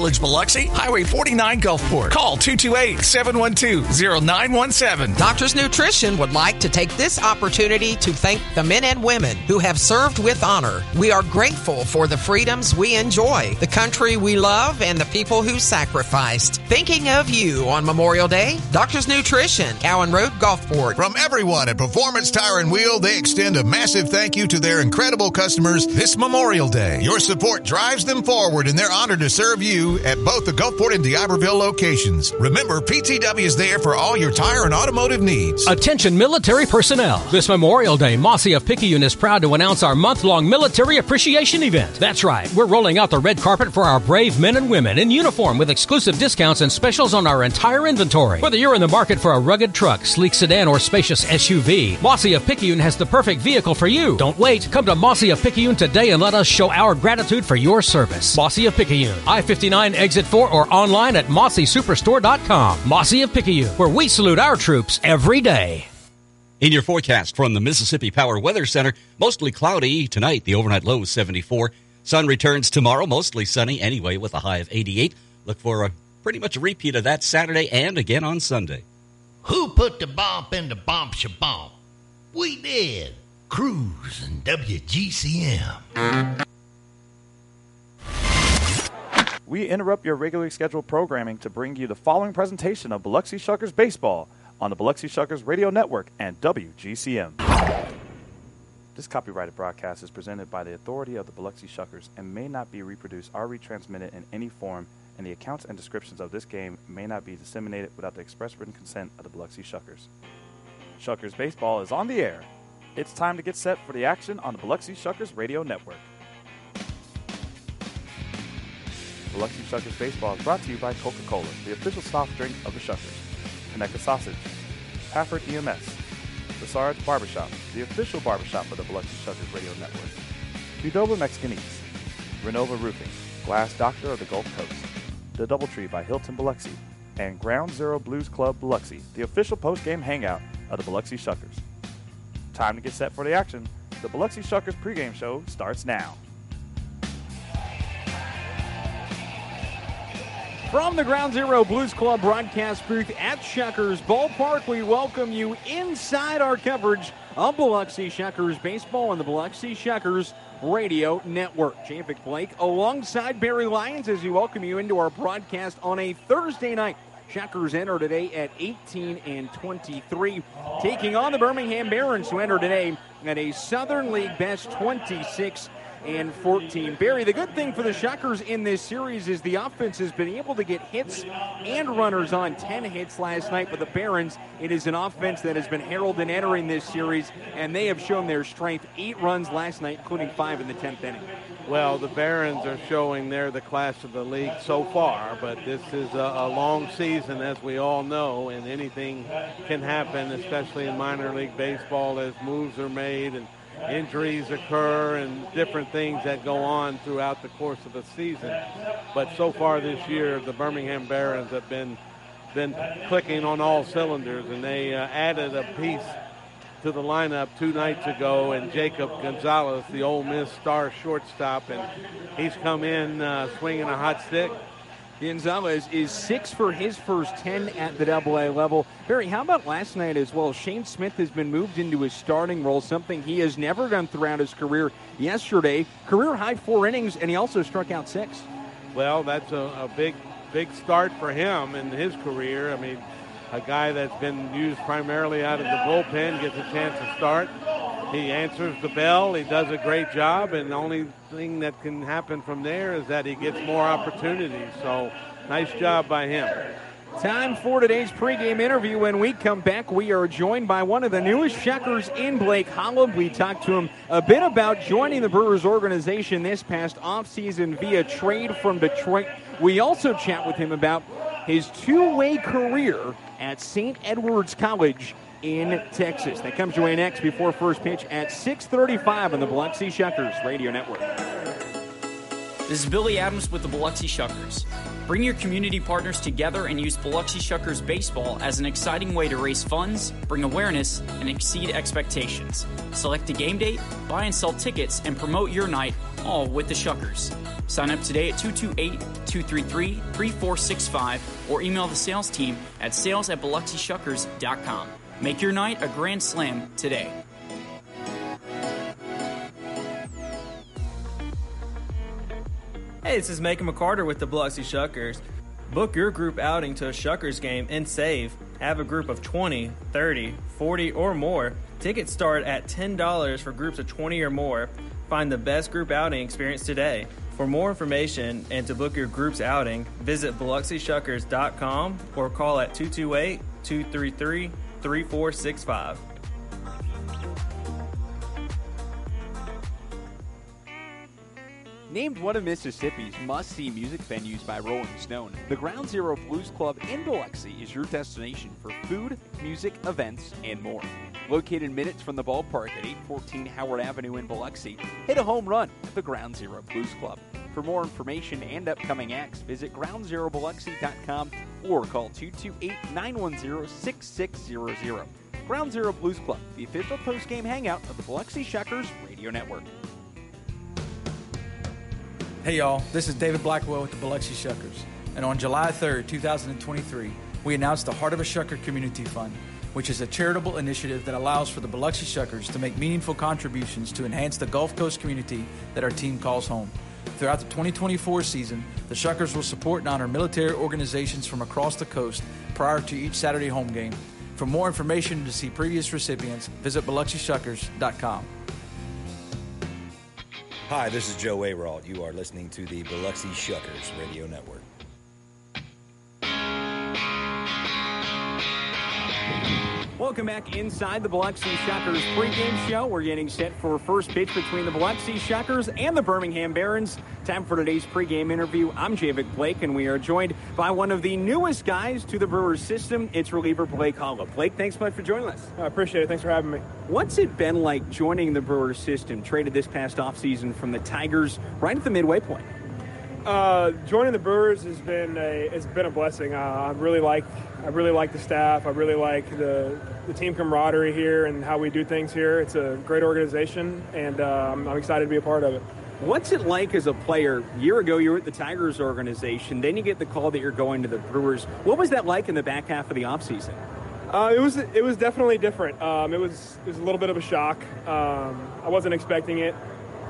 Village, Biloxi, Highway 49 Gulfport. Call 228-712-0917. Doctors Nutrition would like to take this opportunity to thank the men and women who have served with honor. We are grateful for the freedoms we enjoy, the country we love, and the people who sacrificed. Thinking of you on Memorial Day, Doctors Nutrition, Cowan Road, Gulfport. From everyone at Performance Tire and Wheel, they extend a massive thank you to their incredible customers this Memorial Day. Your support drives them forward, and they're honored to serve you at both the Gulfport and D'Iberville locations. Remember, PTW is there for all your tire and automotive needs. Attention military personnel. This Memorial Day, Mossy of Picayune is proud to announce our month-long Military Appreciation event. That's right, we're rolling out the red carpet for our brave men and women in uniform with exclusive discounts and specials on our entire inventory. Whether you're in the market for a rugged truck, sleek sedan, or spacious SUV, Mossy of Picayune has the perfect vehicle for you. Don't wait. Come to Mossy of Picayune today and let us show our gratitude for your service. Mossy of Picayune, I-59 Exit 4, or online at mossysuperstore.com. Mossy of Picayune, where we salute our troops every day. In your forecast from the Mississippi Power Weather Center, mostly cloudy tonight. The overnight low is 74. Sun returns tomorrow, mostly sunny anyway, with a high of 88. Look for pretty much a repeat of that Saturday and again on Sunday. Who put the bump in the bump shabomp? We did. Cruise and WGCM. We interrupt your regularly scheduled programming to bring you the following presentation of Biloxi Shuckers Baseball on the Biloxi Shuckers Radio Network and WGCM. This copyrighted broadcast is presented by the authority of the Biloxi Shuckers and may not be reproduced or retransmitted in any form, and the accounts and descriptions of this game may not be disseminated without the express written consent of the Biloxi Shuckers. Shuckers Baseball is on the air. It's time to get set for the action on the Biloxi Shuckers Radio Network. Biloxi Shuckers Baseball is brought to you by Coca-Cola, the official soft drink of the Shuckers. Connecta Sausage, Pafford EMS, The Sarge Barbershop, the official barbershop of the Biloxi Shuckers Radio Network. Qdoba Mexican Eats, Renova Roofing, Glass Doctor of the Gulf Coast, The Doubletree by Hilton Biloxi, and Ground Zero Blues Club Biloxi, the official post-game hangout of the Biloxi Shuckers. Time to get set for the action. The Biloxi Shuckers pregame show starts now. From the Ground Zero Blues Club broadcast booth at Shuckers Ballpark, we welcome you inside our coverage of Biloxi Shuckers Baseball on the Biloxi Shuckers Radio Network. Jampic Blake alongside Barry Lyons as we welcome you into our broadcast on a Thursday night. Shuckers enter today at 18-23, taking on the Birmingham Barons, who enter today at a Southern League best 26-14. Barry, the good thing for the Shuckers in this series is the offense has been able to get hits and runners on. 10 hits last night, but the Barons, it is an offense that has been heralded entering this series, and they have shown their strength. 8 runs last night, including 5 in the 10th inning. Well, the Barons are showing they're the class of the league so far, but this is a long season, as we all know, and anything can happen, especially in minor league baseball, as moves are made and injuries occur and different things that go on throughout the course of the season. But so far this year, the Birmingham Barons have been clicking on all cylinders, and they added a piece to the lineup 2 nights ago, and Jacob Gonzalez, the Ole Miss star shortstop, and he's come in swinging a hot stick. Gonzalez is 6 for his first 10 at the AA level. Barry, how about last night as well? Shane Smith has been moved into his starting role, something he has never done throughout his career. Yesterday, career high 4 innings, and he also struck out 6. Well, that's a big start for him in his career. I mean, a guy that's been used primarily out of the bullpen gets a chance to start. He answers the bell. He does a great job, and the only thing that can happen from there is that he gets more opportunities. So, nice job by him. Time for today's pregame interview. When we come back, we are joined by one of the newest Shuckers in Blake Holub. We talked to him a bit about joining the Brewers organization this past offseason via trade from Detroit. We also chat with him about his 2-way career at St. Edward's College in Texas. That comes your way next before first pitch at 6:35 on the Biloxi Shuckers Radio Network. This is Billy Adams with the Biloxi Shuckers. Bring your community partners together and use Biloxi Shuckers Baseball as an exciting way to raise funds, bring awareness, and exceed expectations. Select a game date, buy and sell tickets, and promote your night, all with the Shuckers. Sign up today at 228-233-3465 or email the sales team at sales@biloxishuckers.com. Make your night a grand slam today. Hey, this is Macon McCarter with the Biloxi Shuckers. Book your group outing to a Shuckers game and save. Have a group of 20, 30, 40, or more. Tickets start at $10 for groups of 20 or more. Find the best group outing experience today. For more information and to book your group's outing, visit BiloxiShuckers.com or call at 228-233-3465. Named one of Mississippi's must-see music venues by Rolling Stone, the Ground Zero Blues Club in Biloxi is your destination for food, music, events, and more. Located minutes from the ballpark at 814 Howard Avenue in Biloxi, hit a home run at the Ground Zero Blues Club. For more information and upcoming acts, visit groundzerobiloxi.com or call 228-910-6600. Ground Zero Blues Club, the official post-game hangout of the Biloxi Shuckers Radio Network. Hey y'all, this is David Blackwell with the Biloxi Shuckers, and on July 3rd, 2023, we announced the Heart of a Shucker Community Fund, which is a charitable initiative that allows for the Biloxi Shuckers to make meaningful contributions to enhance the Gulf Coast community that our team calls home. Throughout the 2024 season, the Shuckers will support and honor military organizations from across the coast prior to each Saturday home game. For more information and to see previous recipients, visit BiloxiShuckers.com. Hi, this is Joe Ayrault. You are listening to the Biloxi Shuckers Radio Network. Welcome back inside the Biloxi Shuckers pregame show. We're getting set for first pitch between the Biloxi Shuckers and the Birmingham Barons. Time for today's pregame interview. I'm Javik Blake, and we are joined by one of the newest guys to the Brewers system. It's reliever Blake Holla. Blake, thanks so much for joining us. I appreciate it. Thanks for having me. What's it been like joining the Brewers system, traded this past offseason from the Tigers right at the midway point? Joining the Brewers has been a blessing. I really like the staff. I really like the team camaraderie here and how we do things here. It's a great organization, and I'm excited to be a part of it. What's it like as a player? A year ago, you were at the Tigers organization. Then you get the call that you're going to the Brewers. What was that like in the back half of the offseason? It was definitely different. It was a little bit of a shock. I wasn't expecting it.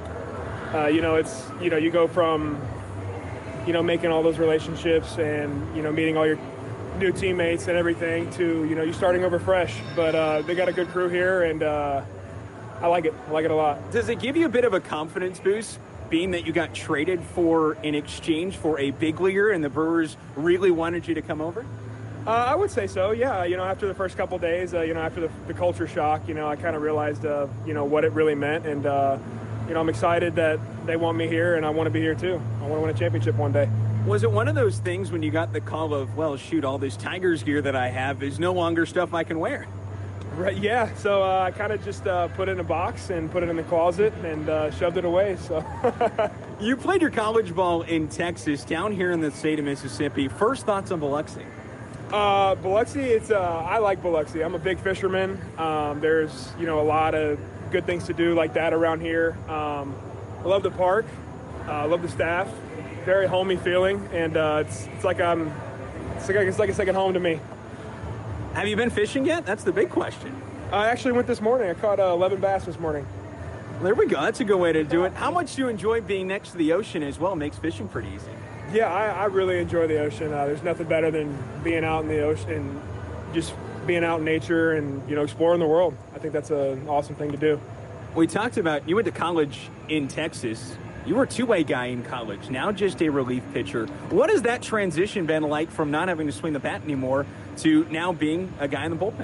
You go from making all those relationships and, meeting all your new teammates and everything to, you starting over fresh. But they got a good crew here, and I like it. I like it a lot. Does it give you a bit of a confidence boost, being that you got traded in exchange for a big leaguer and the Brewers really wanted you to come over? I would say so, yeah. After the first couple days, after the culture shock, I kind of realized, what it really meant. And, I'm excited that they want me here, and I want to be here too. I want to win a championship one day. Was it one of those things when you got the call of, well, shoot, all this Tigers gear that I have is no longer stuff I can wear? Right, yeah. So I kind of just put it in a box and put it in the closet and shoved it away. So You played your college ball in Texas, down here in the state of Mississippi. First thoughts on Biloxi? Biloxi, I like Biloxi. I'm a big fisherman. There's, a lot of good things to do like that around here. I love the park. I love the staff. Very homey feeling, and it's like a second home to me. Have you been fishing yet? That's the big question. I actually went this morning. I caught 11 bass this morning. There we go. That's a good way to do it. How much do you enjoy being next to the ocean as well? It makes fishing pretty easy. Yeah, I really enjoy the ocean. There's nothing better than being out in the ocean and just being out in nature and, exploring the world. I think that's an awesome thing to do. We talked about you went to college in Texas. You were a two-way guy in college, now just a relief pitcher. What has that transition been like from not having to swing the bat anymore to now being a guy in the bullpen?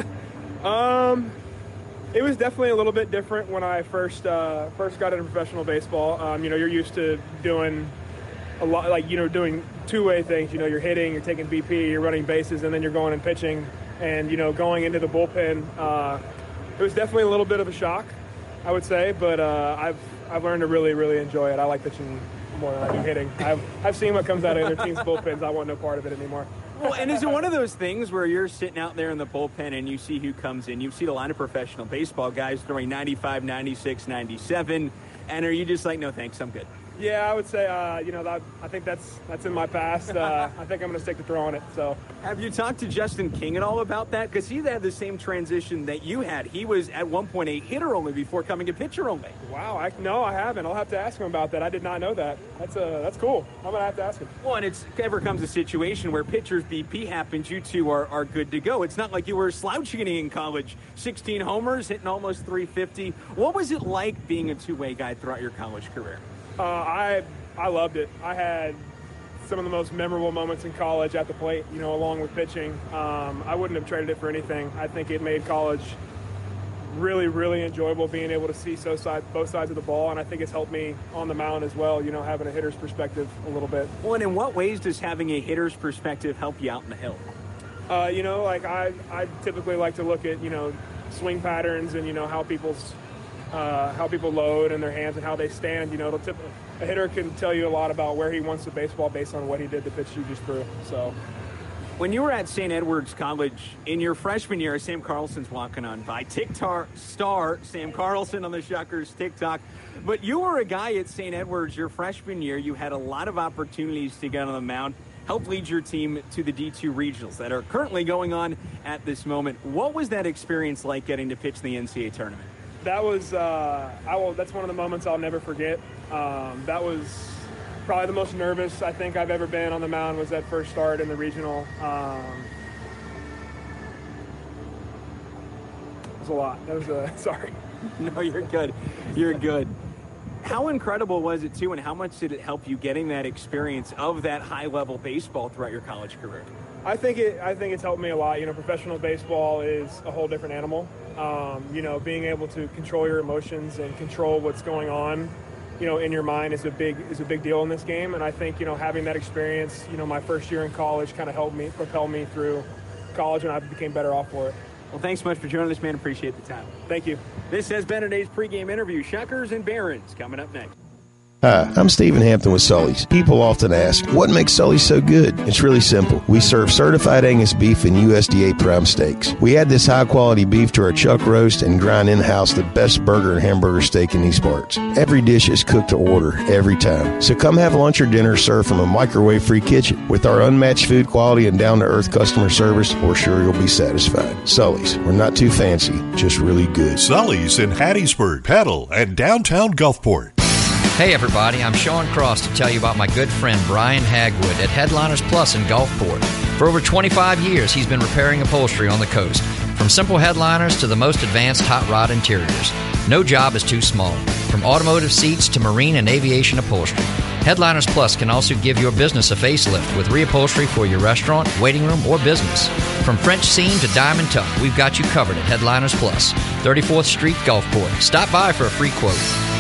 It was definitely a little bit different when I first got into professional baseball. You're used to doing a lot, doing two-way things. You're hitting, you're taking BP, you're running bases, and then you're going and pitching. And, going into the bullpen, it was definitely a little bit of a shock, I would say. But I've learned to really, really enjoy it. I like pitching more than I do hitting. I've seen what comes out of other teams' bullpens. I want no part of it anymore. Well, and is it one of those things where you're sitting out there in the bullpen and you see who comes in? You've seen a lot of professional baseball guys throwing 95, 96, 97, and are you just like, no thanks, I'm good? Yeah, I would say, I think that's in my past. I think I'm going to stick to throwing it. So, have you talked to Justin King at all about that? Because he had the same transition that you had. He was at one point a hitter only before coming to pitcher only. Wow, I haven't. I'll have to ask him about that. I did not know that. That's cool. I'm going to have to ask him. Well, and it's ever comes a situation where pitcher's BP happens, you two are good to go. It's not like you were slouching in college. 16 homers, hitting almost 350. What was it like being a two-way guy throughout your college career? I loved it. I had some of the most memorable moments in college at the plate, along with pitching. I wouldn't have traded it for anything. I think it made college really, really enjoyable, being able to see both sides of the ball, and I think it's helped me on the mound as well, having a hitter's perspective a little bit. Well, and in what ways does having a hitter's perspective help you out in the hill? I typically like to look at, swing patterns and, how people load in their hands and how they stand. A hitter can tell you a lot about where he wants the baseball based on what he did the pitch you just threw. So, when you were at St. Edward's College in your freshman year, Sam Carlson's walking on by. TikTok star Sam Carlson on the Shuckers TikTok. But you were a guy at St. Edward's your freshman year. You had a lot of opportunities to get on the mound, help lead your team to the D2 regionals that are currently going on at this moment. What was that experience like getting to pitch in the NCAA tournament? That was that's one of the moments I'll never forget. That was probably the most nervous I think I've ever been on the mound, was that first start in the regional. It was a lot. That was sorry. No, you're good. You're good. How incredible was it too, and how much did it help you getting that experience of that high-level baseball throughout your college career? I think it's helped me a lot. Professional baseball is a whole different animal. Being able to control your emotions and control what's going on, in your mind is a big deal in this game. And I think, having that experience, my first year in college kind of helped propel me through college, and I became better off for it. Well, thanks so much for joining us, man. Appreciate the time. Thank you. This has been today's pregame interview. Shuckers and Barons coming up next. Hi, I'm Stephen Hampton with Sully's. People often ask, what makes Sully's so good? It's really simple. We serve certified Angus beef and USDA prime steaks. We add this high-quality beef to our chuck roast and grind in-house the best burger and hamburger steak in these parts. Every dish is cooked to order, every time. So come have lunch or dinner served from a microwave-free kitchen. With our unmatched food quality and down-to-earth customer service, we're sure you'll be satisfied. Sully's, we're not too fancy, just really good. Sully's in Hattiesburg, Petal, and downtown Gulfport. Hey everybody, I'm Sean Cross to tell you about my good friend Brian Hagwood at Headliners Plus in Gulfport. For over 25 years, he's been repairing upholstery on the coast, from simple headliners to the most advanced hot rod interiors. No job is too small, from automotive seats to marine and aviation upholstery. Headliners Plus can also give your business a facelift with reupholstery for your restaurant, waiting room, or business. From French seam to diamond tuck, we've got you covered at Headliners Plus, 34th Street, Gulfport. Stop by for a free quote.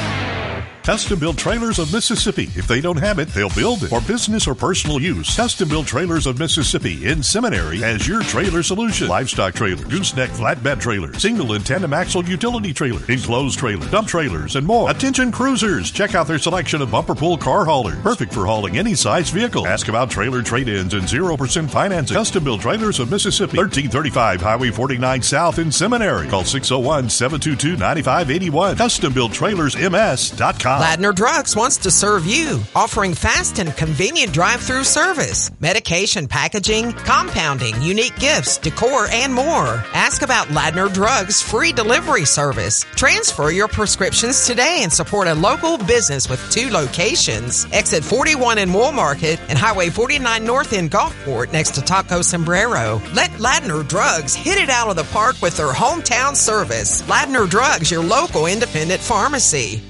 Custom Built Trailers of Mississippi. If they don't have it, they'll build it. For business or personal use, Custom Built Trailers of Mississippi in Seminary has your trailer solution. Livestock trailer, gooseneck flatbed trailer, single and tandem axle utility trailer, enclosed trailer, dump trailers, and more. Attention cruisers! Check out their selection of bumper pull car haulers. Perfect for hauling any size vehicle. Ask about trailer trade-ins and 0% financing. Custom Built Trailers of Mississippi. 1335 Highway 49 South in Seminary. Call 601-722-9581. CustomBuiltTrailersMS.com. Ladner Drugs wants to serve you, offering fast and convenient drive-through service, medication packaging, compounding, unique gifts, decor, and more. Ask about Ladner Drugs' free delivery service. Transfer your prescriptions today and support a local business with 2 locations. Exit 41 in Wool Market and Highway 49 North in Gulfport next to Taco Sombrero. Let Ladner Drugs hit it out of the park with their hometown service. Ladner Drugs, your local independent pharmacy.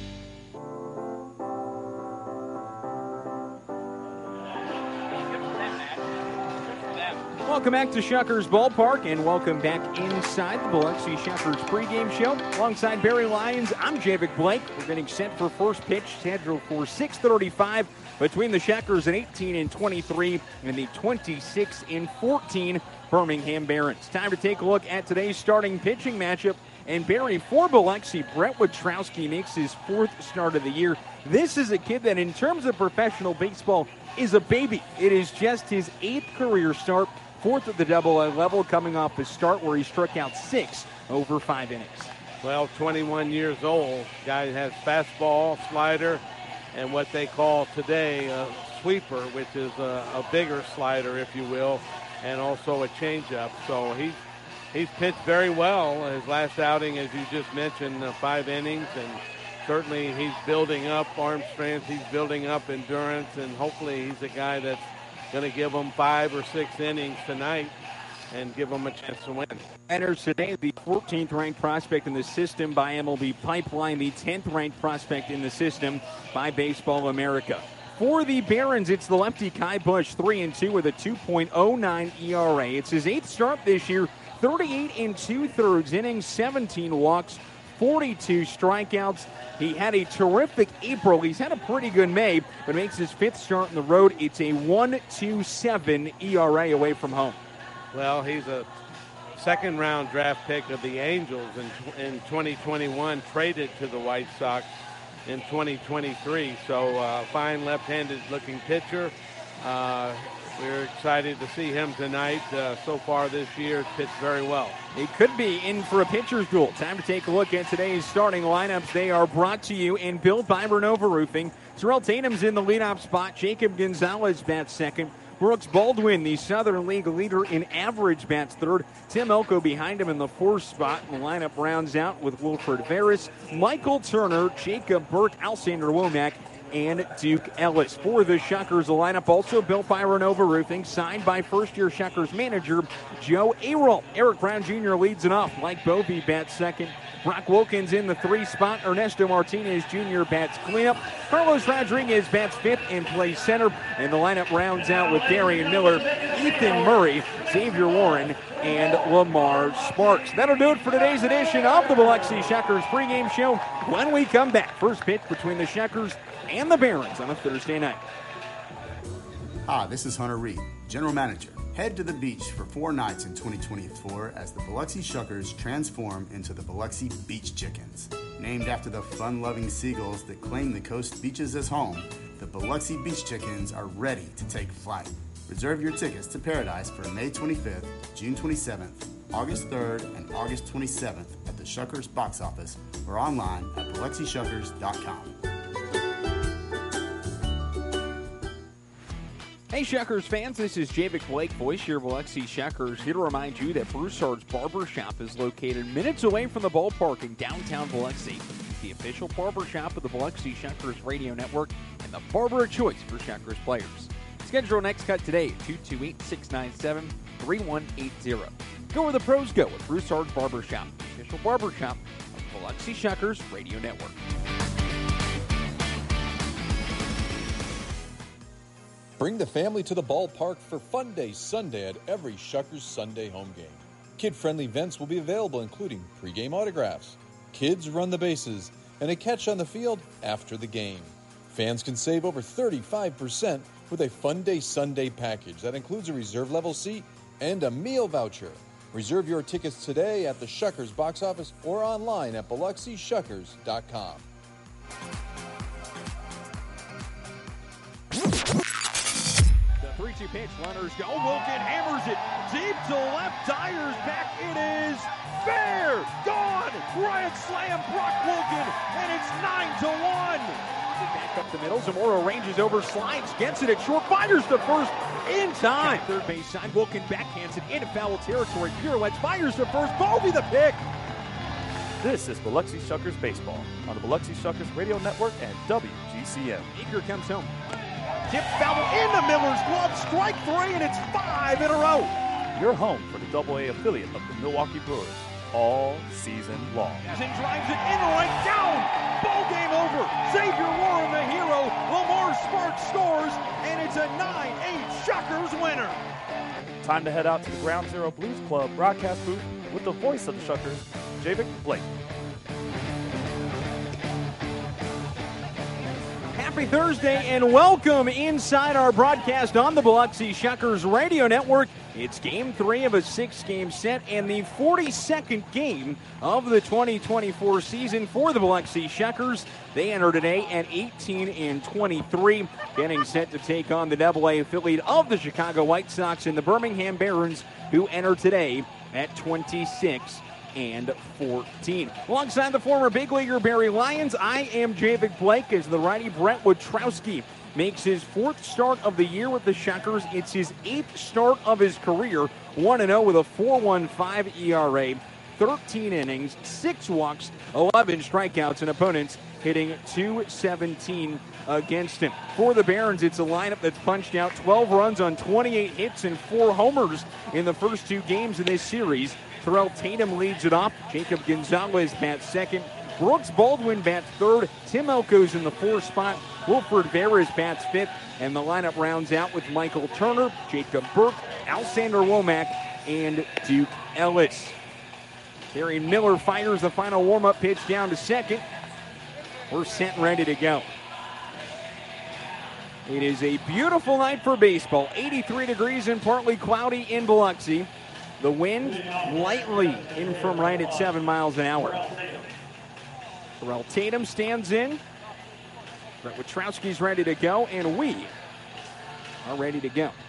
Welcome back to Shuckers Ballpark, and welcome back inside the Biloxi Shuckers pregame show. Alongside Barry Lyons, I'm Javic Blake. We're getting set for first pitch, scheduled for 6:35 between the Shuckers at 18-23 and the 26-14 Birmingham Barons. Time to take a look at today's starting pitching matchup And Barry, for Biloxi, Brett Witrowski makes his 4th start of the year. This is a kid that, in terms of professional baseball, is a baby. It is just his 8th career start, 4th at the AA level, coming off a start where he struck out 6 over 5 innings. Well, 21 years old. Guy has fastball, slider, and what they call today a sweeper, which is a bigger slider, if you will, and also a changeup. So he's pitched very well. His last outing, as you just mentioned, 5 innings, and certainly he's building up arm strength. He's building up endurance, and hopefully he's a guy that's going to give them 5 or 6 innings tonight and give them a chance to win. Enters today the 14th ranked prospect in the system by MLB Pipeline, the 10th ranked prospect in the system by Baseball America. For the Barons, it's the lefty Kai Bush, 3-2 with a 2.09 ERA. It's his 8th start this year, 38 2/3 innings, 17 walks, 42 strikeouts. He had a terrific April. He's had a pretty good May, but makes his 5th start on the road. It's a 1.27 ERA away from home. Well, he's a second-round draft pick of the Angels in 2021, traded to the White Sox in 2023. So fine left-handed looking pitcher. We're excited to see him tonight. So far this year, pitched very well. He could be in for a pitcher's duel. Time to take a look at today's starting lineups. They are brought to you and built by Bernova Roofing. Terrell Tatum's in the leadoff spot. Jacob Gonzalez bats second. Brooks Baldwin, the Southern League leader in average, bats third. Tim Elko behind him in the 4th spot. And the lineup rounds out with Wilfred Veras, Michael Turner, Jacob Burke, Alexander Womack, and Duke Ellis. For the Shuckers, the lineup also built by Renova Roofing, signed by first-year Shuckers manager Joe Arol. Eric Brown Jr. leads it off. Mike Bovee bats second. Brock Wilkins in the 3 spot. Ernesto Martinez Jr. bats cleanup. Carlos Rodriguez bats 5th and plays center. And the lineup rounds out with Darian Miller, Ethan Murray, Xavier Warren, and Lamar Sparks. That'll do it for today's edition of the Biloxi Shuckers pregame show. When we come back, first pitch between the Shuckers and the Barons on a Thursday night. Hi, this is Hunter Reed, General Manager. Head to the beach for 4 nights in 2024 as the Biloxi Shuckers transform into the Biloxi Beach Chickens. Named after the fun-loving seagulls that claim the coast beaches as home, the Biloxi Beach Chickens are ready to take flight. Reserve your tickets to Paradise for May 25th, June 27th, August 3rd, and August 27th at the Shuckers box office or online at BiloxiShuckers.com. Hey Shuckers fans, this is Javik Blake, voice your Biloxi Shuckers, here to remind you that Broussard's Barber Shop is located minutes away from the ballpark in downtown Biloxi. The official barber shop of the Biloxi Shuckers Radio Network and the barber of choice for Shuckers players. Schedule your next cut today at 228-697-3180. Go where the pros go with Broussard's Barber Shop, the official barber shop of the Biloxi Shuckers Radio Network. Bring the family to the ballpark for Fun Day Sunday at every Shuckers Sunday home game. Kid-friendly events will be available, including pregame autographs, kids run the bases, and a catch on the field after the game. Fans can save over 35% with a Fun Day Sunday package that includes a reserve level seat and a meal voucher. Reserve your tickets today at the Shuckers box office or online at BiloxiShuckers.com. The 3-2 pitch, runners go. Wilkin hammers it deep to left. Dyer's back. It is fair. Gone. Grand slam, Brock Wilkin, and it's 9-1. Back up the middle. Zamora ranges over, slides, gets it at short, fires to first in time. Third base side, Wilkin backhands it into foul territory. Pirouettes, fires to first. Bovee the pick. This is Biloxi Shuckers Baseball on the Biloxi Shuckers Radio Network and WGCM. Eager comes home. Tip foul into Miller's glove. Strike 3, and it's 5 in a row. Your home for the AA affiliate of the Milwaukee Brewers all season long. And drives it in right down. Ball game over. Xavier Warren, the hero. Lamar Sparks scores, and it's a 9-8 Shuckers winner. Time to head out to the Ground Zero Blues Club broadcast booth with the voice of the Shuckers, Javik Blake. Happy Thursday and welcome inside our broadcast on the Biloxi Shuckers Radio Network. It's Game 3 of a 6-game set and the 42nd game of the 2024 season for the Biloxi Shuckers. They enter today at 18-23, getting set to take on the AA affiliate of the Chicago White Sox and the Birmingham Barons, who enter today at 26-14. Alongside the former big leaguer Barry Lyons, I am Javid Blake as the righty Brett Witrowski makes his 4th start of the year with the Shuckers. It's his 8th start of his career, 1-0 with a 4.15 ERA, 13 innings, 6 walks, 11 strikeouts, and opponents hitting .217 against him. For the Barons, it's a lineup that's punched out 12 runs on 28 hits and 4 homers in the first 2 games of this series. Terrell Tatum leads it off. Jacob Gonzalez bats second. Brooks Baldwin bats third. Tim Elko's in the 4th spot. Wilfred Veras bats 5th. And the lineup rounds out with Michael Turner, Jacob Burke, Alexander Womack, and Duke Ellis. Darian Miller fires the final warm-up pitch down to second. We're set and ready to go. It is a beautiful night for baseball. 83 degrees and partly cloudy in Biloxi. The wind lightly in from right at 7 miles an hour. Terrell Tatum stands in. Brett Witrowski's ready to go, and we are ready to go.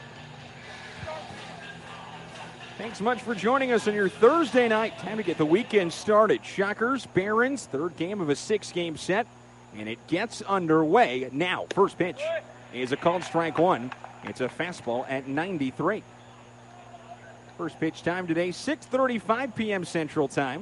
Thanks much for joining us on your Thursday night. Time to get the weekend started. Shuckers, Barons, 3rd game of a 6-game set, and it gets underway now. First pitch is a called strike 1. It's a fastball at 93. First pitch time today, 6:35 p.m. Central Time.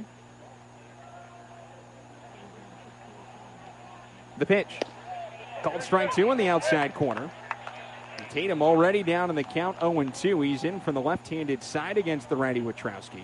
The pitch. Called strike 2 on the outside corner. Tatum already down in the count, 0-2. He's in from the left-handed side against the righty Witrowski.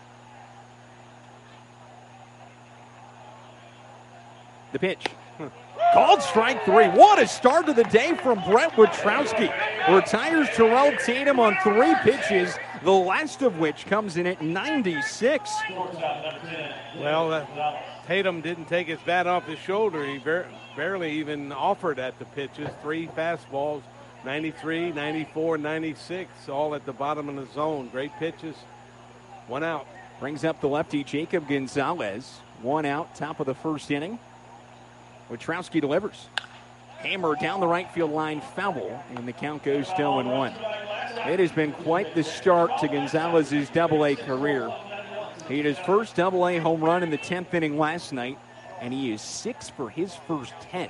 The pitch. Called strike 3. What a start to the day from Brett Witrowski. Retires Terrell Tatum on 3 pitches, the last of which comes in at 96. Well, Tatum didn't take his bat off his shoulder. He barely even offered at the pitches. 3 fastballs, 93, 94, 96, all at the bottom of the zone. Great pitches. 1 out. Brings up the lefty Jacob Gonzalez. 1 out, top of the 1st inning. Witrowski delivers. Hammer down the right field line, foul, and the count goes to 0-1. It has been quite the start to Gonzalez's AA career. He had his first AA home run in the 10th inning last night, and he is 6 for his first 10.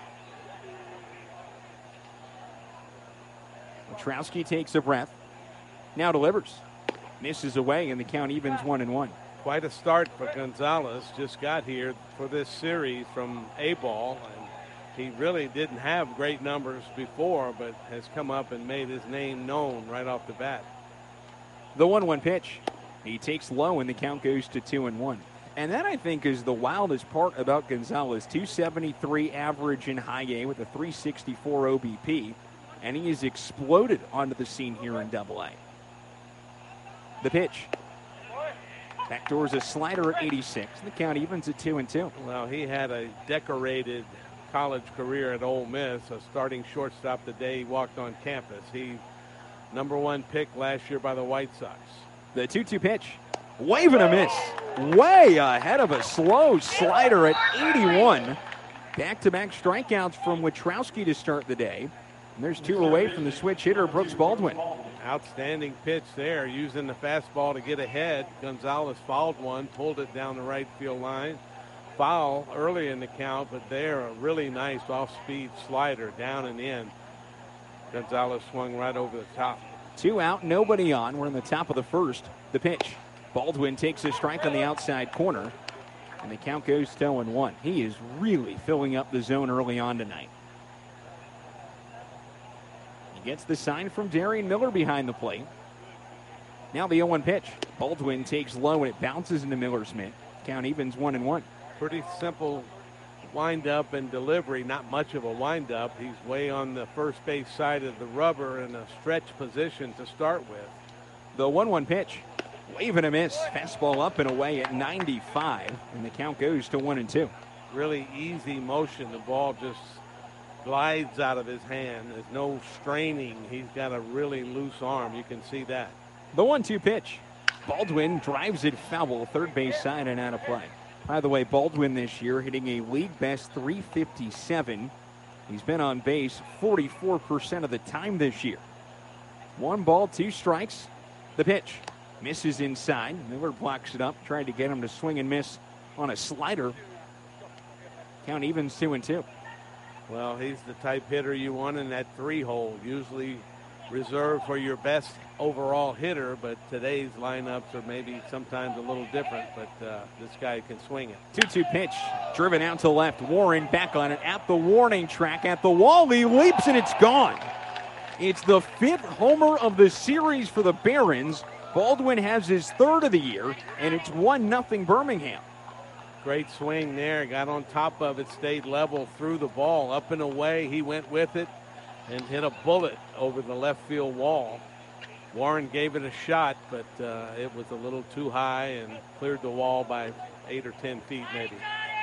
Witrowski takes a breath. Now delivers. Misses away, and the count evens 1-1. Quite a start for Gonzalez. Just got here for this series from A-ball, and he really didn't have great numbers before, but has come up and made his name known right off the bat. The 1-1 pitch. He takes low, and the count goes to 2-1. And that, I think, is the wildest part about Gonzalez. 273 average in high A with a 364 OBP, and he has exploded onto the scene here in AA. The pitch. Backdoors a slider at 86. The count evens at 2-2. Well, he had a decorated college career at Ole Miss, a starting shortstop the day he walked on campus. He #1 pick last year by the White Sox. The 2-2 pitch. Wave and a miss. Way ahead of a slow slider at 81. Back-to-back strikeouts from Witrowski to start the day. And there's 2 away from the switch hitter, Brooks Baldwin. Outstanding pitch there, using the fastball to get ahead. Gonzalez fouled one, pulled it down the right field line. Foul early in the count, but there a really nice off-speed slider down and in. Gonzalez swung right over the top. 2 out, nobody on. We're in the top of the 1st. The pitch. Baldwin takes a strike on the outside corner, and the count goes to 0-1. He is really filling up the zone early on tonight. Gets the sign from Darian Miller behind the plate. Now the 0-1 pitch. Baldwin takes low, and it bounces into Miller's mitt. Count evens 1-1. Pretty simple wind-up and delivery. Not much of a wind-up. He's way on the first base side of the rubber in a stretch position to start with. The 1-1 pitch. Wave and a miss. Fastball up and away at 95, and the count goes to 1-2. Really easy motion. The ball just glides out of his hand. There's no straining. He's got a really loose arm. You can see that. The 1-2 pitch. Baldwin drives it foul, third base side and out of play. By the way, Baldwin this year hitting a league best .357. He's been on base 44% of the time this year. 1 ball, 2 strikes. The pitch misses inside. Miller blocks it up, tried to get him to swing and miss on a slider. Count evens 2-2. Well, he's the type hitter you want in that 3-hole. Usually reserved for your best overall hitter, but today's lineups are maybe sometimes a little different, but this guy can swing it. 2-2 pitch, driven out to left. Warren back on it at the warning track, at the wall. He leaps and it's gone. It's the 5th homer of the series for the Barons. Baldwin has his 3rd of the year, and it's 1-0 Birmingham. Great swing there, got on top of it, stayed level, threw the ball up and away. He went with it and hit a bullet over the left field wall. Warren gave it a shot, but it was a little too high and cleared the wall by 8 or 10 feet maybe.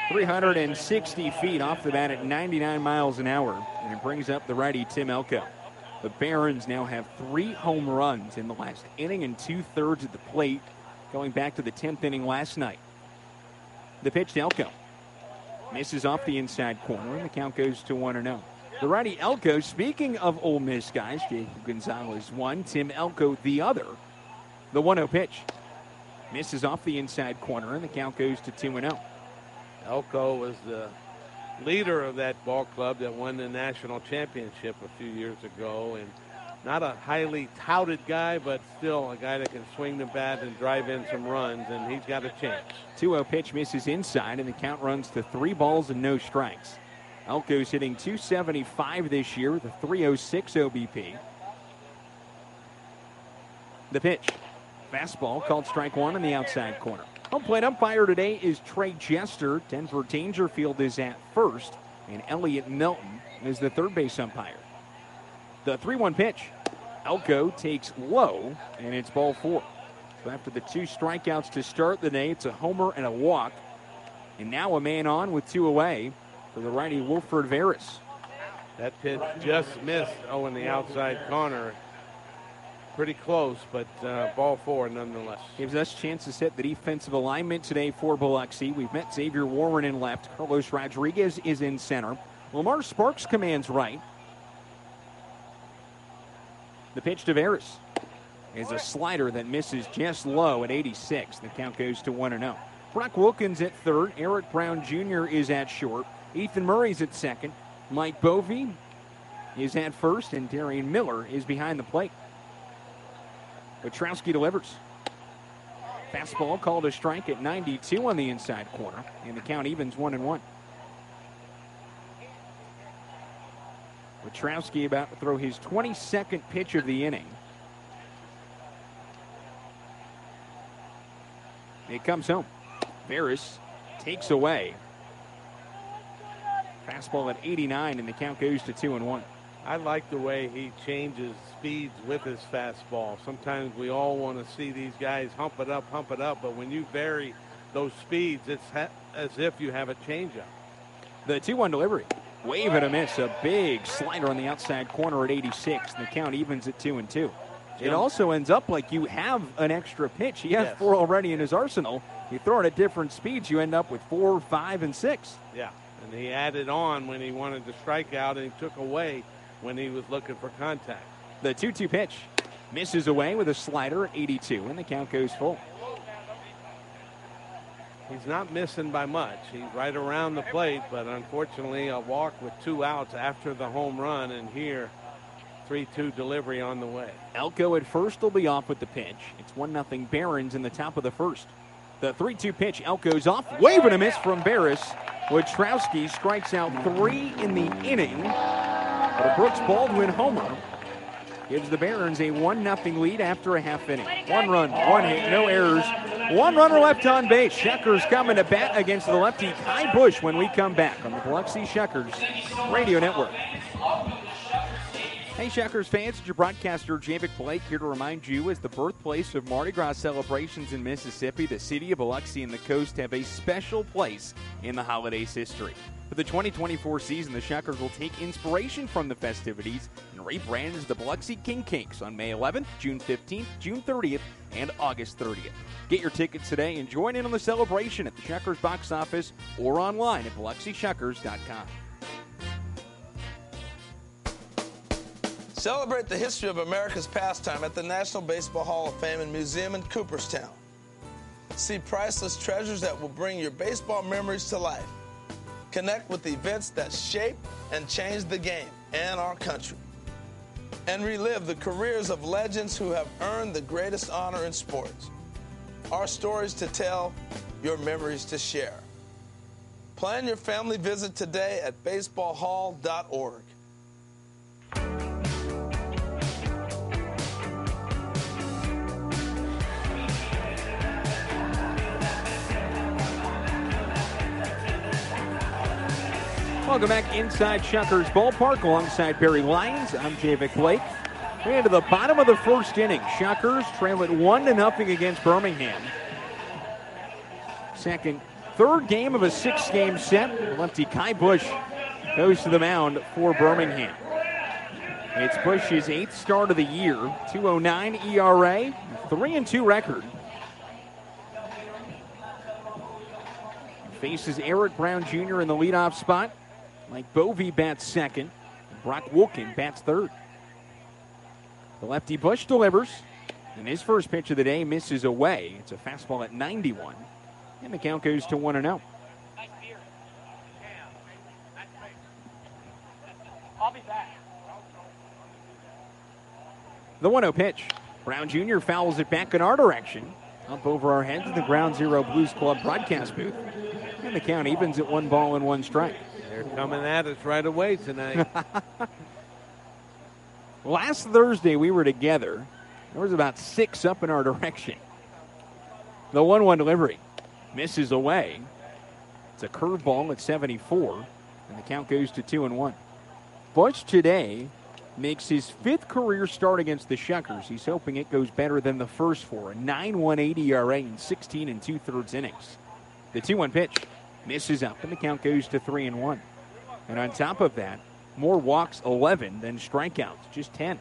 360 feet off the bat at 99 miles an hour, and it brings up the righty Tim Elko. The Barons now have 3 home runs in the last inning and 2/3 at the plate, going back to the 10th inning last night. The pitch to Elko. Misses off the inside corner, and the count goes to 1-0. The righty Elko, speaking of Ole Miss guys, Jacob Gonzalez 1, Tim Elko the other. The 1-0 pitch. Misses off the inside corner, and the count goes to 2-0. Elko was the leader of that ball club that won the national championship a few years ago, and not a highly touted guy, but still a guy that can swing the bat and drive in some runs, and he's got a chance. 2-0 pitch misses inside, and the count runs to 3 balls and no strikes. Elko's hitting .275 this year with a .306 OBP. The pitch. Fastball called strike 1 in the outside corner. Home plate umpire today is Trey Jester. Denver Dangerfield is at first, and Elliot Milton is the third base umpire. The 3-1 pitch. Elko takes low, and it's ball 4. So after the 2 strikeouts to start the day, it's a homer and a walk. And now a man on with 2 away for the righty Wilfred Veras. That pitch just missed in the outside corner. Pretty close, but ball 4 nonetheless. Gives us a chance to set the defensive alignment today for Biloxi. We've met Xavier Warren in left. Carlos Rodriguez is in center. Lamar Sparks commands right. The pitch to Veras is a slider that misses just low at 86. The count goes to 1-0. Brock Wilkins at third. Eric Brown Jr. is at short. Ethan Murray's at second. Mike Bovee is at first, and Darian Miller is behind the plate. Petrowski delivers. Fastball called a strike at 92 on the inside corner, and the count evens 1-1. Petrowski about to throw his 22nd pitch of the inning. It comes home. Veras takes away. Fastball at 89, and the count goes to 2-1. I like the way he changes speeds with his fastball. Sometimes we all want to see these guys hump it up, but when you vary those speeds, it's as if you have a changeup. The 2-1 delivery. Wave and a miss. A big slider on the outside corner at 86. And the count evens at 2-2. It also ends up like you have an extra pitch. He has 4 already in his arsenal. You throw it at different speeds, you end up with 4, 5, and 6. Yeah, and he added on when he wanted to strike out, and he took away when he was looking for contact. The 2-2 pitch misses away with a slider at 82, and the count goes full. He's not missing by much. He's right around the plate, but unfortunately a walk with 2 outs after the home run, and here 3-2 delivery on the way. Elko at first will be off with the pitch. It's 1-0 Barons in the top of the first. The 3-2 pitch, Elko's off. Wave and a miss from Veras. Wachowski strikes out 3 in the inning. But a Brooks Baldwin homer gives the Barons a 1-0 lead after a half inning. 1 run, 1 hit, no errors. 1 runner left on base. Shuckers coming to bat against the lefty Kai Bush when we come back on the Biloxi Shuckers Radio Network. Hey, Shuckers fans, it's your broadcaster, Javic Blake, here to remind you, as the birthplace of Mardi Gras celebrations in Mississippi, the city of Biloxi and the coast have a special place in the holiday's history. For the 2024 season, the Shuckers will take inspiration from the festivities and rebrand as the Biloxi King Cakes on May 11th, June 15th, June 30th, and August 30th. Get your tickets today and join in on the celebration at the Shuckers box office or online at BiloxiShuckers.com. Celebrate the history of America's pastime at the National Baseball Hall of Fame and Museum in Cooperstown. See priceless treasures that will bring your baseball memories to life. Connect with events that shaped and changed the game and our country. And relive the careers of legends who have earned the greatest honor in sports. Our stories to tell, your memories to share. Plan your family visit today at baseballhall.org. Welcome back inside Shuckers Ballpark alongside Barry Lyons. I'm Javic Blake. We're into the bottom of the first inning. Shuckers trail it 1-0 against Birmingham. Third game of a 6-game set. Lefty Kai Bush goes to the mound for Birmingham. It's Bush's 8th start of the year. 2.09 ERA, 3-2 record. Faces Eric Brown Jr. in the leadoff spot. Mike Bovee bats second. Brock Wilkin bats third. The lefty Bush delivers. And his first pitch of the day misses away. It's a fastball at 91. And the count goes to 1-0. I'll be back. The 1-0 pitch. Brown Jr. fouls it back in our direction. Up over our heads in the Ground Zero Blues Club broadcast booth. And the count evens at 1 ball and 1 strike. They're coming at us right away tonight. Last Thursday we were together. There was about 6 up in our direction. The 1-1 delivery misses away. It's a curveball at 74, and the count goes to 2-1. Bush today makes his 5th career start against the Shuckers. He's hoping it goes better than the first 4. A 9.18 ERA in 16 2/3 innings. The 2-1 pitch misses up, and the count goes to 3-1. And on top of that, more walks 11 than strikeouts, just 10.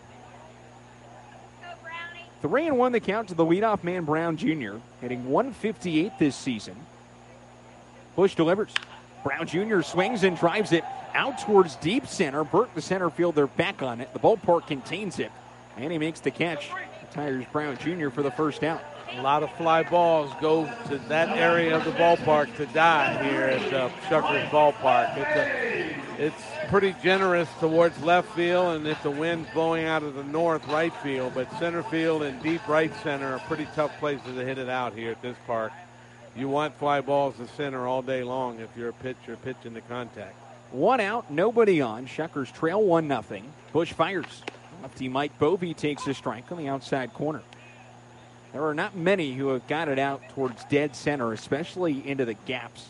3-1 the count to the leadoff man, Brown Jr., hitting 158 this season. Bush delivers. Brown Jr. swings and drives it out towards deep center. Burt, the center fielder, back on it. The ballpark contains it, and he makes the catch. Retires Brown Jr. for the first out. A lot of fly balls go to that area of the ballpark to die here at Shuckers Ballpark. It's pretty generous towards left field, and if the wind's blowing out of the north, right field. But center field and deep right center are pretty tough places to hit it out here at this park. You want fly balls to center all day long if you're a pitcher pitching to contact. 1 out, nobody on. Shuckers trail 1-0. Bush fires. Lefty Mike Bovee takes a strike on the outside corner. There are not many who have got it out towards dead center, especially into the gaps.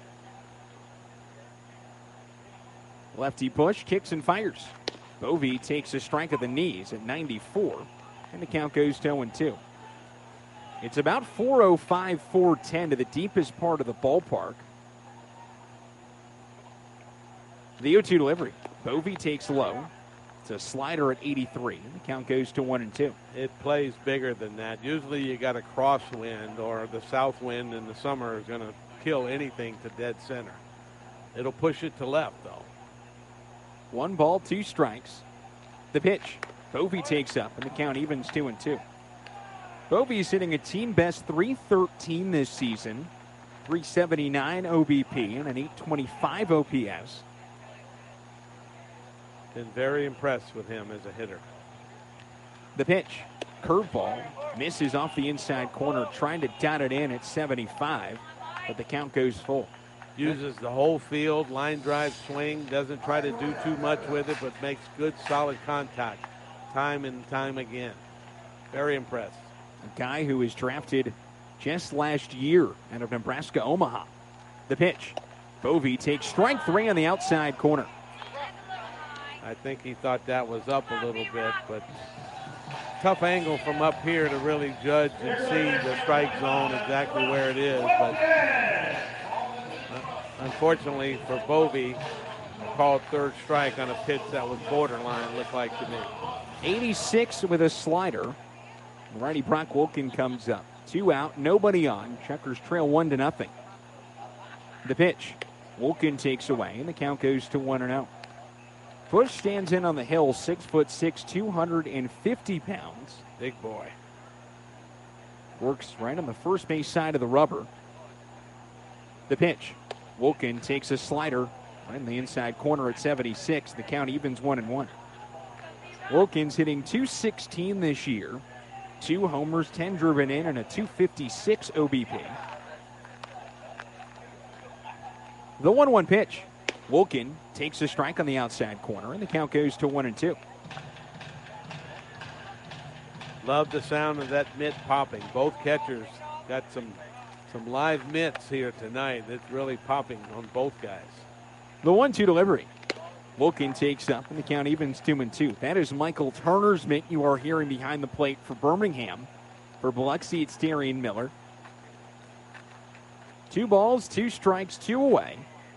Lefty Bush kicks and fires. Bovee takes a strike at the knees at 94, and the count goes to 0-2. It's about 405, 410 to the deepest part of the ballpark. The 0-2 delivery. Bovee takes low. It's a slider at 83, and the count goes to 1-2. It plays bigger than that. Usually you got a crosswind, or the south wind in the summer is going to kill anything to dead center. It'll push it to left, though. 1 ball, 2 strikes. The pitch. Bovee takes up, and the count evens 2-2. Bovee is hitting a team best .313 this season, .379 OBP, and an .825 OPS. Been very impressed with him as a hitter. The pitch. Curveball. Misses off the inside corner, trying to dot it in at 75, but the count goes full. Uses the whole field, line drive swing, doesn't try to do too much with it, but makes good, solid contact time and time again. Very impressed. A guy who was drafted just last year out of Nebraska Omaha. The pitch. Bovee takes strike 3 on the outside corner. I think he thought that was up a little bit, but tough angle from up here to really judge and see the strike zone exactly where it is. But unfortunately for Bovee, called third strike on a pitch that was borderline, looked like to me. 86 with a slider. Righty Brock Wilken comes up. 2 out, nobody on. Checkers trail 1-0. The pitch. Wilken takes away, and the count goes to 1-0. Bush stands in on the hill, 6'6", 250 pounds. Big boy. Works right on the first base side of the rubber. The pitch. Wilken takes a slider in the inside corner at 76. The count evens 1-1. Wilken's hitting .216 this year. 2 homers, 10 driven in, and a .256 OBP. The 1-1 pitch. Wilken takes a strike on the outside corner, and the count goes to 1-2. Love the sound of that mitt popping. Both catchers got some live mitts here tonight. It's really popping on both guys. The 1-2 delivery. Wilken takes up, and the count evens 2-2. That is Michael Turner's mitt you are hearing behind the plate for Birmingham. For Biloxi, it's Darian Miller. 2 balls, 2 strikes, 2 away.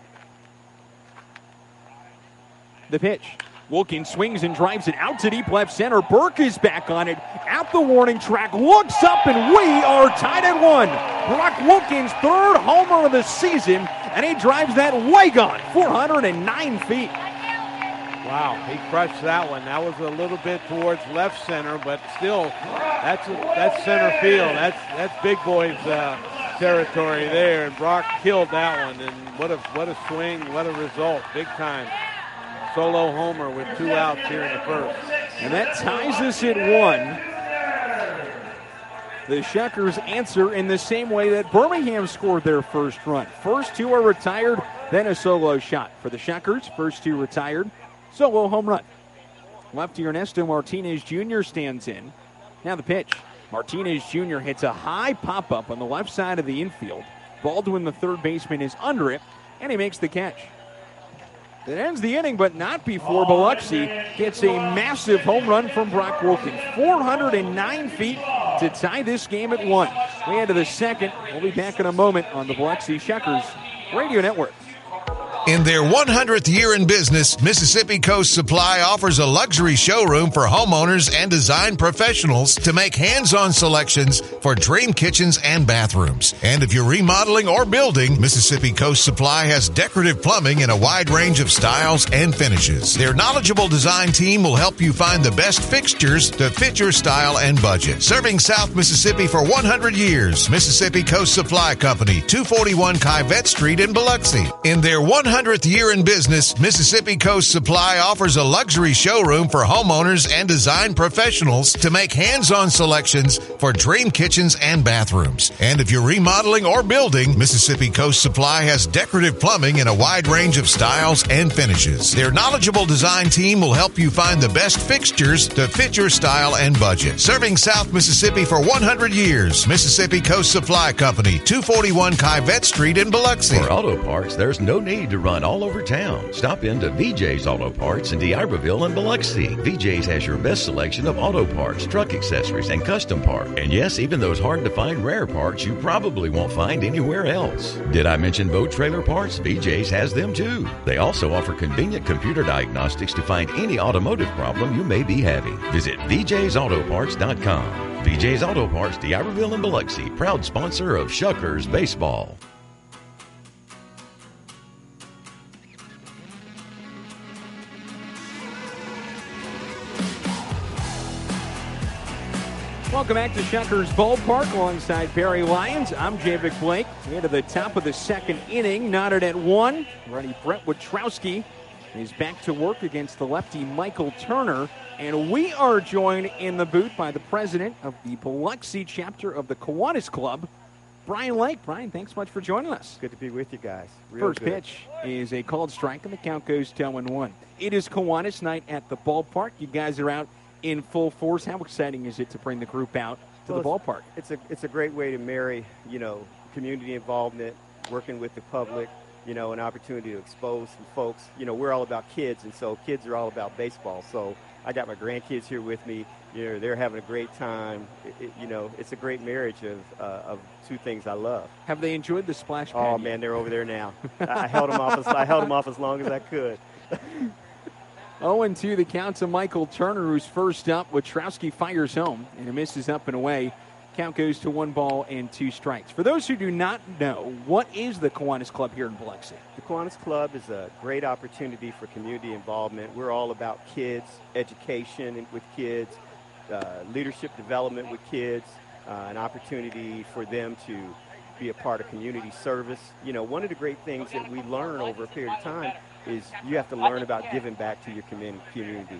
The pitch. Wilken swings and drives it out to deep left center. Burke is back on it at the warning track, looks up, and we are tied at 1. Brock Wilken's 3rd homer of the season, and he drives that way gone, 409 feet. Wow, he crushed that one. That was a little bit towards left center, but still, that's center field. That's big boy's territory there, and Brock killed that one. And what a swing, what a result, big time. Solo homer with 2 outs here in the first. And that ties us at 1. The Shuckers answer in the same way that Birmingham scored their first run. First 2 are retired, then a solo shot. For the Shuckers, first 2 retired, solo home run. Lefty Ernesto Martinez Jr. stands in. Now the pitch. Martinez Jr. hits a high pop-up on the left side of the infield. Baldwin, the third baseman, is under it, and he makes the catch. That ends the inning, but not before Biloxi gets a massive home run from Brock Wilken. 409 feet to tie this game at 1. We head to the second. We'll be back in a moment on the Biloxi Shuckers Radio Network. In their 100th year in business, Mississippi Coast Supply offers a luxury showroom for homeowners and design professionals to make hands-on selections for dream kitchens and bathrooms. And if you're remodeling or building, Mississippi Coast Supply has decorative plumbing in a wide range of styles and finishes. Their knowledgeable design team will help you find the best fixtures to fit your style and budget. Serving South Mississippi for 100 years, Mississippi Coast Supply Company, 241 Kivette Street in Biloxi. In their 100th year in business, Mississippi Coast Supply offers a luxury showroom for homeowners and design professionals to make hands-on selections for dream kitchens and bathrooms. And if you're remodeling or building, Mississippi Coast Supply has decorative plumbing in a wide range of styles and finishes. Their knowledgeable design team will help you find the best fixtures to fit your style and budget. Serving South Mississippi for 100 years, Mississippi Coast Supply Company, 241 Kivette Street in Biloxi. For auto parts, there's no need to run all over town. Stop into VJ's Auto Parts in D'Iberville and Biloxi. VJ's has your best selection of auto parts, truck accessories, and custom parts. And yes, even those hard-to-find rare parts you probably won't find anywhere else. Did I mention boat trailer parts? VJ's has them too. They also offer convenient computer diagnostics to find any automotive problem you may be having. Visit VJ'sAutoParts.com. VJ's Auto Parts, D'Iberville and Biloxi, proud sponsor of Shuckers Baseball. Welcome back to Shuckers Ballpark alongside Barry Lyons. I'm Javic Blake. We're to the top of the second inning, knotted at 1. Ready, Brett Witrowski is back to work against the lefty Michael Turner. And we are joined in the booth by the president of the Biloxi chapter of the Kiwanis Club, Brian Lake. Brian, thanks so much for joining us. Good to be with you guys. First pitch is a called strike, and the count goes 0-1. It is Kiwanis night at the ballpark. You guys are out in full force. How exciting is it to bring the group out to the ballpark? It's a great way to marry, community involvement, working with the public, an opportunity to expose some folks. We're all about kids, and so kids are all about baseball. So I got my grandkids here with me. They're having a great time. It's a great marriage of two things I love. Have they enjoyed the splash pad? Oh, man, they're over there now. I held them off as long as I could. 0-2 the count to Michael Turner, who's first up. Witrowski fires home, and it misses up and away. Count goes to 1-2 strikes. For those who do not know, what is the Kiwanis Club here in Biloxi? The Kiwanis Club is a great opportunity for community involvement. We're all about kids, education with kids, leadership development with kids, an opportunity for them to be a part of community service. One of the great things that we learn over a period of time is you have to learn about giving back to your community.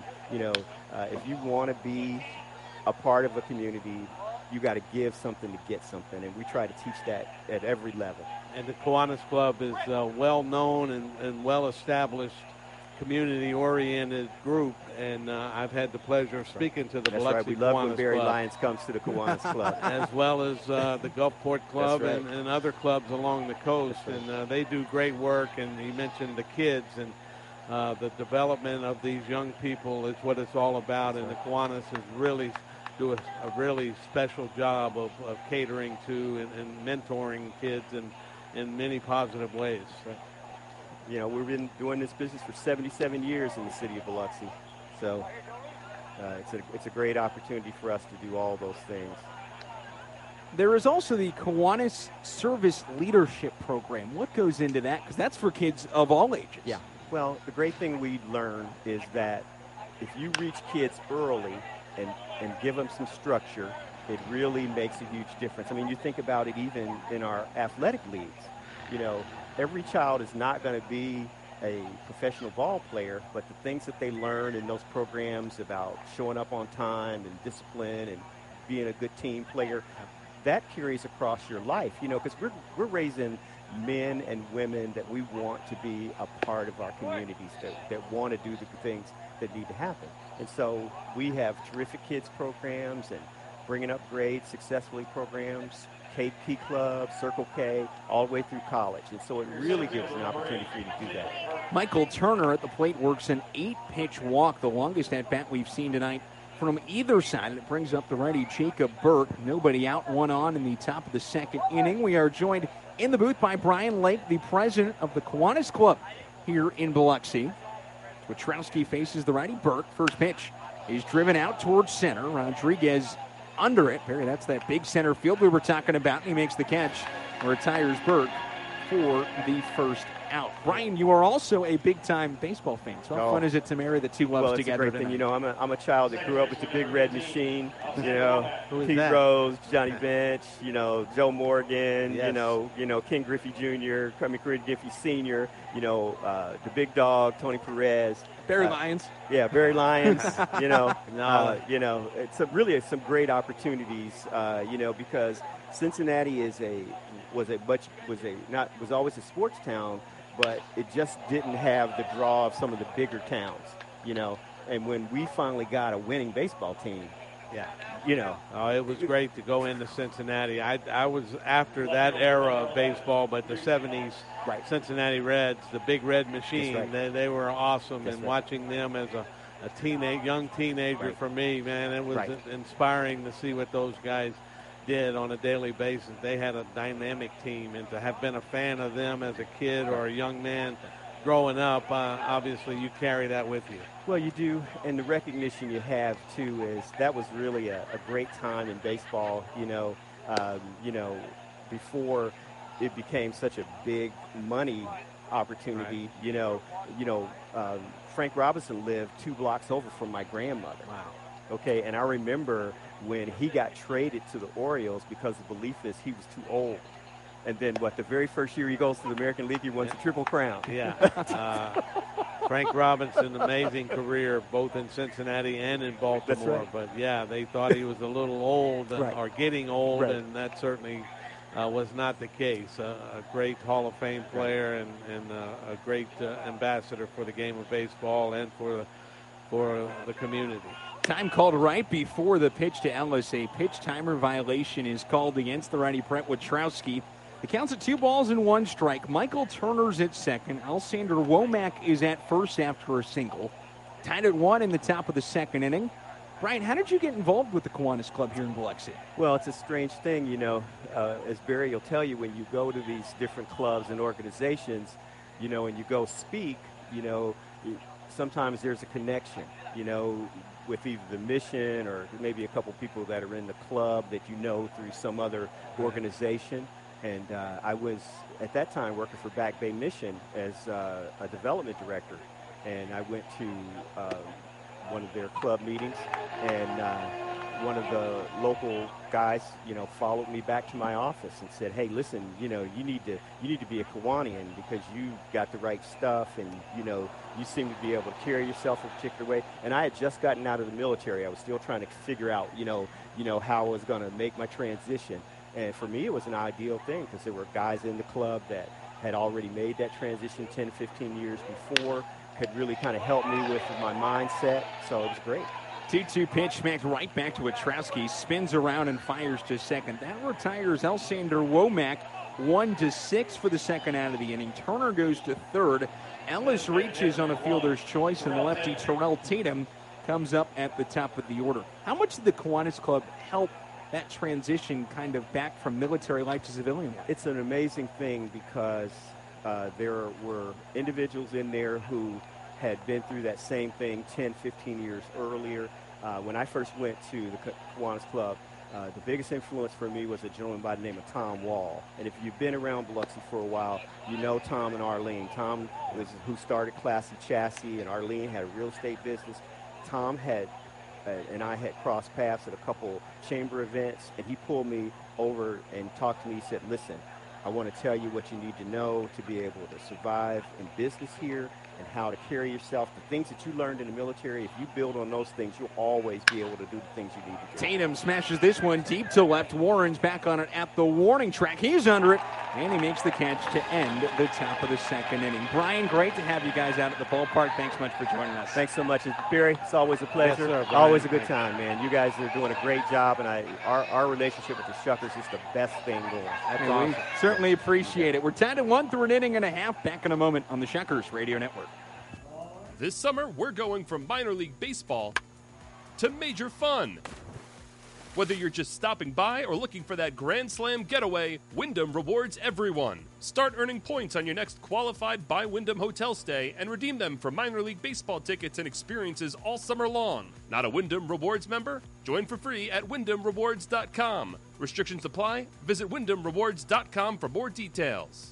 If you want to be a part of a community, you got to give something to get something, and we try to teach that at every level. And the Kiwanis Club is a well-known and well-established community-oriented group, and I've had the pleasure of speaking to the That's Biloxi right. We love Kiwanis when Barry Club. Lyons comes to the Kiwanis Club. As well as the Gulfport Club That's right. and other clubs along the coast, Right. and they do great work, and he mentioned the kids, and the development of these young people is what it's all about, and the Kiwanis is really do a really special job of catering to and mentoring kids in many positive ways. Right. We've been doing this business for 77 years in the city of Biloxi, so it's a great opportunity for us to do all those things. There is also the Kiwanis Service Leadership Program. What goes into that? Because that's for kids of all ages. Yeah. Well, the great thing we learn is that if you reach kids early and give them some structure, it really makes a huge difference. I mean, you think about it even in our athletic leagues. Every child is not going to be a professional ball player, but the things that they learn in those programs about showing up on time and discipline and being a good team player, that carries across your life, because we're raising men and women that we want to be a part of our communities, that want to do the things that need to happen. And so we have terrific kids programs and bringing up grades successfully programs, KP Club, Circle K, all the way through college. And so it really gives an opportunity for you to do that. Michael Turner at the plate works an 8-pitch walk, the longest at bat we've seen tonight from either side. And it brings up the righty Jacob Burke. Nobody out, one on in the top of the second inning. We are joined in the booth by Brian Lake, the president of the Kiwanis Club here in Biloxi. Witrowski faces the righty Burke. First pitch is driven out towards center. Rodriguez under it. Barry, that's that big center field we were talking about. And he makes the catch. Retires Burke for the first out. Brian, you are also a big-time baseball fan. So how fun is it to marry the two loves together? Well, it's a great thing. I'm a child that grew up with the Big Red Machine. Who is Pete that? Rose, Johnny Bench, Joe Morgan, Yes. Ken Griffey Jr., Ken Griffey Sr., the big dog, Tony Perez. Barry Lyons. Yeah, Barry Lyons, No. it's really some great opportunities, because Cincinnati was always a sports town, but it just didn't have the draw of some of the bigger towns, and when we finally got a winning baseball team, it was great to go into Cincinnati. I was after that era of baseball, but the 70s Cincinnati Reds, the Big Red Machine, they were awesome. And watching them as a young teenager for me, man, it was inspiring to see what those guys did on a daily basis. They had a dynamic team, and to have been a fan of them as a kid or a young man growing up, obviously you carry that with you. Well, you do, and the recognition you have, too, is that was really a great time in baseball, before it became such a big money opportunity. Frank Robinson lived 2 blocks over from my grandmother. Wow. Okay, and I remember when he got traded to the Orioles because the belief is he was too old. And then, the very first year he goes to the American League, he wins the Triple Crown. Yeah. Frank Robinson, amazing career, both in Cincinnati and in Baltimore. That's right. But, yeah, they thought he was a little old or getting old, and that certainly was not the case. A great Hall of Fame player and a great ambassador for the game of baseball and for the community. Time called right before the pitch to Ellis. A pitch timer violation is called against the righty Brent Witrowski. The count's at 2-1 strike. Michael Turner's at second. Alexander Womack is at first after a single. Tied at 1 in the top of the second inning. Brian, how did you get involved with the Kiwanis Club here in Biloxi? Well, it's a strange thing, as Barry will tell you, when you go to these different clubs and organizations, and you go speak, sometimes there's a connection, with either the mission or maybe a couple people that are in the club that through some other organization. And I was, at that time, working for Back Bay Mission as a development director. And I went to one of their club meetings, and one of the local guys, followed me back to my office and said, "Hey, listen, you need to be a Kiwanian because you got the right stuff, and you seem to be able to carry yourself a particular way." And I had just gotten out of the military. I was still trying to figure out, how I was going to make my transition. And for me, it was an ideal thing because there were guys in the club that had already made that transition 10, 15 years before, could really kind of help me with my mindset. So it was great. 2-2 pitch smacked right back to Witrowski. Spins around and fires to second. That retires Alexander Womack. 1-6 for the second out of the inning. Turner goes to third. Ellis reaches on a fielder's choice, and the lefty Terrell Tatum comes up at the top of the order. How much did the Kiwanis Club help that transition kind of back from military life to civilian life? It's an amazing thing because there were individuals in there who had been through that same thing 10, 15 years earlier. When I first went to the Kiwanis Club, the biggest influence for me was a gentleman by the name of Tom Wall. And if you've been around Biloxi for a while, you know Tom and Arlene. Tom was who started Classy Chassis, and Arlene had a real estate business. Tom had and I had crossed paths at a couple chamber events, and he pulled me over and talked to me. He said, "Listen, I want to tell you what you need to know to be able to survive in business here and how to carry yourself. The things that you learned in the military, if you build on those things, you'll always be able to do the things you need to do." Tatum smashes this one deep to left. Warren's back on it at the warning track. He's under it, and he makes the catch to end the top of the second inning. Brian, great to have you guys out at the ballpark. Thanks much for joining us. Thanks so much. Barry, it's always a pleasure. Yes, sir, always a good time, man. You guys are doing a great job, and our relationship with the Shuckers is the best thing going. That's awesome. We certainly appreciate it. We're tied at 1 through an inning and a half. Back in a moment on the Shuckers Radio Network. This summer, we're going from minor league baseball to major fun. Whether you're just stopping by or looking for that Grand Slam getaway, Wyndham rewards everyone. Start earning points on your next qualified by Wyndham hotel stay and redeem them for minor league baseball tickets and experiences all summer long. Not a Wyndham Rewards member? Join for free at WyndhamRewards.com. Restrictions apply. Visit WyndhamRewards.com for more details.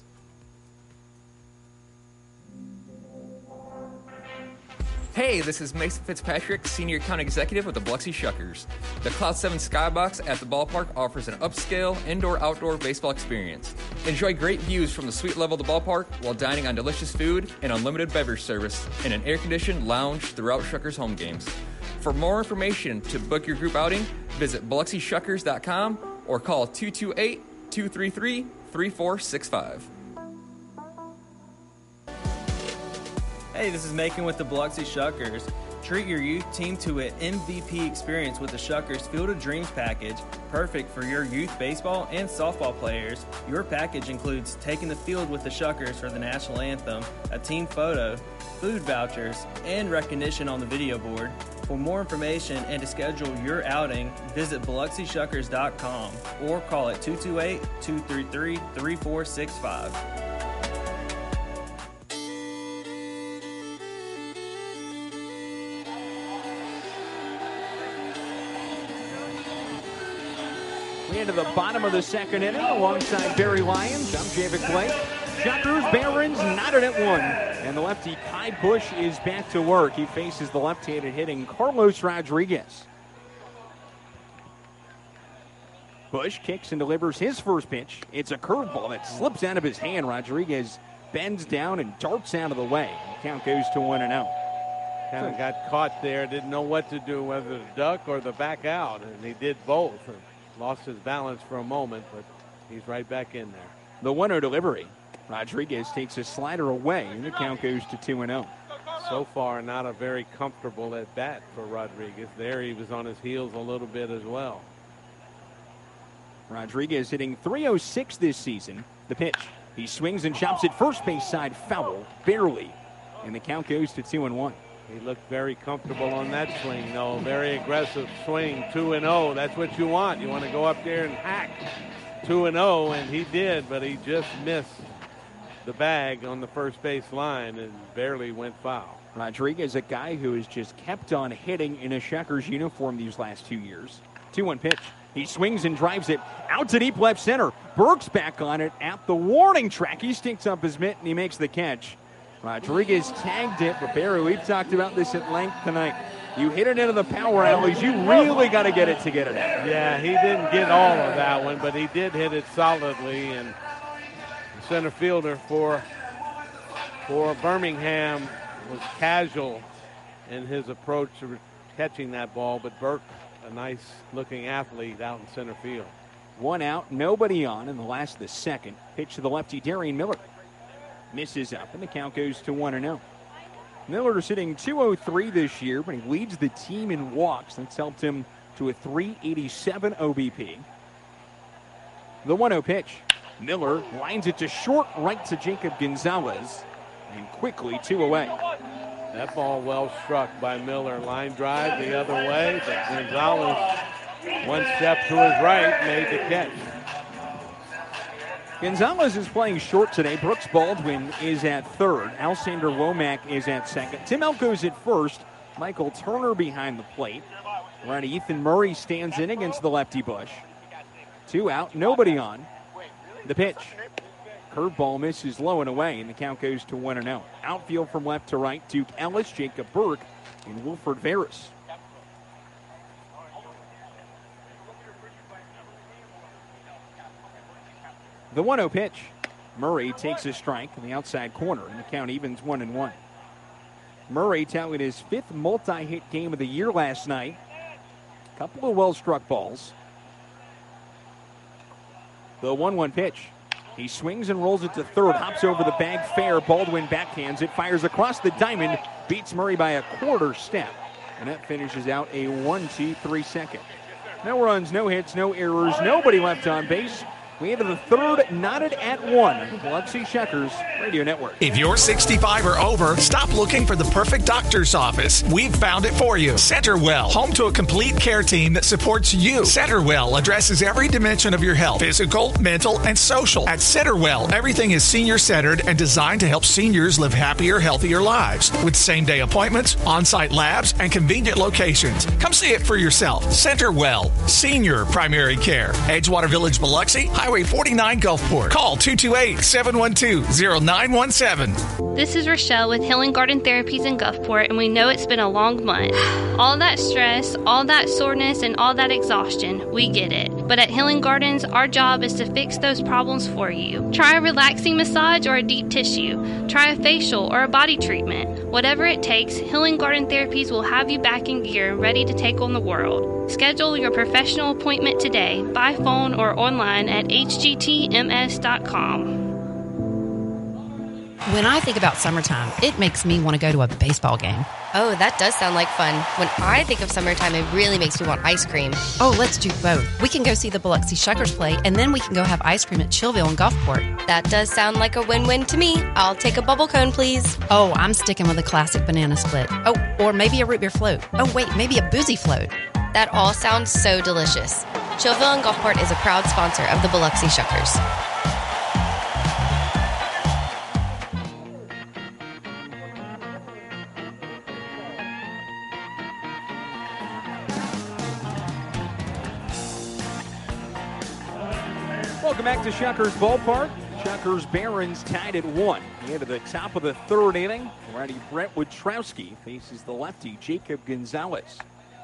Hey, this is Mason Fitzpatrick, Senior Account Executive with the Biloxi Shuckers. The Cloud 7 Skybox at the ballpark offers an upscale indoor-outdoor baseball experience. Enjoy great views from the suite level of the ballpark while dining on delicious food and unlimited beverage service in an air-conditioned lounge throughout Shuckers home games. For more information to book your group outing, visit BiloxiShuckers.com or call 228-233-3465. Hey, this is Macon with the Biloxi Shuckers. Treat your youth team to an MVP experience with the Shuckers Field of Dreams package, perfect for your youth baseball and softball players. Your package includes taking the field with the Shuckers for the national anthem, a team photo, food vouchers, and recognition on the video board. For more information and to schedule your outing, visit BiloxiShuckers.com or call at 228-233-3465. Into the bottom of the second inning alongside Barry Lyons. I'm Javik Blake. Shuckers Barons knotted at 1. And the lefty Kai Bush is back to work. He faces the left-handed hitting Carlos Rodriguez. Bush kicks and delivers his first pitch. It's a curveball that slips out of his hand. Rodriguez bends down and darts out of the way. The count goes to 1-0. Kind of got caught there, didn't know what to do, whether to duck or the back out, and he did both. Lost his balance for a moment, but he's right back in there. The 1-0 delivery. Rodriguez takes a slider away, and the count goes to 2-0. So far, not a very comfortable at bat for Rodriguez. There he was on his heels a little bit as well. Rodriguez hitting .306 this season. The pitch. He swings and chops it first base side foul, barely. And the count goes to 2-1. He looked very comfortable on that swing, though. Very aggressive swing, 2-0. That's what you want. You want to go up there and hack 2-0, and he did, but he just missed the bag on the first base line and barely went foul. Rodriguez, a guy who has just kept on hitting in a Shuckers uniform these last 2 years. 2-1 pitch. He swings and drives it out to deep left center. Burke's back on it at the warning track. He sticks up his mitt and he makes the catch. Rodriguez tagged it, but Barry, we've talked about this at length tonight. You hit it into the power alleys, you really got to get it to get it out. Yeah, he didn't get all of that one, but he did hit it solidly. And the center fielder for Birmingham was casual in his approach to catching that ball, but Burke, a nice-looking athlete out in center field. 1 out, nobody on in the last of the second. Pitch to the lefty, Darian Miller. Misses up, and the count goes to 1-0. Miller sitting .203 this year, but he leads the team in walks. That's helped him to a .387 OBP. The 1-0 pitch. Miller lines it to short right to Jacob Gonzalez, and quickly 2 away. That ball well struck by Miller. Line drive the other way, but Gonzalez, one step to his right, made the catch. Gonzalez is playing short today. Brooks Baldwin is at third. Alexander Womack is at second. Tim Elko's at first. Michael Turner behind the plate. Righty Ethan Murray stands in against the lefty Bush. 2 out, nobody on. The pitch. Curveball misses low and away, and the count goes to 1-0. Outfield from left to right, Duke Ellis, Jacob Burke, and Wilfred Veras. The 1-0 pitch. Murray takes a strike in the outside corner, and the count evens 1-1. Murray tallied his 5th multi-hit game of the year last night. A couple of well-struck balls. The 1-1 pitch. He swings and rolls it to third, hops over the bag fair. Baldwin backhands it, fires across the diamond, beats Murray by a quarter step. And that finishes out a 1-2-3 second. No runs, no hits, no errors, nobody left on base. We enter the third, knotted at 1. Biloxi Shuckers Radio Network. If you're 65 or over, stop looking for the perfect doctor's office. We've found it for you. Centerwell, home to a complete care team that supports you. Centerwell addresses every dimension of your health, physical, mental, and social. At Centerwell, everything is senior-centered and designed to help seniors live happier, healthier lives. With same-day appointments, on-site labs, and convenient locations. Come see it for yourself. Centerwell, senior primary care. Edgewater Village, Biloxi, Highway 49 Gulfport. Call 228-712-0917. This is Rochelle with Healing Garden Therapies in Gulfport, and we know it's been a long month. All that stress, all that soreness, and all that exhaustion, we get it. But at Healing Gardens, our job is to fix those problems for you. Try a relaxing massage or a deep tissue. Try a facial or a body treatment. Whatever it takes, Healing Garden Therapies will have you back in gear and ready to take on the world. Schedule your professional appointment today by phone or online at hgtms.com. When I think about summertime, it makes me want to go to a baseball game. Oh, that does sound like fun. When I think of summertime, it really makes me want ice cream. Oh, let's do both. We can go see the Biloxi Shuckers play, and then we can go have ice cream at Chillville in Gulfport. That does sound like a win-win to me. I'll take a bubble cone, please. Oh, I'm sticking with a classic banana split. Oh, or maybe a root beer float. Oh, wait, maybe a boozy float. That all sounds so delicious. Chillville in Gulfport is a proud sponsor of the Biloxi Shuckers. Welcome back to Shuckers Ballpark. Shuckers Barons tied at 1. Into the top of the third inning, righty Brett Witrowski faces the lefty Jacob Gonzalez.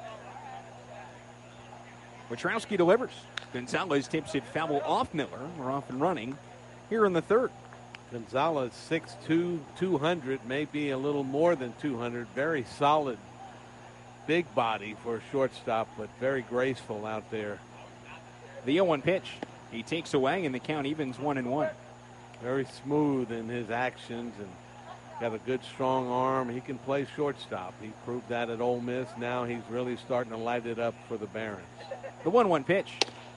Witrowski delivers. Gonzalez tips it foul off Miller. We're off and running here in the third. Gonzalez 6'2", 200, maybe a little more than 200. Very solid, big body for a shortstop, but very graceful out there. The 0-1 pitch. He takes away, and the count evens 1-1. Very smooth in his actions and got a good, strong arm. He can play shortstop. He proved that at Ole Miss. Now he's really starting to light it up for the Barons. The 1-1 pitch.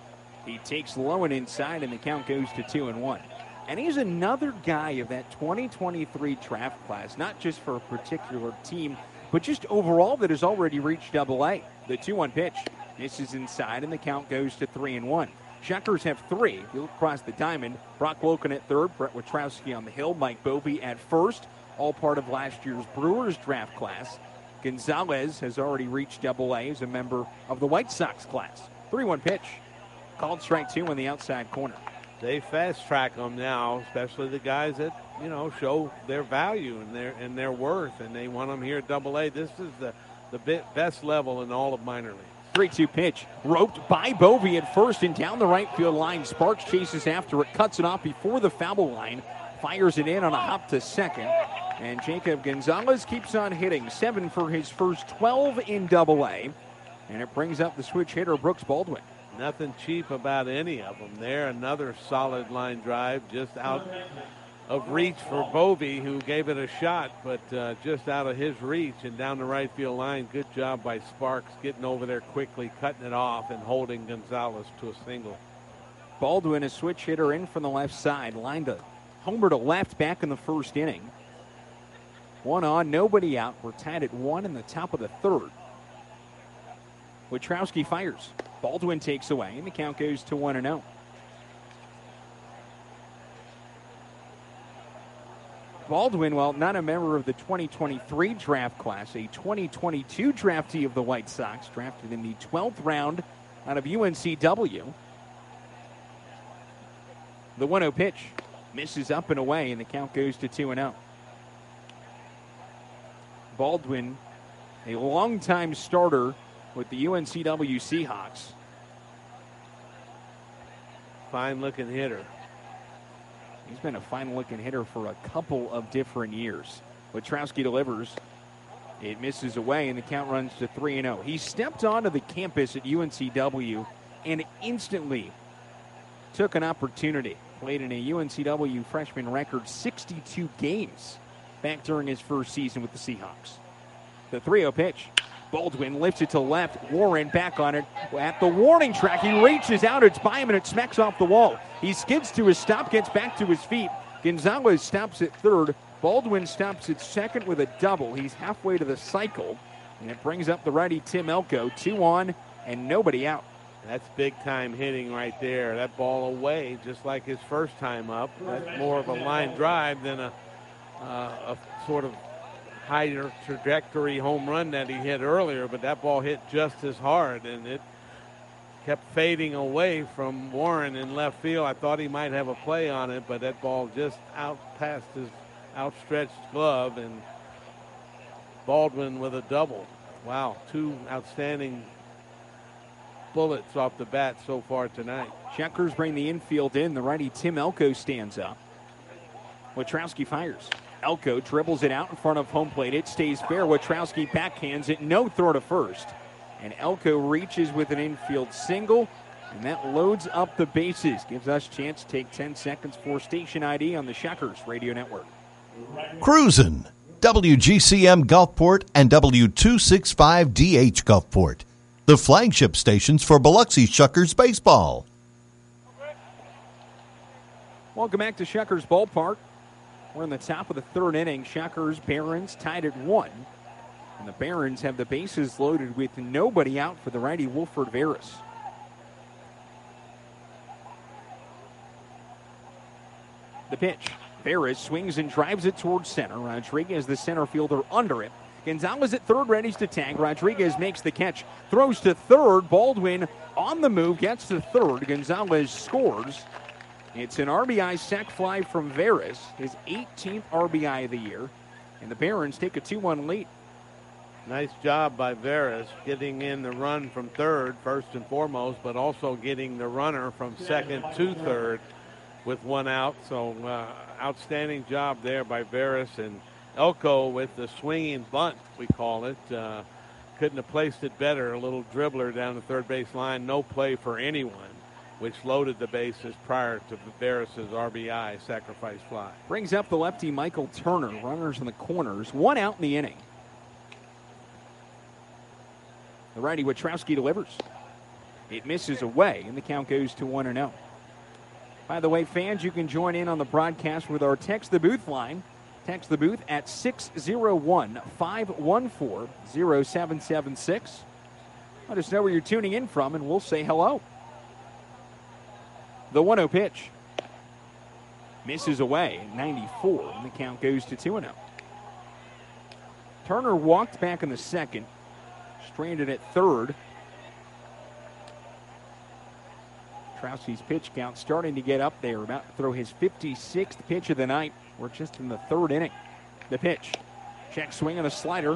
He takes low and inside, and the count goes to 2-1. And he's another guy of that 2023 draft class, not just for a particular team, but just overall that has already reached Double-A. The 2-1 pitch misses inside, and the count goes to 3-1. Shuckers have 3. If you look across the diamond, Brock Loken at third, Brett Witrowski on the hill, Mike Bovee at first, all part of last year's Brewers draft class. Gonzalez has already reached Double-A as a member of the White Sox class. 3-1 pitch. Called strike 2 in the outside corner. They fast track them now, especially the guys that, show their value and their worth, and they want them here at Double-A. This is the best level in all of minor league. 3-2 pitch, roped by Bovee at first and down the right field line. Sparks chases after it, cuts it off before the foul line, fires it in on a hop to second. And Jacob Gonzalez keeps on hitting, 7 for his first 12 in Double-A. And it brings up the switch hitter, Brooks Baldwin. Nothing cheap about any of them there. Another solid line drive just out of reach for Bovee, who gave it a shot, but just out of his reach and down the right field line. Good job by Sparks getting over there quickly, cutting it off, and holding Gonzalez to a single. Baldwin, a switch hitter in from the left side, lined a homer to left back in the first inning. 1 on, nobody out. We're tied at 1 in the top of the third. Witrowski fires. Baldwin takes away, and the count goes to 1-0. Baldwin, while not a member of the 2023 draft class, a 2022 draftee of the White Sox, drafted in the 12th round out of UNCW. The 1-0 pitch misses up and away, and the count goes to 2-0. Baldwin, a longtime starter with the UNCW Seahawks. Fine-looking hitter. He's been a fine-looking hitter for a couple of different years. Witrowski delivers. It misses away, and the count runs to 3-0. He stepped onto the campus at UNCW and instantly took an opportunity. Played in a UNCW freshman record 62 games back during his first season with the Seahawks. The 3-0 pitch. Baldwin lifts it to left. Warren back on it at the warning track. He reaches out. It's by him, and it smacks off the wall. He skids to his stop, gets back to his feet. Gonzalez stops at third. Baldwin stops at second with a double. He's halfway to the cycle, and it brings up the righty Tim Elko. 2 on and nobody out. That's big-time hitting right there. That ball away, just like his first time up. That's more of a line drive than a sort of higher trajectory home run that he hit earlier, but that ball hit just as hard, and it kept fading away from Warren in left field. I thought he might have a play on it, but that ball just out past his outstretched glove, and Baldwin with a double. Wow, 2 outstanding bullets off the bat so far tonight. Checkers bring the infield in. The righty Tim Elko stands up. Witrowski fires. Elko dribbles it out in front of home plate. It stays fair. Witrowski backhands it. No throw to first. And Elko reaches with an infield single, and that loads up the bases. Gives us a chance to take 10 seconds for station ID on the Shuckers Radio Network. Cruisin'. WGCM Gulfport and W265DH Gulfport. The flagship stations for Biloxi Shuckers baseball. Welcome back to Shuckers Ballpark. We're in the top of the third inning. Shuckers, Barons tied at 1. And the Barons have the bases loaded with nobody out for the righty Wilfred Veras. The pitch. Veras swings and drives it towards center. Rodriguez, the center fielder, under it. Gonzalez at third, ready to tag. Rodriguez makes the catch, throws to third. Baldwin on the move, gets to third. Gonzalez scores. It's an RBI sac fly from Veras, his 18th RBI of the year. And the Barons take a 2-1 lead. Nice job by Veras getting in the run from third, first and foremost, but also getting the runner from second to third with 1 out. So outstanding job there by Veras. And Elko with the swinging bunt, we call it. Couldn't have placed it better. A little dribbler down the third base line. No play for anyone, which loaded the bases prior to Veras' RBI sacrifice fly. Brings up the lefty Michael Turner. Runners in the corners. 1 out in the inning. The righty Witrowski delivers. It misses away, and the count goes to 1-0. By the way, fans, you can join in on the broadcast with our Text the Booth line. Text the booth at 601-514-0776. Let us know where you're tuning in from, and we'll say hello. The 1-0 pitch. Misses away at 94, and the count goes to 2-0. Turner walked back in the second, stranded at third. Trowski's pitch count starting to get up there, about to throw his 56th pitch of the night. We're just in the third inning. The pitch. Check swing on a slider.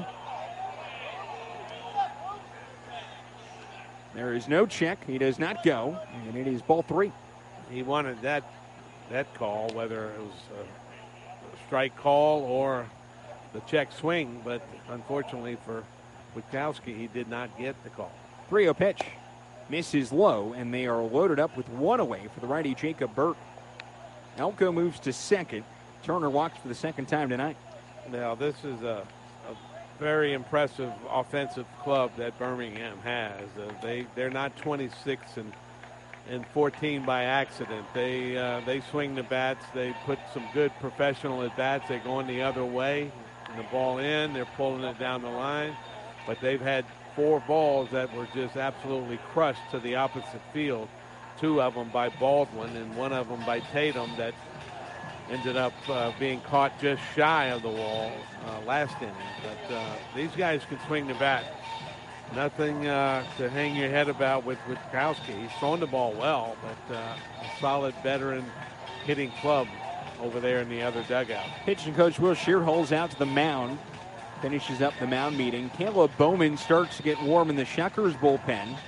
There is no check. He does not go, and it is ball 3. He wanted that call, whether it was a strike call or the check swing, but unfortunately for Witkowski, he did not get the call. 3-0 pitch. Misses low, and they are loaded up with one away for the righty Jacob Burke. Elko moves to second. Turner walks for the second time tonight. Now, this is a very impressive offensive club that Birmingham has. They're not 26 and 14 by accident. They swing the bats. They put some good professional at bats. They're going the other way. And the ball in, they're pulling it down the line. But they've had 4 balls that were just absolutely crushed to the opposite field. 2 of them by Baldwin and 1 of them by Tatum that ended up being caught just shy of the wall last inning. But these guys can swing the bat. Nothing to hang your head about with Witkowski. He's throwing the ball well, but a solid veteran hitting club over there in the other dugout. Pitching coach Will Shearholz out to the mound. Finishes up the mound meeting. Caleb Bowman starts to get warm in the Shuckers bullpen.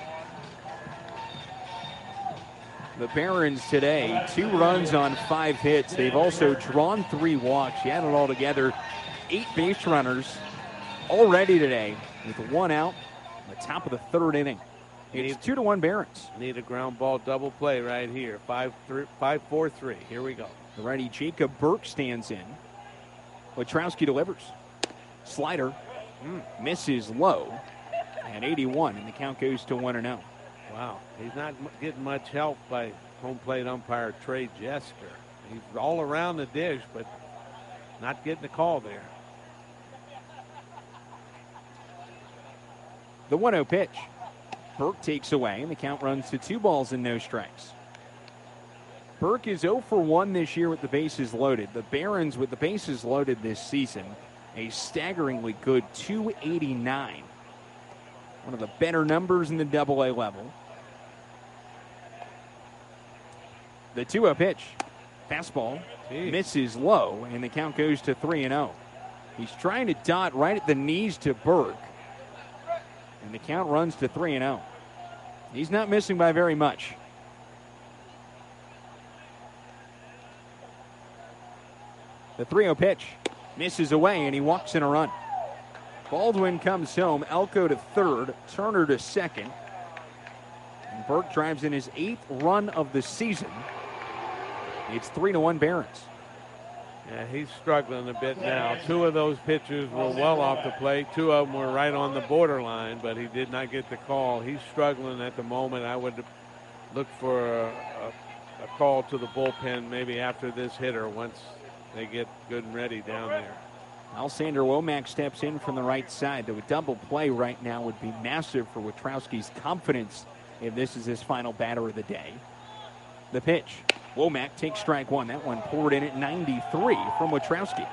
The Barons today, 2 runs on 5 hits. They've also drawn 3 walks. You add it all together, 8 base runners already today with 1 out in the top of the 3rd inning. It's 2-1 Barons. Need a ground ball double play right here. 5-4-3. Here we go. The righty Jacob Burke stands in. Witkowski delivers. Slider misses low at 81, and the count goes to 1-0. Wow, he's not getting much help by home plate umpire Trey Jester. He's all around the dish, but not getting a call there. The 1-0 pitch. Burke takes away, and the count runs to 2 balls and no strikes. Burke is 0 for 1 this year with the bases loaded. The Barons with the bases loaded this season, a staggeringly good 289. One of the better numbers in the Double-A level. The 2-0 pitch. Fastball misses low, and the count goes to 3-0. He's trying to dot right at the knees to Burke, and the count runs to 3-0. He's not missing by very much. The 3-0 pitch misses away, and he walks in a run. Baldwin comes home. Elko to third. Turner to second. And Burke drives in his 8th run of the season. It's 3-1 Barons. Yeah, he's struggling a bit now. 2 of those pitches were well off the plate. 2 of them were right on the borderline, but he did not get the call. He's struggling at the moment. I would look for a call to the bullpen maybe after this hitter once they get good and ready down there. Alexander Womack steps in from the right side. Though a double play right now would be massive for Witkowski's confidence if this is his final batter of the day. The pitch. Womack takes strike 1. That one poured in at 93 from Witkowski.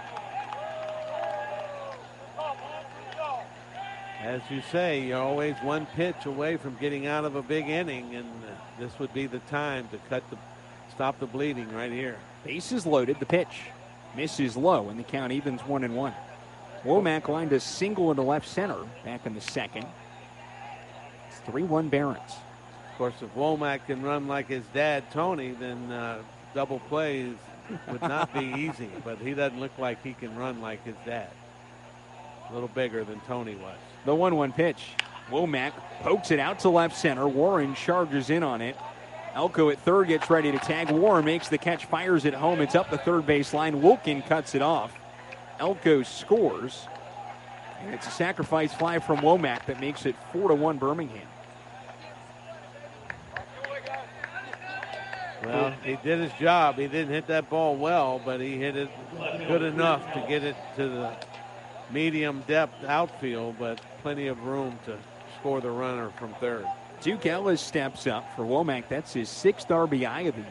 As you say, you're always 1 pitch away from getting out of a big inning, and this would be the time to stop the bleeding right here. Bases loaded. The pitch misses low, and the count evens 1-1. Womack lined a single into left center back in the second. It's 3-1 Barons. Of course, if Womack can run like his dad, Tony, then double plays would not be easy. But he doesn't look like he can run like his dad. A little bigger than Tony was. The 1-1 pitch. Womack pokes it out to left center. Warren charges in on it. Elko at third gets ready to tag. Warren makes the catch, fires it home. It's up the third base line. Wilkin cuts it off. Elko scores. And it's a sacrifice fly from Womack that makes it 4-1 Birmingham. Well, he did his job. He didn't hit that ball well, but he hit it good enough to get it to the medium depth outfield, but plenty of room to score the runner from third. Duke Ellis steps up for Womack. That's his 6th RBI of the year.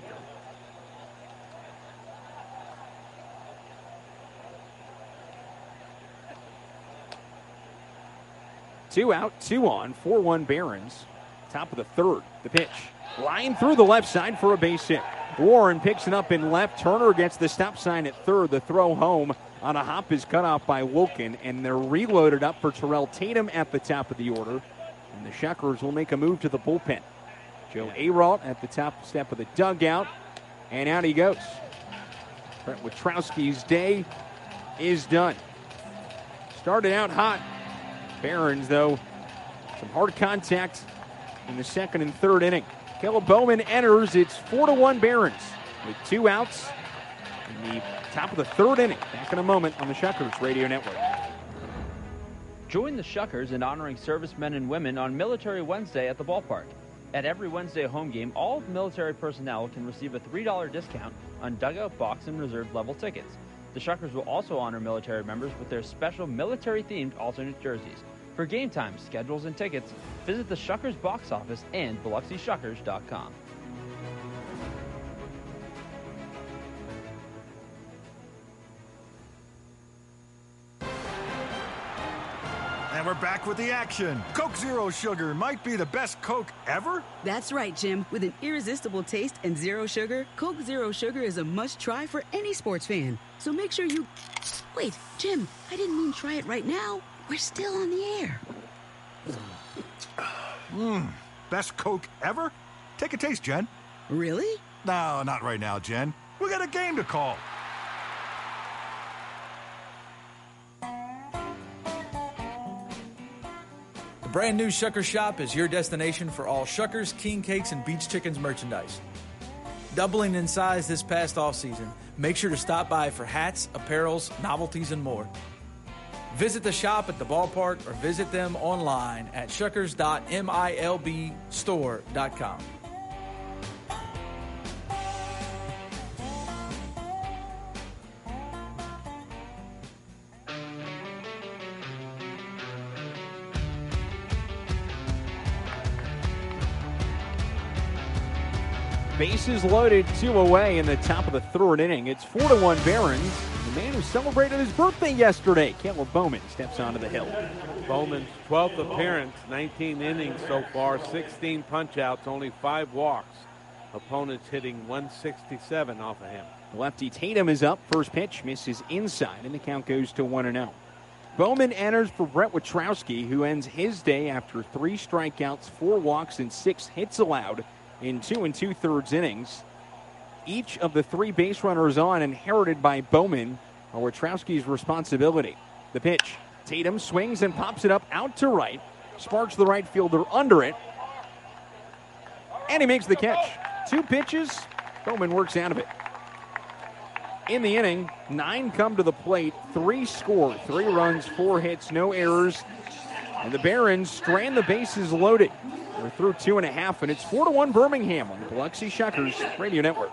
Two out, 2 on, 4-1 Barons. Top of the third. The pitch. Line through the left side for a base hit. Warren picks it up in left. Turner gets the stop sign at third. The throw home on a hop is cut off by Wilkin, and they're reloaded up for Terrell Tatum at the top of the order. And the Shuckers will make a move to the bullpen. Joe Aralt at the top step of the dugout, and out he goes. Brent Witrowski's day is done. Started out hot. Barons, though, some hard contact in the second and third inning. Caleb Bowman enters. It's 4-1 Barons with 2 outs in the top of the third inning. Back in a moment on the Shuckers Radio Network. Join the Shuckers in honoring servicemen and women on Military Wednesday at the ballpark. At every Wednesday home game, all military personnel can receive a $3 discount on dugout, box, and reserve level tickets. The Shuckers will also honor military members with their special military-themed alternate jerseys. For game time, schedules, and tickets, visit the Shuckers box office and BiloxiShuckers.com. And we're back with the action. Coke Zero Sugar might be the best Coke ever. That's right, Jim. With an irresistible taste and zero sugar, Coke Zero Sugar is a must-try for any sports fan. So make sure you... Wait, Jim, I didn't mean try it right now. We're still on the air. Best Coke ever? Take a taste, Jen. Really? No, not right now, Jen. We got a game to call. The brand new Shuckers Shop is your destination for all Shuckers, King Cakes, and Beach Chickens merchandise. Doubling in size this past off-season, make sure to stop by for hats, apparels, novelties, and more. Visit the shop at the ballpark or visit them online at shuckers.milbstore.com. Bases loaded, 2 away in the top of the third inning. It's 4-1 Barons. The man who celebrated his birthday yesterday, Caleb Bowman, steps onto the hill. Bowman's 12th appearance, 19 innings so far, 16 punch-outs, only 5 walks. Opponents hitting 167 off of him. Lefty Tatum is up. First pitch misses inside, and the count goes to 1-0. Bowman enters for Brent Witrowski, who ends his day after 3 strikeouts, 4 walks, and 6 hits allowed in 2 2/3 innings. Each of the 3 base runners on, inherited by Bowman, are Witrowski's responsibility. The pitch. Tatum swings and pops it up out to right. Sparks the right fielder under it. And he makes the catch. 2 pitches. Bowman works out of it. In the inning, 9 come to the plate. 3 score. 3 runs, 4 hits, no errors. And the Barons strand the bases loaded. We're through 2.5, and it's 4-1 Birmingham on the Biloxi Shuckers Radio Network.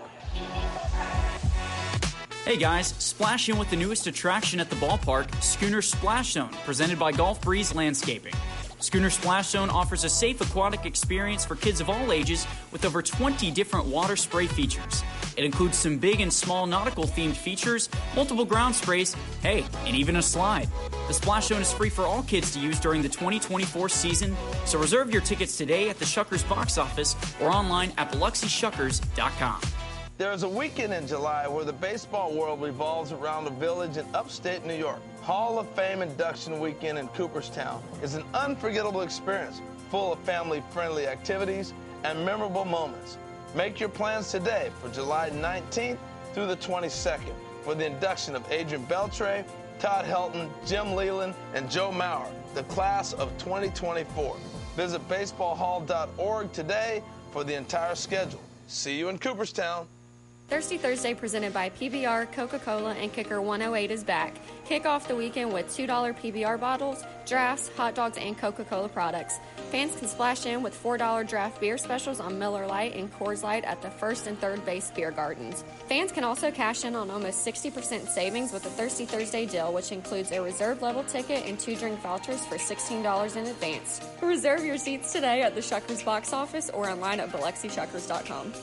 Hey guys, splash in with the newest attraction at the ballpark, Schooner Splash Zone, presented by Golf Breeze Landscaping. Schooner Splash Zone offers a safe aquatic experience for kids of all ages with over 20 different water spray features. It includes some big and small nautical-themed features, multiple ground sprays, hey, and even a slide. The Splash Zone is free for all kids to use during the 2024 season, so reserve your tickets today at the Shuckers box office or online at BiloxiShuckers.com. There's a weekend in July where the baseball world revolves around a village in upstate New York. Hall of Fame Induction Weekend in Cooperstown is an unforgettable experience full of family-friendly activities and memorable moments. Make your plans today for July 19th through the 22nd for the induction of Adrian Beltre, Todd Helton, Jim Leland, and Joe Mauer, the class of 2024. Visit baseballhall.org today for the entire schedule. See you in Cooperstown. Thirsty Thursday presented by PBR, Coca-Cola, and Kicker 108 is back. Kick off the weekend with $2 PBR bottles, drafts, hot dogs, and Coca-Cola products. Fans can splash in with $4 draft beer specials on Miller Lite and Coors Light at the first and third base beer gardens. Fans can also cash in on almost 60% savings with the Thirsty Thursday deal, which includes a reserve level ticket and 2 drink vouchers for $16 in advance. Reserve your seats today at the Shuckers box office or online at BiloxiShuckers.com.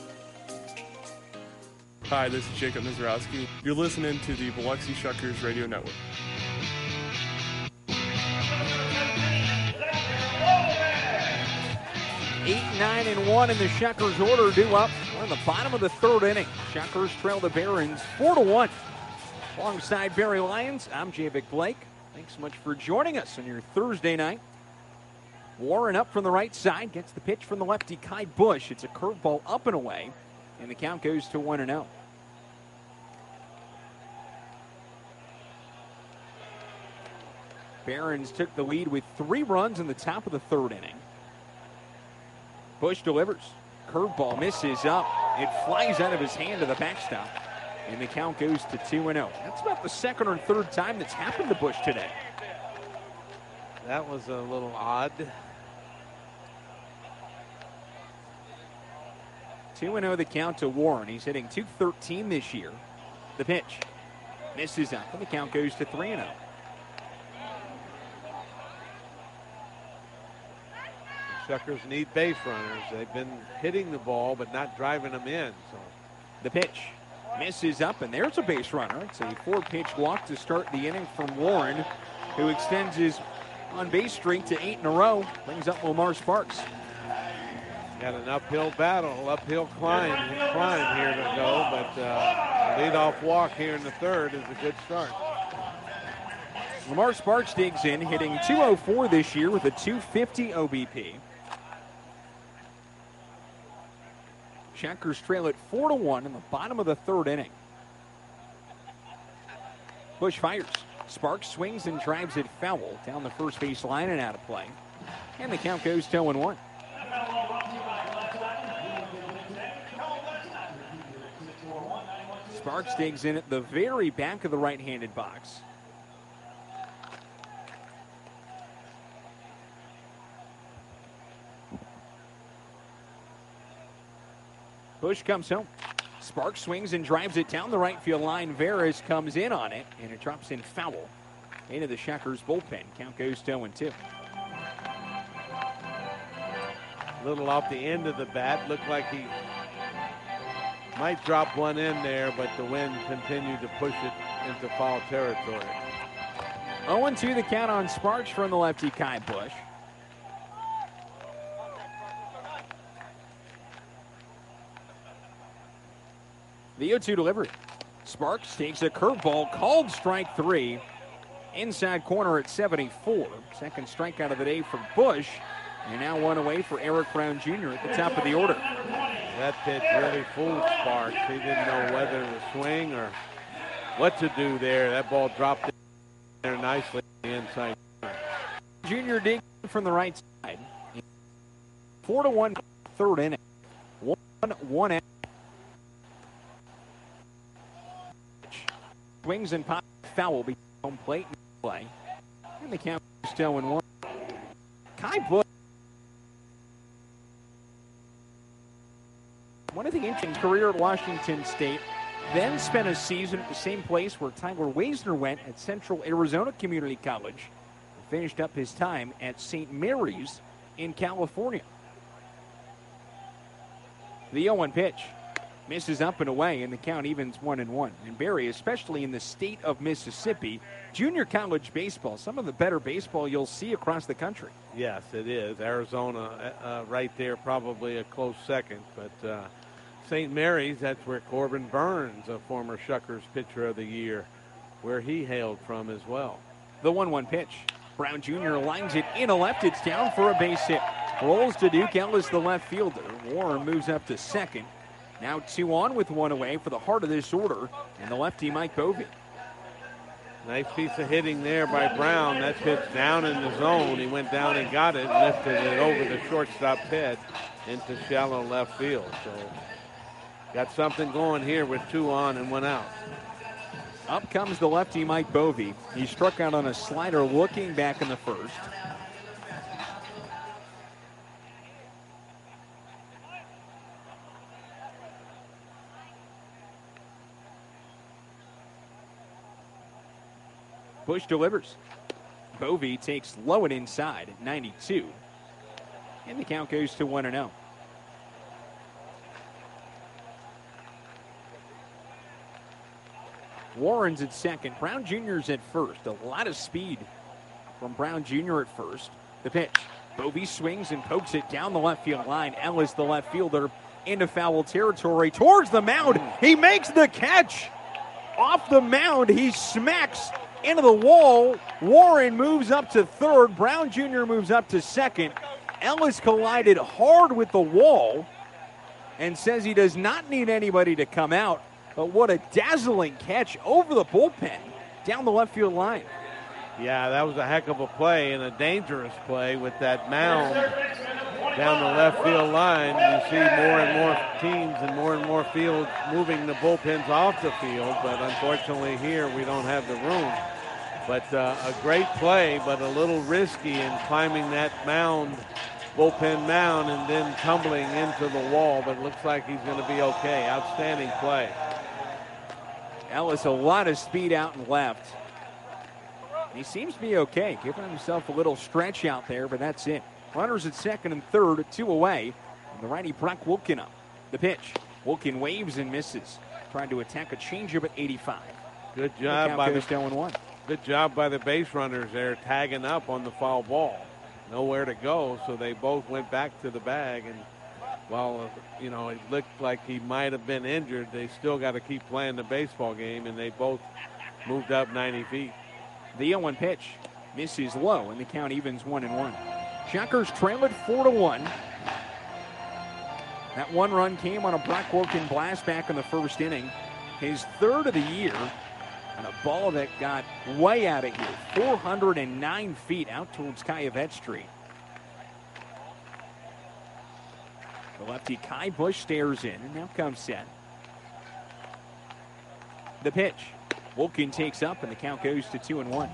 Hi, this is Jacob Mizrowski. You're listening to the Biloxi Shuckers Radio Network. 8-9-1 in the Shuckers order, due up. We're in the bottom of the third inning. Shuckers trail the Barons 4-1. Alongside Barry Lyons, I'm Javik Blake. Thanks so much for joining us on your Thursday night. Warren up from the right side, gets the pitch from the lefty Kai Bush. It's a curveball up and away, and the count goes to 1-0. Barons took the lead with 3 runs in the top of the third inning. Bush delivers. Curveball misses up. It flies out of his hand to the backstop, and the count goes to 2-0. That's about the second or third time that's happened to Bush today. That was a little odd. 2-0 the count to Warren. He's hitting .213 this year. The pitch misses up, and the count goes to 3-0. Shuckers need base runners. They've been hitting the ball but not driving them in. So the pitch misses up, and there's a base runner. It's a 4-pitch walk to start the inning from Warren, who extends his on-base streak to 8 in a row. Brings up Lamar Sparks. Got an uphill battle, uphill climb here to go, but leadoff walk here in the third is a good start. Lamar Sparks digs in, hitting .204 this year with a .250 OBP. Shuckers trail it 4-1 in the bottom of the third inning. Bush fires. Sparks swings and drives it foul down the first base line and out of play. And the count goes to 0-1. Sparks digs in at the very back of the right-handed box. Bush comes home. Sparks swings and drives it down the right field line. Veras comes in on it, and it drops in foul into the Shuckers bullpen. Count goes to 0-2. A little off the end of the bat. Looked like he might drop one in there, but the wind continued to push it into foul territory. 0-2 the count on Sparks from the lefty Kai Bush. The 0-2 delivery. Sparks takes a curveball, called strike 3. Inside corner at 74. Second strikeout of the day for Bush. And now one away for Eric Brown Jr. at the top of the order. That pitch really fooled Sparks. He didn't know whether to swing or what to do there. That ball dropped in there nicely inside. Jr. digging from the right side. 4-1 third inning. 1-1 out. Swings and pop foul be home plate and play. And the count is still 1. Kai Bush. One of the interesting career at Washington State, then spent a season at the same place where Tyler Waisner went at Central Arizona Community College. Finished up his time at St. Mary's in California. The 0-1 pitch misses up and away, and the count evens 1-1. And Barry, especially in the state of Mississippi, junior college baseball, some of the better baseball you'll see across the country. Yes, it is. Arizona right there, probably a close second. But St. Mary's, that's where Corbin Burns, a former Shuckers Pitcher of the Year, where he hailed from as well. The 1-1 pitch. Brown Jr. lines it in a left. It's down for a base hit. Rolls to Duke Ellis, the left fielder. Warren moves up to second. Now 2 on with 1 away for the heart of this order, and the lefty Mike Bovee. Nice piece of hitting there by Brown. That pitch down in the zone. He went down and got it, lifted it over the shortstop's head into shallow left field. So got something going here with 2 on and 1 out. Up comes the lefty Mike Bovee. He struck out on a slider looking back in the first. Bush delivers. Bovee takes low and inside at 92. And the count goes to 1-0. Warren's at second. Brown Jr.'s at first. A lot of speed from Brown Jr. at first. The pitch. Bovee swings and pokes it down the left field line. Ellis, the left fielder, into foul territory towards the mound. He makes the catch. Off the mound, he smacks into the wall. Warren moves up to third. Brown Jr. moves up to second. Ellis collided hard with the wall and says he does not need anybody to come out. But what a dazzling catch over the bullpen down the left field line. Yeah, that was a heck of a play and a dangerous play with that mound down the left field line. You see more and more teams and more fields moving the bullpens off the field, but unfortunately here we don't have the room. But a great play, but a little risky in climbing that mound, bullpen mound, and then tumbling into the wall, but it looks like he's going to be okay. Outstanding play. Ellis, a lot of speed out and left. He seems to be okay, giving himself a little stretch out there, but that's it. Runners at second and third, 2 away. And the righty Brock Wilkin up. The pitch. Wilkin waves and misses. Trying to attack a changeup at 85. Good job by the 0-1. Good job by the base runners there, tagging up on the foul ball. Nowhere to go, so they both went back to the bag. And while it looked like he might have been injured, they still got to keep playing the baseball game, and they both moved up 90 feet. The 0-1 pitch misses low, and the count evens 1-1. Shuckers trail it 4-1. That 1 run came on a Brock Wilkin blast back in the first inning. His 3rd of the year, and a ball that got way out of here, 409 feet out towards Calumet Street. The lefty Kai Bush stares in, and now comes set. The pitch. Wilkin takes up, and the count goes to 2-1.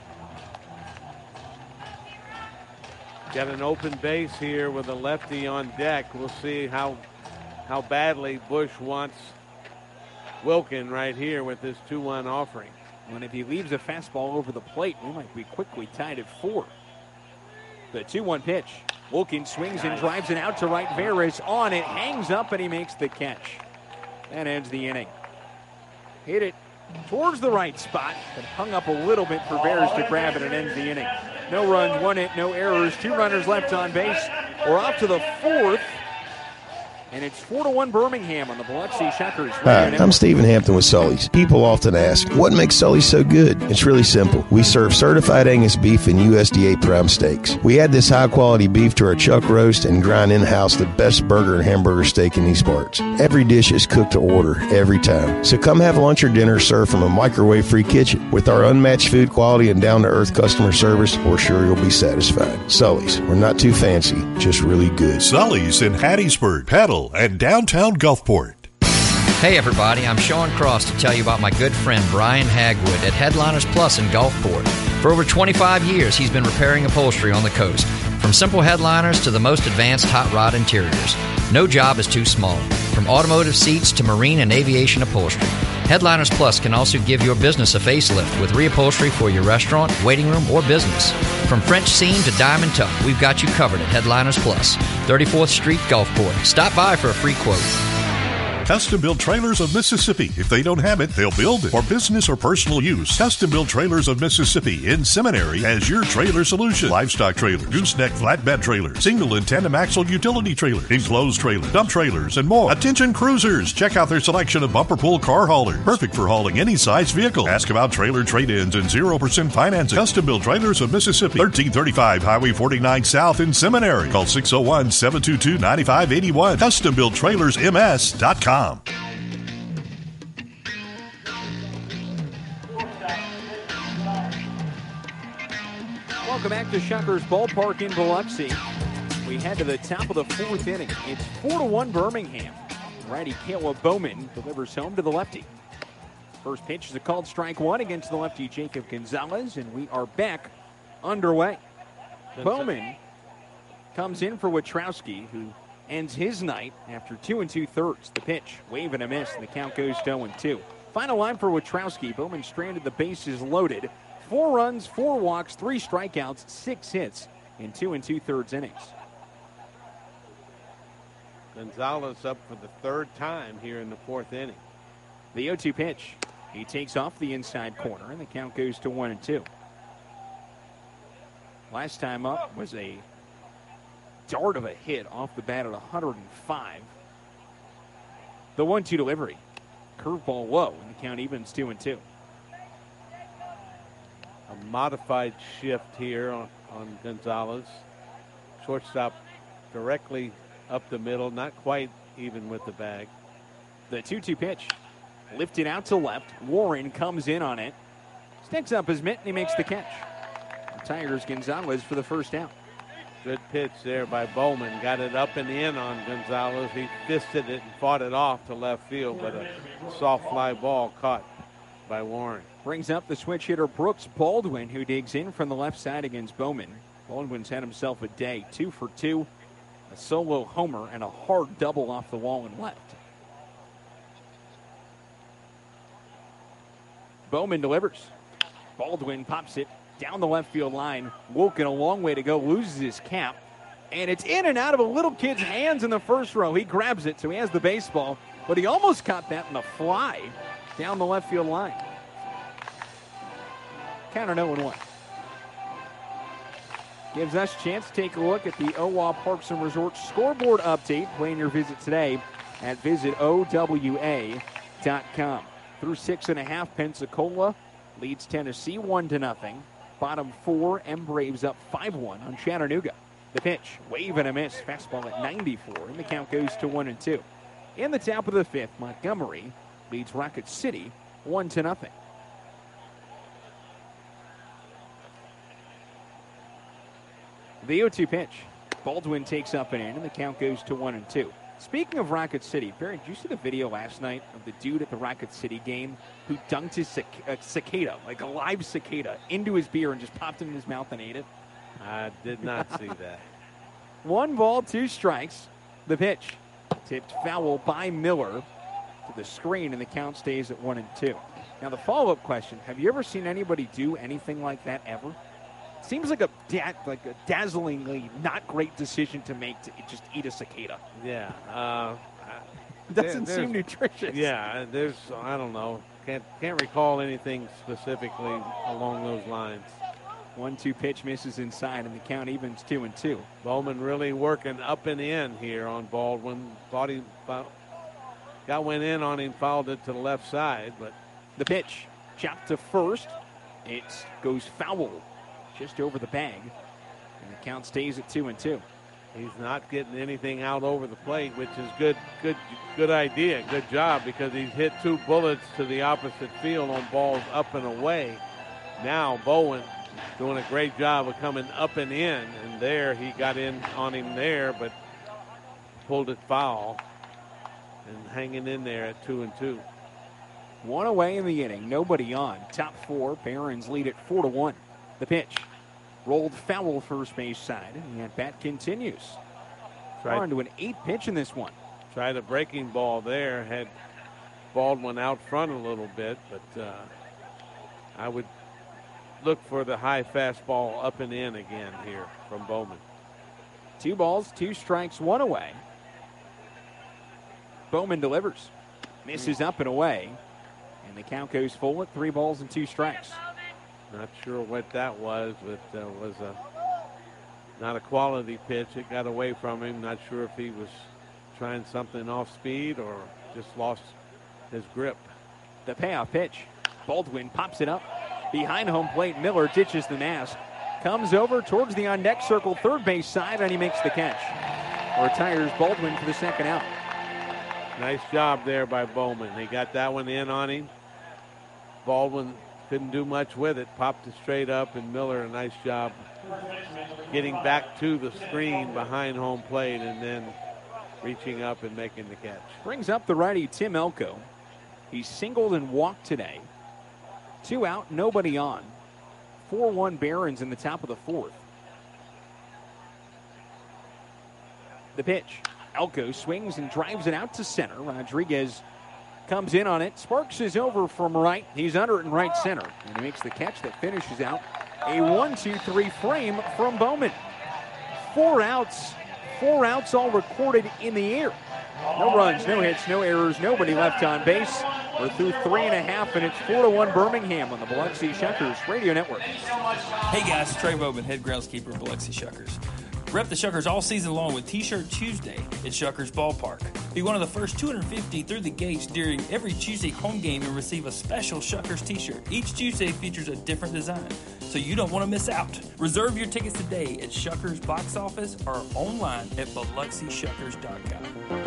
Got an open base here with a lefty on deck. We'll see how badly Bush wants Wilkin right here with this 2-1 offering. And if he leaves a fastball over the plate, we might be quickly tied at 4. The 2-1 pitch. Wilkin swings and drives it out to right. Veras on it, hangs up, and he makes the catch. That ends the inning. Hit it towards the right spot, but hung up a little bit for Veras to grab it, and ends the inning. No runs, 1 hit, no errors, 2 runners left on base. We're off to the 4th. And it's 4-1 Birmingham on the Biloxi Shuckers. Hi, I'm Stephen Hampton with Sully's. People often ask, what makes Sully's so good? It's really simple. We serve certified Angus beef and USDA prime steaks. We add this high-quality beef to our chuck roast and grind in-house the best burger and hamburger steak in these parts. Every dish is cooked to order, every time. So come have lunch or dinner served from a microwave-free kitchen. With our unmatched food quality and down-to-earth customer service, we're sure you'll be satisfied. Sully's. We're not too fancy, just really good. Sully's in Hattiesburg, Petal, and downtown Gulfport. Hey everybody, I'm Sean Cross to tell you about my good friend Brian Hagwood at Headliners Plus in Gulfport. For over 25 years, he's been repairing upholstery on the coast, from simple headliners to the most advanced hot rod interiors. No job is too small, from automotive seats to marine and aviation upholstery. Headliners Plus can also give your business a facelift with reupholstery for your restaurant, waiting room, or business. From French seam to diamond tuck, we've got you covered at Headliners Plus, 34th Street, Gulfport. Stop by for a free quote. Custom Built Trailers of Mississippi. If they don't have it, they'll build it. For business or personal use, Custom Built Trailers of Mississippi in Seminary has your trailer solution. Livestock trailer, gooseneck flatbed trailer, single and tandem axle utility trailer, enclosed trailer, dump trailers, and more. Attention cruisers, check out their selection of bumper pull car haulers. Perfect for hauling any size vehicle. Ask about trailer trade-ins and 0% financing. Custom Built Trailers of Mississippi, 1335 Highway 49 South in Seminary. Call 601-722-9581. CustomBuiltTrailersMS.com. Welcome back to Shuckers Ballpark in Biloxi. We head to the top of the 4th inning. It's 4-1 Birmingham. Righty Caleb Bowman delivers home to the lefty. First pitch is a called strike one against the lefty Jacob Gonzalez, and we are back underway. Bowman comes in for Witrowski, who ends his night after 2 2/3. The pitch, wave and a miss, and the count goes to 0-2. Final line for Witrowski. Bowman stranded, the bases loaded. 4 runs, 4 walks, 3 strikeouts, 6 hits in 2 2/3 innings. Gonzalez up for the 3rd time here in the 4th inning. The 0-2 pitch. He takes off the inside corner, and the count goes to 1-2. Last time up was a dart of a hit off the bat at 105. The 1-2 delivery. Curveball low, and the count evens 2-2. A modified shift here on Gonzalez. Shortstop directly up the middle, not quite even with the bag. The 2-2 pitch. Lifted out to left. Warren comes in on it. Sticks up his mitt, and he makes the catch. Tigers Gonzalez for the first out. Good pitch there by Bowman. Got it up and in on Gonzalez. He fisted it and fought it off to left field, but a soft fly ball caught by Warren. Brings up the switch hitter Brooks Baldwin, who digs in from the left side against Bowman. Baldwin's had himself a day. 2 for 2. A solo homer and a hard double off the wall and left. Bowman delivers. Baldwin pops it down the left field line. Wilken a long way to go, loses his cap. And it's in and out of a little kid's hands in the first row. He grabs it, so he has the baseball. But he almost caught that in the fly down the left field line. Counter 0-1. Gives us a chance to take a look at the Owa Parks and Resorts scoreboard update. Plan your visit today at visitowa.com. Through 6.5, Pensacola leads Tennessee 1-0. Bottom 4, M Braves up 5-1 on Chattanooga. The pitch, wave and a miss, fastball at 94, and the count goes to 1-2. In the top of the 5th, Montgomery leads Rocket City 1-0. The 0-2 pitch. Baldwin takes up and in, and the count goes to 1-2. Speaking of Rocket City, Barry, did you see the video last night of the dude at the Rocket City game who dunked his cicada, like a live cicada, into his beer and just popped it in his mouth and ate it? I did not see that. 1 ball, 2 strikes. The pitch tipped foul by Miller to the screen, and the count stays at 1-2. Now, the follow-up question, have you ever seen anybody do anything like that ever? Seems like a dazzlingly not great decision to make to just eat a cicada. Yeah. Doesn't seem nutritious. Yeah, I don't know. Can't recall anything specifically along those lines. 1-2 pitch misses inside, and the count evens 2-2. Bowman really working up and in here on Baldwin. Thought he went in on him, fouled it to the left side, but the pitch chopped to first. It goes foul just over the bag, and the count stays at 2-2. He's not getting anything out over the plate, which is good idea, good job, because he's hit 2 bullets to the opposite field on balls up and away. Now Bowen doing a great job of coming up and in, and there he got in on him there, but pulled it foul and hanging in there at 2-2. 1 away in the inning, nobody on. Top 4, Barons lead at 4-1. The pitch rolled foul first base side, and the at-bat continues. We're on to an 8 pitch in this one. Tried a breaking ball there, had Baldwin out front a little bit, but I would look for the high fastball up and in again here from Bowman. 2 balls, 2 strikes, 1 away. Bowman delivers. Misses up and away, and the count goes full at 3 balls and 2 strikes. Not sure what that was, but was not a quality pitch. It got away from him. Not sure if he was trying something off speed or just lost his grip. The payoff pitch. Baldwin pops it up. Behind home plate, Miller ditches the mask. Comes over towards the on-deck circle, third base side, and he makes the catch. Retires Baldwin for the second out. Nice job there by Bowman. He got that one in on him. Baldwin couldn't do much with it. Popped it straight up, and Miller, a nice job getting back to the screen behind home plate and then reaching up and making the catch. Brings up the righty Tim Elko. He singled and walked today. 2 out, nobody on. 4-1 Barons in the top of the 4th. The pitch. Elko swings and drives it out to center. Rodriguez comes in on it. Sparks is over from right. He's under it in right center. And he makes the catch that finishes out a 1-2-3 frame from Bowman. 4 outs. 4 outs all recorded in the air. No runs, no hits, no errors, nobody left on base. We're through 3.5, and it's 4-1 Birmingham on the Biloxi Shuckers Radio Network. Hey guys, Trey Bowman, head groundskeeper, Biloxi Shuckers. Rep the Shuckers all season long with T-Shirt Tuesday at Shuckers Ballpark. Be one of the first 250 through the gates during every Tuesday home game and receive a special Shuckers T-shirt. Each Tuesday features a different design, so you don't want to miss out. Reserve your tickets today at Shuckers box office or online at BiloxiShuckers.com.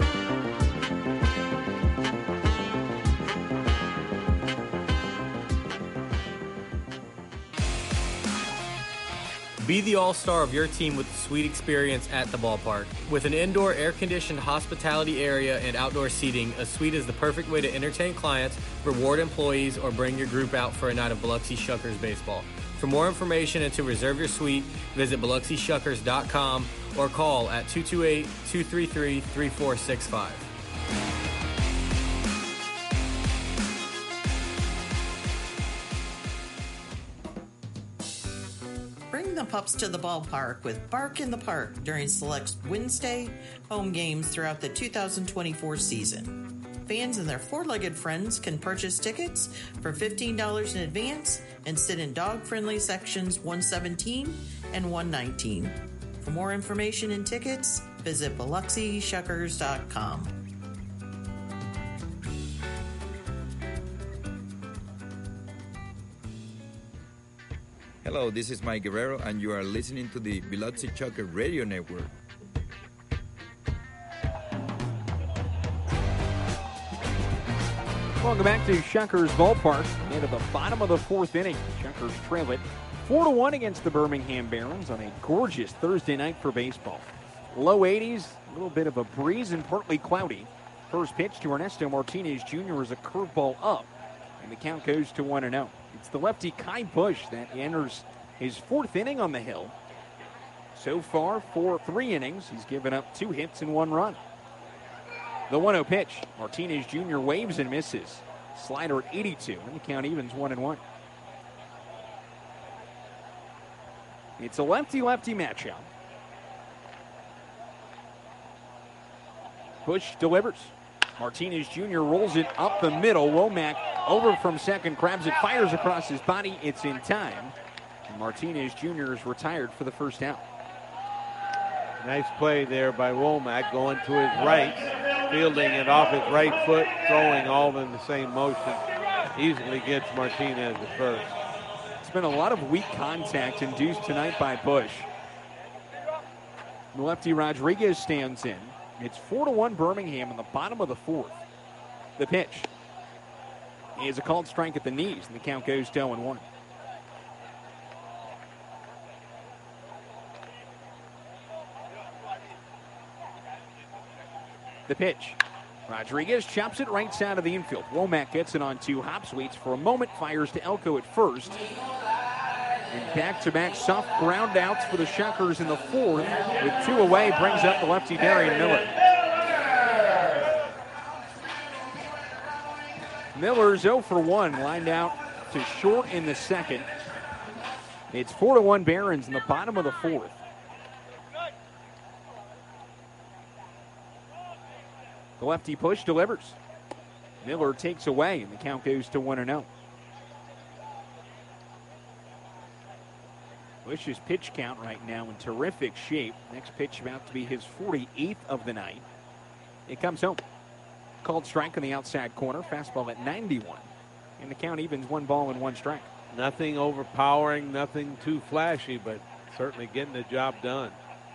Be the all-star of your team with a sweet experience at the ballpark. With an indoor air-conditioned hospitality area and outdoor seating, a suite is the perfect way to entertain clients, reward employees, or bring your group out for a night of Biloxi Shuckers baseball. For more information and to reserve your suite, visit BiloxiShuckers.com or call at 228-233-3465. Bring the pups to the ballpark with Bark in the Park during select Wednesday home games throughout the 2024 season. Fans and their four-legged friends can purchase tickets for $15 in advance and sit in dog-friendly sections 117 and 119. For more information and tickets, visit BiloxiShuckers.com. Hello, this is Mike Guerrero, and you are listening to the Biloxi Shuckers Radio Network. Welcome back to Shuckers Ballpark. Into the bottom of the 4th inning. Shuckers trail it 4-1 against the Birmingham Barons on a gorgeous Thursday night for baseball. Low 80s, a little bit of a breeze and partly cloudy. First pitch to Ernesto Martinez Jr. is a curveball up, and the count goes to 1-0. It's the lefty Kai Bush that enters his 4th inning on the hill. So far, for 3 innings, he's given up 2 hits and 1 run. The 1-0 pitch. Martinez Jr. waves and misses. Slider at 82, and the count evens 1-1. It's a lefty-lefty matchup. Bush delivers. Martinez Jr. rolls it up the middle. Womack over from second, grabs it, fires across his body. It's in time. And Martinez Jr. is retired for the first out. Nice play there by Womack, going to his right, fielding it off his right foot, throwing all in the same motion. Easily gets Martinez at first. It's been a lot of weak contact induced tonight by Bush. The lefty Rodriguez stands in. It's 4-1 Birmingham in the bottom of the 4th. The pitch is a called strike at the knees, and the count goes to 0-1. The pitch. Rodriguez chops it right side of the infield. Womack gets it on 2 hops, waits for a moment, fires to Elko at first. And back-to-back soft ground outs for the Shuckers in the 4th. With 2 away, brings up the lefty Darian Miller. Miller's 0 for 1, lined out to short in the 2nd. It's 4-1 Barons in the bottom of the 4th. The lefty push delivers. Miller takes away, and the count goes to 1-0. Bush's pitch count right now in terrific shape. Next pitch about to be his 48th of the night. It comes home. Called strike on the outside corner. Fastball at 91. And the count evens 1 ball and 1 strike. Nothing overpowering, nothing too flashy, but certainly getting the job done.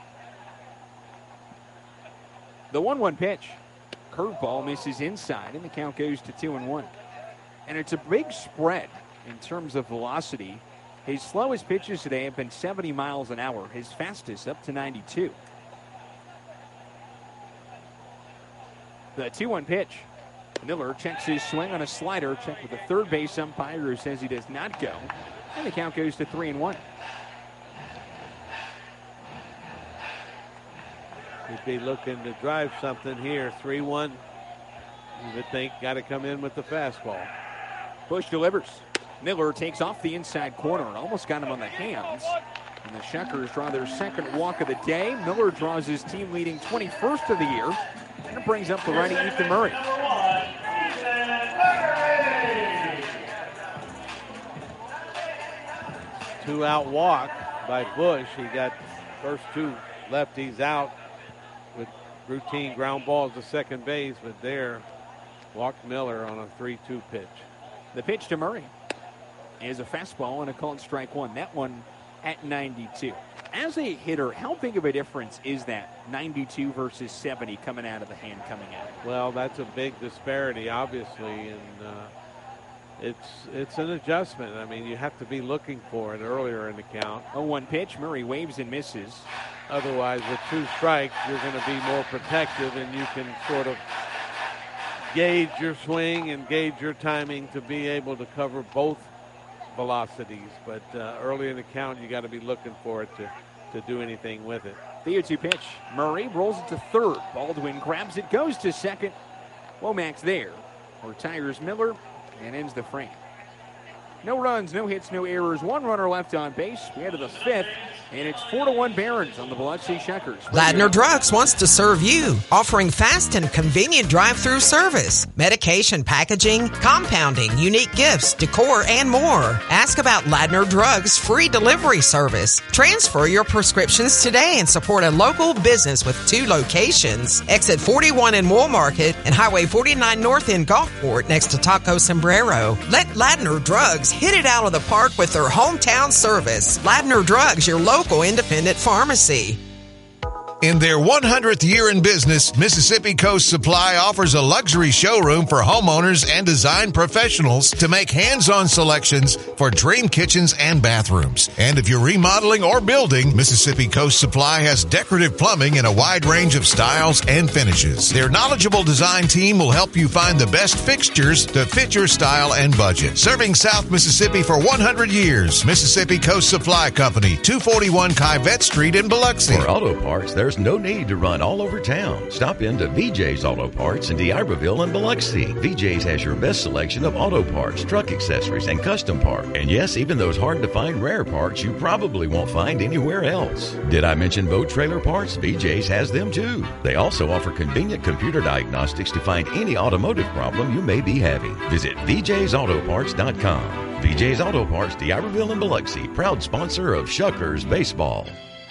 The 1-1 pitch. Curveball misses inside, and the count goes to 2-1. And it's a big spread in terms of velocity. His slowest pitches today have been 70 miles an hour. His fastest up to 92. The 2-1 pitch. Miller checks his swing on a slider. Check with the third base umpire who says he does not go. And the count goes to 3-1. He'd be looking to drive something here. 3-1. You would think got to come in with the fastball. Bush delivers. Miller takes off the inside corner and almost got him on the hands. And the Shuckers draw their second walk of the day. Miller draws his team-leading 21st of the year. And it brings up the righty Ethan Murray. Two-out walk by Bush. He got first two lefties out with routine ground balls to second base, but there walked Miller on a 3-2 pitch. The pitch to Murray is a fastball and a called strike one. That one at 92. As a hitter, how big of a difference is that 92 versus 70 coming out of the hand coming out? Well, that's a big disparity, obviously, and it's an adjustment. I mean, you have to be looking for it earlier in the count. 0-1 pitch. Murray waves and misses. Otherwise, with two strikes, you're going to be more protective, and you can sort of gauge your swing and gauge your timing to be able to cover both velocities. But early in the count, you got to be looking for it to do anything with it. The 0-2 pitch. Murray rolls it to third. Baldwin grabs it, goes to second. Womack's there. Retires Miller and ends the frame. No runs, no hits, no errors. One runner left on base. We head to the fifth, and it's 4-1 Barons on the Biloxi Shuckers. Ladner Drugs wants to serve you, offering fast and convenient drive-through service, medication packaging, compounding, unique gifts, decor, and more. Ask about Ladner Drugs' free delivery service. Transfer your prescriptions today and support a local business with 2 locations. Exit 41 in Wool Market and Highway 49 North in Gulfport next to Taco Sombrero. Let Ladner Drugs hit it out of the park with their hometown service. Ladner Drugs, your local independent pharmacy. In their 100th year in business, Mississippi Coast Supply offers a luxury showroom for homeowners and design professionals to make hands-on selections for dream kitchens and bathrooms. And if you're remodeling or building, Mississippi Coast Supply has decorative plumbing in a wide range of styles and finishes. Their knowledgeable design team will help you find the best fixtures to fit your style and budget. Serving South Mississippi for 100 years, Mississippi Coast Supply Company, 241 Kivette Street in Biloxi. For auto parts, there's no need to run all over town. Stop into VJ's Auto Parts in D'Iberville and Biloxi. VJ's has your best selection of auto parts, truck accessories, and custom parts. And yes, even those hard-to-find rare parts you probably won't find anywhere else. Did I mention boat trailer parts? VJ's has them too. They also offer convenient computer diagnostics to find any automotive problem you may be having. Visit VJ'sAutoparts.com. VJ's Auto Parts, D'Iberville and Biloxi, proud sponsor of Shuckers Baseball.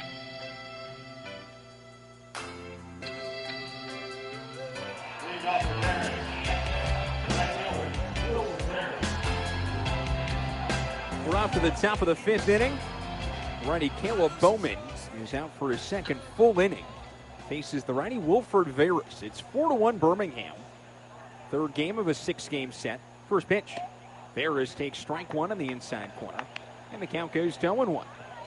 We're off to the top of the fifth inning. Righty Caleb Bowman is out for his second full inning. Faces the righty Wilford Veras. It's 4-1 Birmingham. Third game of a 6-game set. First pitch. Veras takes strike one on the inside corner. And the count goes to 0-1.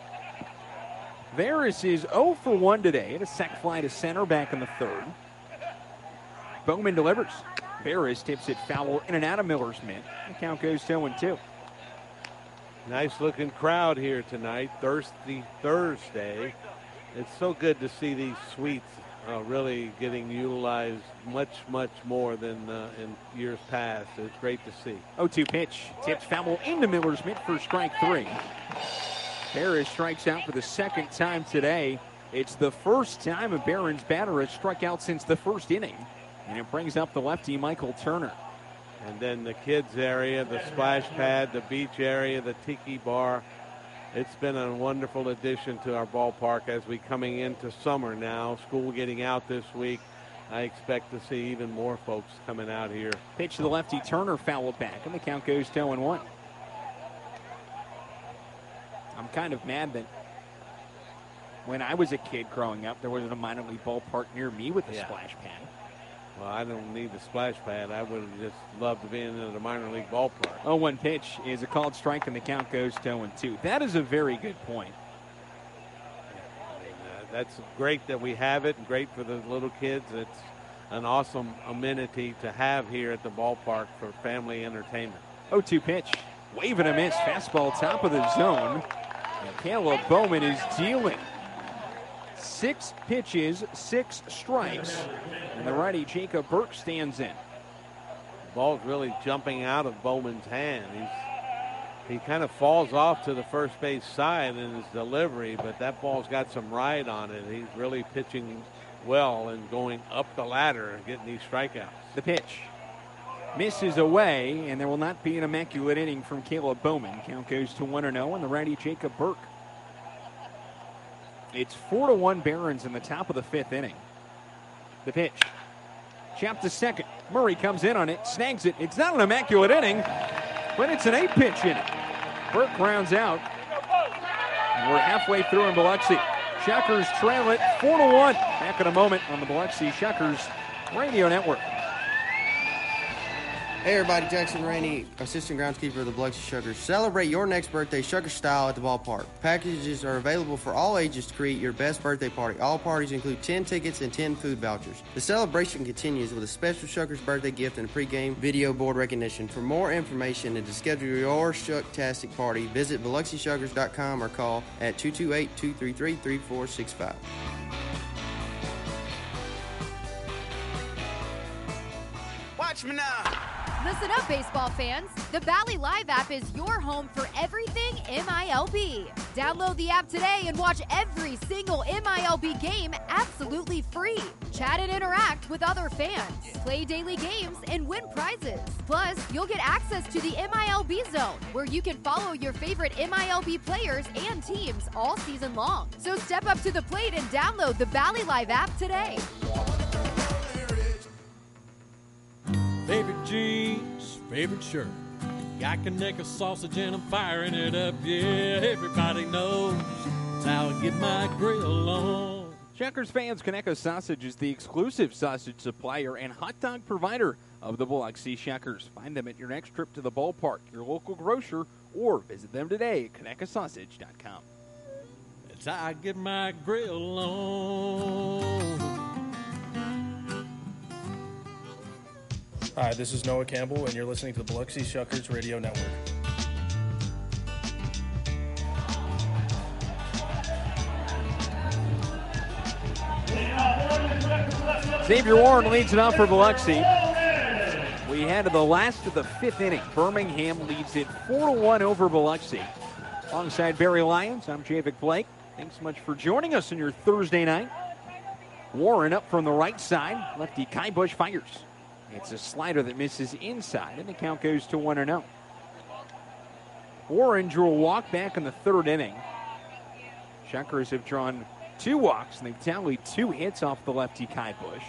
Veras is 0 for 1 today. And a sac fly to center back in the third. Bowman delivers. Veras tips it foul in and out of Miller's mitt. The count goes to 0-2. Nice looking crowd here tonight, Thirsty Thursday. It's so good to see these suites really getting utilized much more than in years past. It's great to see. 0-2 pitch, tipped foul into Miller's mitt for strike 3. Veras strikes out for the second time today. It's the first time a Barons batter has struck out since the first inning. And it brings up the lefty Michael Turner. And then the kids area, the splash pad, the beach area, the tiki bar. It's been a wonderful addition to our ballpark as we coming into summer now. School getting out this week. I expect to see even more folks coming out here. Pitch to the lefty, Turner fouled back, and the count goes to 0-1. I'm kind of mad that when I was a kid growing up, there wasn't a minor league ballpark near me with a splash pad. Well, I don't need the splash pad. I would have just loved to be in the minor league ballpark. 0-1 pitch is a called strike, and the count goes to 0-2. That is a very good point. That's great that we have it, and great for the little kids. an awesome amenity to have here at the ballpark for family entertainment. 0-2 pitch. Wave and a miss. Fastball top of the zone. And Caleb Bowman is dealing. 6 pitches, 6 strikes. And the righty Jacob Burke stands in. The ball's really jumping out of Bowman's hand. He kind of falls off to the first base side in his delivery, but that ball's got some ride on it. He's really pitching well and going up the ladder and getting these strikeouts. The pitch misses away, and there will not be an immaculate inning from Caleb Bowman. Count goes to 1-0, and the righty Jacob Burke. It's 4-1 Barons in the top of the 5th inning. The pitch. Chopped to second. Murray comes in on it, snags it. It's not an immaculate inning, but it's an 8-pitch inning. Burke rounds out. And we're halfway through in Biloxi. Shuckers trail it 4-1. Back in a moment on the Biloxi Shuckers Radio Network. Hey everybody, Jackson Rainey, assistant groundskeeper of the Biloxi Shuckers. Celebrate your next birthday Shucker style at the ballpark. Packages are available for all ages to create your best birthday party. All parties include 10 tickets and 10 food vouchers. The celebration continues with a special Shuckers birthday gift and a pregame video board recognition. For more information and to schedule your Shucktastic party, visit BiloxiShuckers.com or call at 228-233-3465. Watch me now. Listen up, baseball fans. The Bally Live app is your home for everything MILB. Download the app today and watch every single MILB game absolutely free. Chat and interact with other fans. Play daily games and win prizes. Plus, you'll get access to the MILB Zone, where you can follow your favorite MILB players and teams all season long. So step up to the plate and download the Bally Live app today. Favorite jeans, favorite shirt. Got Conecuh sausage and I'm firing it up. Yeah, everybody knows it's how I get my grill on. Shuckers fans, Conecuh Sausage is the exclusive sausage supplier and hot dog provider of the Biloxi Shuckers. Find them at your next trip to the ballpark, your local grocer, or visit them today at ConecuhSausage.com. It's how I get my grill on. Hi, this is Noah Campbell, and you're listening to the Biloxi Shuckers Radio Network. Xavier Warren leads it off for Biloxi. We head to the last of the 5th inning. Birmingham leads it 4-1 over Biloxi. Alongside Barry Lyons, I'm Javik Blake. Thanks so much for joining us on your Thursday night. Warren up from the right side. Lefty Kai Bush fires. It's a slider that misses inside, and the count goes to 1-0. Warren drew a walk back in the 3rd inning. Shuckers have drawn 2 walks, and they've tallied 2 hits off the lefty Kai Bush.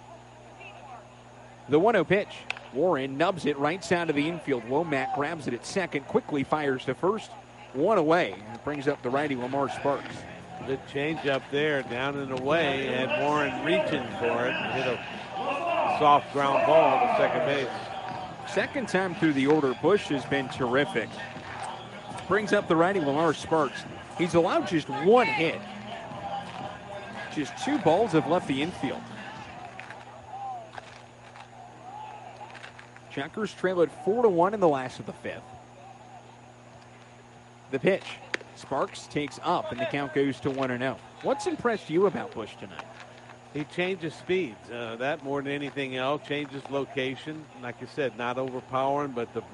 The 1-0 pitch. Warren nubs it right side of the infield. Womack grabs it at second, quickly fires to first. 1 away, and it brings up the righty Lamar Sparks. Good change up there, down and away, and Warren reaching for it. Hit a soft ground ball to second base. Second time through the order, Bush has been terrific. Brings up the righty Lamar Sparks. He's allowed just 1 hit. Just 2 balls have left the infield. Shuckers trail at 4-1 in the last of the 5th. The pitch. Sparks takes up, and the count goes to 1-0. What's impressed you about Bush tonight? He changes speeds. That more than anything else. Changes location. Like I said, not overpowering, but the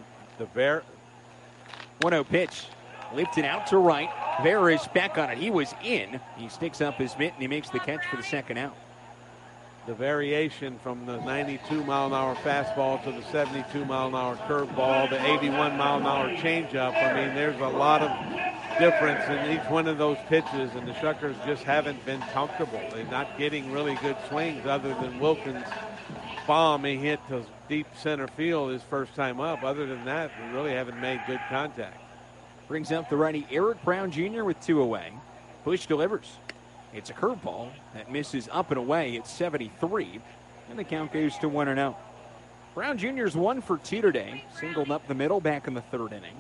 1-0 pitch. Lifted out to right. Veras back on it. He was in. He sticks up his mitt, and he makes the catch for the second out. The variation from the 92-mile-an-hour fastball to the 72-mile-an-hour curveball, the 81-mile-an-hour changeup. I mean, there's a lot of difference in each one of those pitches, and the Shuckers just haven't been comfortable. They're not getting really good swings other than Wilkins' bomb he hit to deep center field his first time up. Other than that, we really haven't made good contact. Brings up the righty Eric Brown Jr. with 2 away. Bush delivers. It's a curveball that misses up and away at 73, and the count goes to 1-0. Brown Jr.'s 1 for 2 today. Singled up the middle back in the 3rd inning.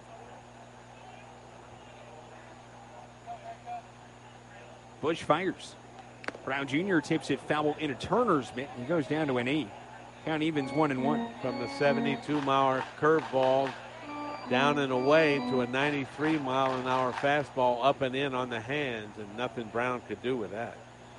Bush fires. Brown Jr. tips it foul into Turner's mitt. He goes down to an E. Count evens 1-1. From the 72-mile curveball down and away to a 93-mile-an-hour fastball up and in on the hands, and nothing Brown could do with that.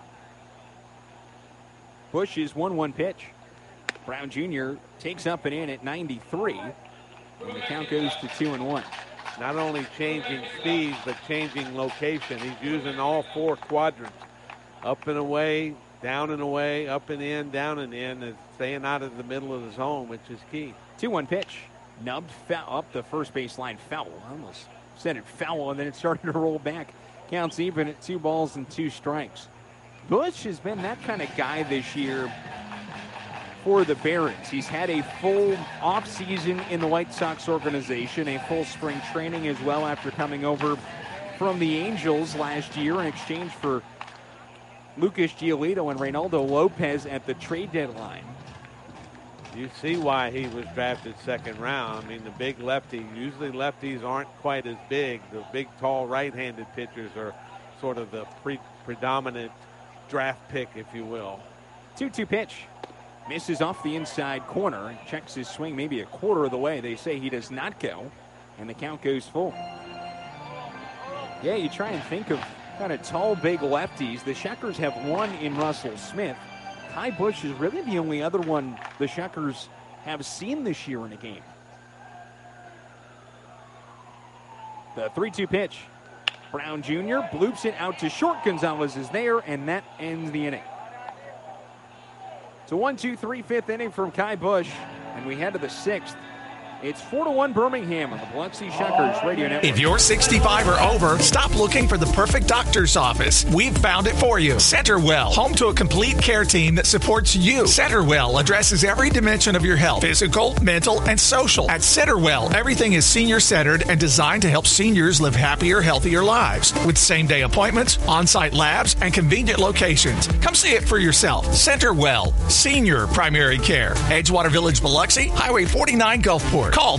Bush's 1-1 pitch. Brown Jr. takes up and in at 93, and the count goes to 2-1. Not only changing speeds, but changing location. He's using all 4 quadrants. Up and away, down and away, up and in, down and in, and staying out of the middle of the zone, which is key. 2-1 pitch. Nubbed up the first baseline foul. I almost said it foul, and then it started to roll back. Counts even at 2 balls and 2 strikes. Bush has been that kind of guy this year for the Barons. He's had a full offseason in the White Sox organization, a full spring training as well after coming over from the Angels last year in exchange for Lucas Giolito and Reynaldo Lopez at the trade deadline. You see why he was drafted 2nd round. I mean, the big lefty, usually lefties aren't quite as big. The big, tall right-handed pitchers are sort of the predominant draft pick, if you will. 2-2 pitch. Misses off the inside corner. Checks his swing maybe a quarter of the way. They say he does not go, and the count goes full. Yeah, you try and think of kind of tall, big lefties. The Shuckers have one in Russell Smith. Ty Bush is really the only other one the Shuckers have seen this year in a game. The 3-2 pitch. Brown Jr. bloops it out to short. Gonzalez is there, and that ends the inning. So 1-2-3, 5th inning from Kai Bush, and we head to the 6th. It's 4-1 Birmingham on the Biloxi Shuckers Radio Network. If you're 65 or over, stop looking for the perfect doctor's office. We've found it for you. CenterWell, home to a complete care team that supports you. CenterWell addresses every dimension of your health, physical, mental, and social. At CenterWell, everything is senior-centered and designed to help seniors live happier, healthier lives. With same-day appointments, on-site labs, and convenient locations. Come see it for yourself. CenterWell, senior primary care. Edgewater Village, Biloxi, Highway 49, Gulfport. Call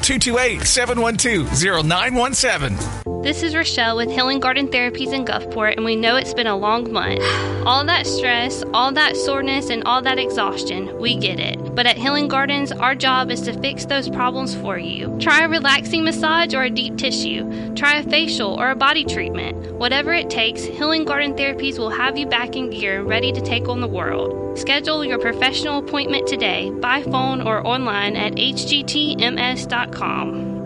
228-712-0917. This is Rochelle with Healing Garden Therapies in Gulfport, and we know it's been a long month. All that stress, all that soreness, and all that exhaustion, we get it. But at Healing Gardens, our job is to fix those problems for you. Try a relaxing massage or a deep tissue. Try a facial or a body treatment. Whatever it takes, Healing Garden Therapies will have you back in gear and ready to take on the world. Schedule your professional appointment today by phone or online at hgtms.com.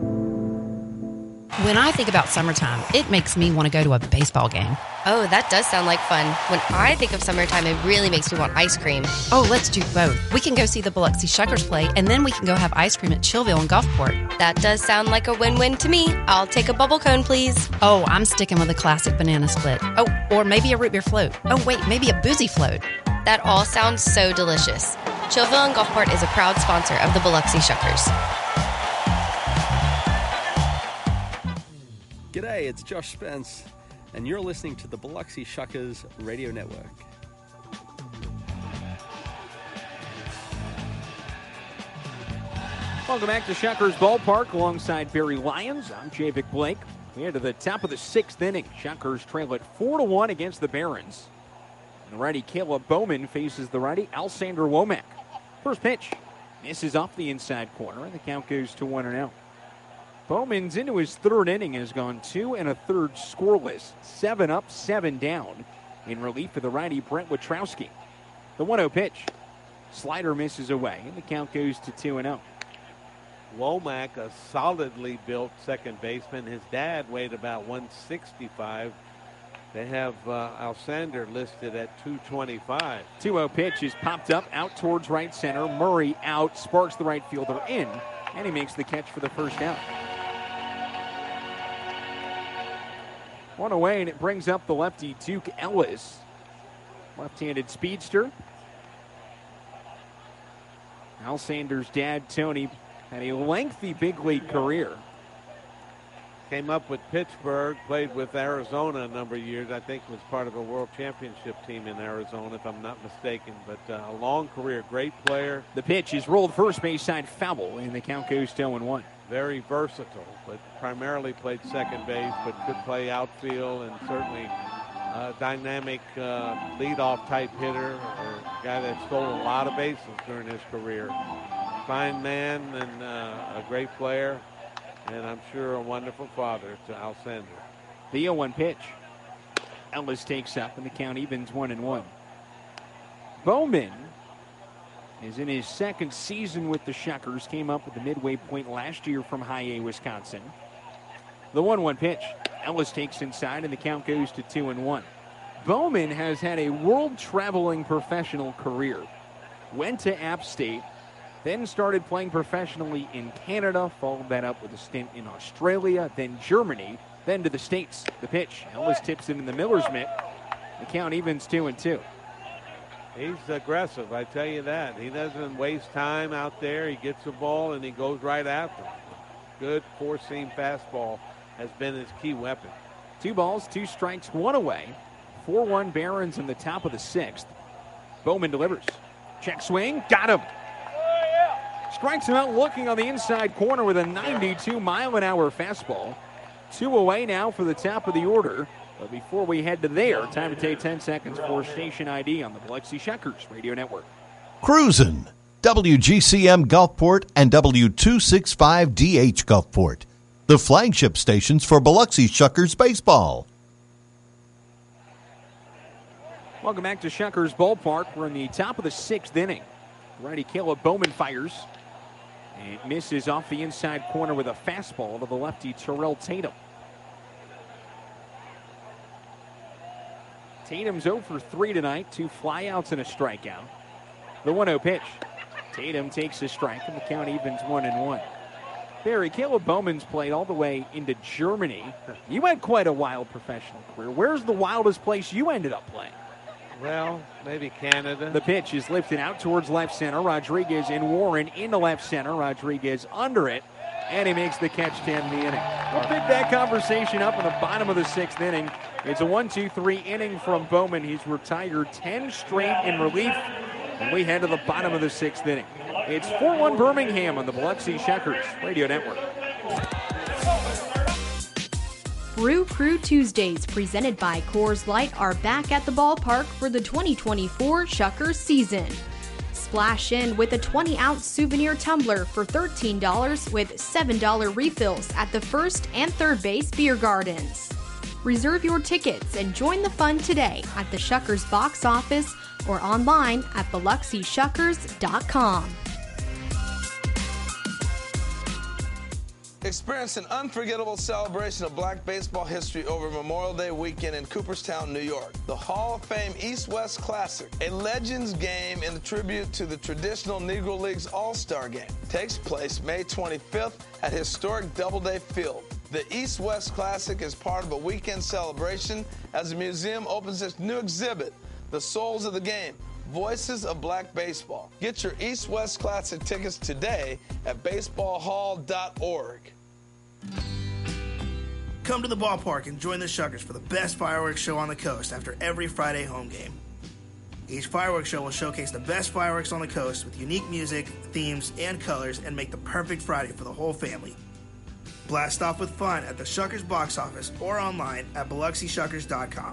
When I think about summertime, it makes me want to go to a baseball game. Oh, that does sound like fun. When I think of summertime, it really makes me want ice cream. Oh, let's do both. We can go see the Biloxi Shuckers play, and then we can go have ice cream at Chillville and Gulfport. That does sound like a win-win to me. I'll take a bubble cone, please. Oh, I'm sticking with a classic banana split. Oh, or maybe a root beer float. Oh, wait, maybe a boozy float. That all sounds so delicious. Chillville and Gulfport is a proud sponsor of the Biloxi Shuckers. G'day, it's Josh Spence, and you're listening to the Biloxi Shuckers Radio Network. Welcome back to Shuckers Ballpark alongside Barry Lyons. I'm Javik Blake. We are to the top of the 6th inning. Shuckers trail at 4-1 against the Barons. And the righty Caleb Bowman faces the righty Alsander Womack. First pitch misses off the inside corner, and the count goes to 1-0. Bowman's into his 3rd inning and has gone 2 1/3 scoreless. 7 up, 7 down in relief of the righty Brent Witrowski. The 1-0 pitch. Slider misses away, and the count goes to 2-0. Womack, a solidly built second baseman. His dad weighed about 165. They have Alsander listed at 225. 2-0 pitch is popped up out towards right center. Murray out, sparks the right fielder in, and he makes the catch for the first out. One away, and it brings up the lefty Duke Ellis. Left-handed speedster. Alsander's dad, Tony, had a lengthy big league career. Came up with Pittsburgh, played with Arizona a number of years. I think was part of a world championship team in Arizona, if I'm not mistaken. But a long career, great player. The pitch is rolled first base side foul, and the count goes to 0-1. Very versatile, but primarily played second base, but could play outfield and certainly dynamic leadoff type hitter, or a guy that stole a lot of bases during his career. Fine man and a great player, and I'm sure a wonderful father to Alcindor. The 0-1 pitch. Ellis takes up, and the count evens 1-1. Bowman is in his second season with the Shuckers. Came up with the midway point last year from High A, Wisconsin. The 1-1 pitch. Ellis takes inside, and the count goes to 2-1. Bowman has had a world-traveling professional career. Went to App State, then started playing professionally in Canada, followed that up with a stint in Australia, then Germany, then to the States. The pitch. Ellis tips it in the Miller's mitt. The count evens 2-2. He's aggressive, I tell you that. He doesn't waste time out there. He gets the ball and he goes right after it. Good four-seam fastball has been his key weapon. 2 balls, 2 strikes, 1 away. 4-1 Barons in the top of the 6th. Bowman delivers. Check swing, got him. Strikes him out looking on the inside corner with a 92-mile-an-hour fastball. 2 away now for the top of the order. But before we head to there, time to take 10 seconds for station ID on the Biloxi Shuckers Radio Network. Cruisin', WGCM Gulfport and W265DH Gulfport, the flagship stations for Biloxi Shuckers baseball. Welcome back to Shuckers Ballpark. We're in the top of the 6th inning. Righty Caleb Bowman fires and misses off the inside corner with a fastball to the lefty Terrell Tatum. Tatum's 0 for 3 tonight, 2 flyouts and a strikeout. The 1-0 pitch. Tatum takes a strike, and the count evens 1-1. Barry, Caleb Bowman's played all the way into Germany. You had quite a wild professional career. Where's the wildest place you ended up playing? Well, maybe Canada. The pitch is lifted out towards left center. Rodriguez and Warren into left center. Rodriguez under it, and he makes the catch to end the inning. We'll pick that conversation up in the bottom of the 6th inning. It's a 1-2-3 inning from Bowman. He's retired 10 straight in relief, and we head to the bottom of the 6th inning. It's 4-1 Birmingham on the Biloxi Shuckers Radio Network. Brew Crew Tuesdays, presented by Coors Light, are back at the ballpark for the 2024 Shuckers season. Splash in with a 20-ounce souvenir tumbler for $13 with $7 refills at the first and third base beer gardens. Reserve your tickets and join the fun today at the Shuckers box office or online at BiloxiShuckers.com. Experience an unforgettable celebration of Black baseball history over Memorial Day weekend in Cooperstown, New York. The Hall of Fame East-West Classic, a Legends game in tribute to the traditional Negro Leagues All-Star Game, takes place May 25th at historic Doubleday Field. The East-West Classic is part of a weekend celebration as the museum opens its new exhibit, The Souls of the Game, Voices of Black Baseball. Get your East-West Classic tickets today at baseballhall.org. Come to the ballpark and join the Shuckers for the best fireworks show on the coast after every Friday home game. Each fireworks show will showcase the best fireworks on the coast with unique music, themes, and colors and make the perfect Friday for the whole family. Blast off with fun at the Shuckers box office or online at BiloxiShuckers.com.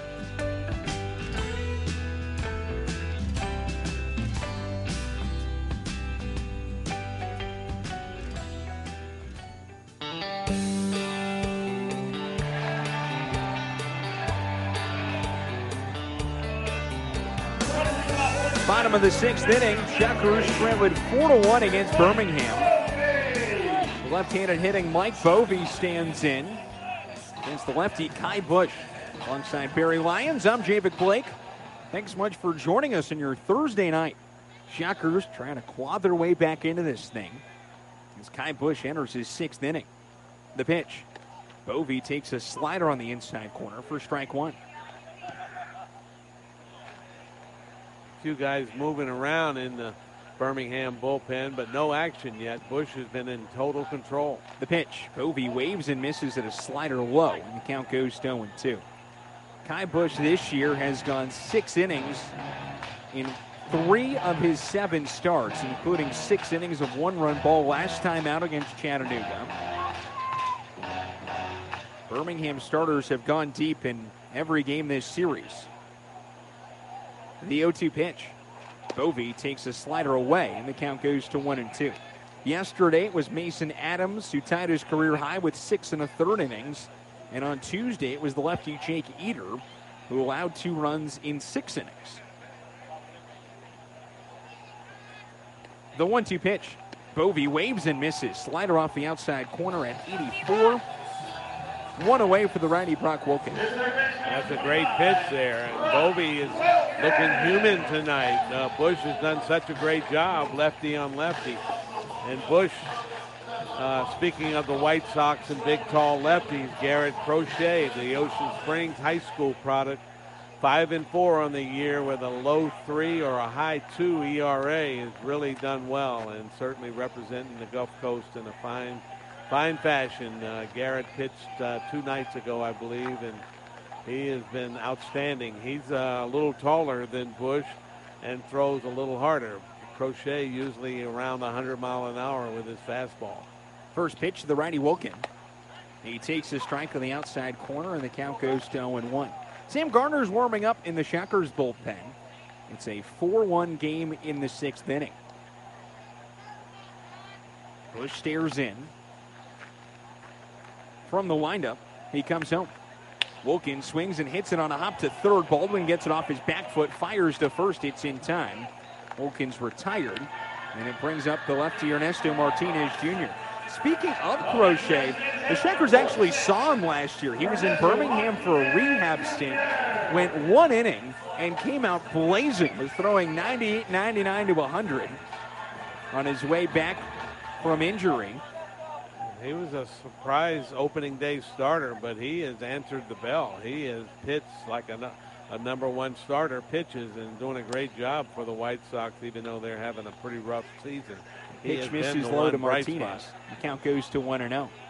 Bottom of the 6th inning, Shuckers trailing 4-1 against Birmingham. The left-handed hitting Mike Bovey stands in against the lefty Kai Bush. Alongside Barry Lyons, I'm Javid Blake. Thanks so much for joining us on your Thursday night. Shuckers trying to claw their way back into this thing as Kai Bush enters his 6th inning. The pitch. Bovey takes a slider on the inside corner for strike 1. Few guys moving around in the Birmingham bullpen, but no action yet. Bush has been in total control. The pitch. Bovey waves and misses at a slider low, and the count goes to 0-2. Kai Bush this year has gone 6 innings in 3 of his 7 starts, including 6 innings of 1-run ball last time out against Chattanooga. Birmingham starters have gone deep in every game this series. The 0-2 pitch. Bovee takes a slider away, and the count goes to 1-2. Yesterday, it was Mason Adams who tied his career high with 6 1/3 innings. And on Tuesday, it was the lefty Jake Eder who allowed 2 runs in 6 innings. The 1-2 pitch. Bovee waves and misses. Slider off the outside corner at 84. 1 away for the righty Brock Wilkins. That's a great pitch there. And Bovee is looking human tonight. Bush has done such a great job, lefty on lefty. And Bush, speaking of the White Sox and big, tall lefties, Garrett Crochet, the Ocean Springs High School product, 5-4 on the year with a low 3 or a high 2 ERA, has really done well and certainly representing the Gulf Coast in a fine fashion. Garrett pitched 2 nights ago, I believe, and he has been outstanding. He's a little taller than Bush and throws a little harder. Crochet usually around 100 mile an hour with his fastball. First pitch to the righty Wilkin. He takes a strike on the outside corner, and the count goes to 0-1. Sam Gardner's warming up in the Shockers bullpen. It's a 4-1 game in the 6th inning. Bush stares in. From the windup, he comes home. Wilkins swings and hits it on a hop to third. Baldwin gets it off his back foot, fires to first. It's in time. Wilkins retired, and it brings up the lefty Ernesto Martinez Jr. Speaking of Crochet, the Shockers actually saw him last year. He was in Birmingham for a rehab stint, went 1 inning, and came out blazing. Was throwing 98, 99 to 100 on his way back from injury. He was a surprise opening day starter, but he has answered the bell. He has pitched like a number 1 starter, pitches, and doing a great job for the White Sox, even though they're having a pretty rough season. Pitch misses low to Martinez. The count goes to 1-0.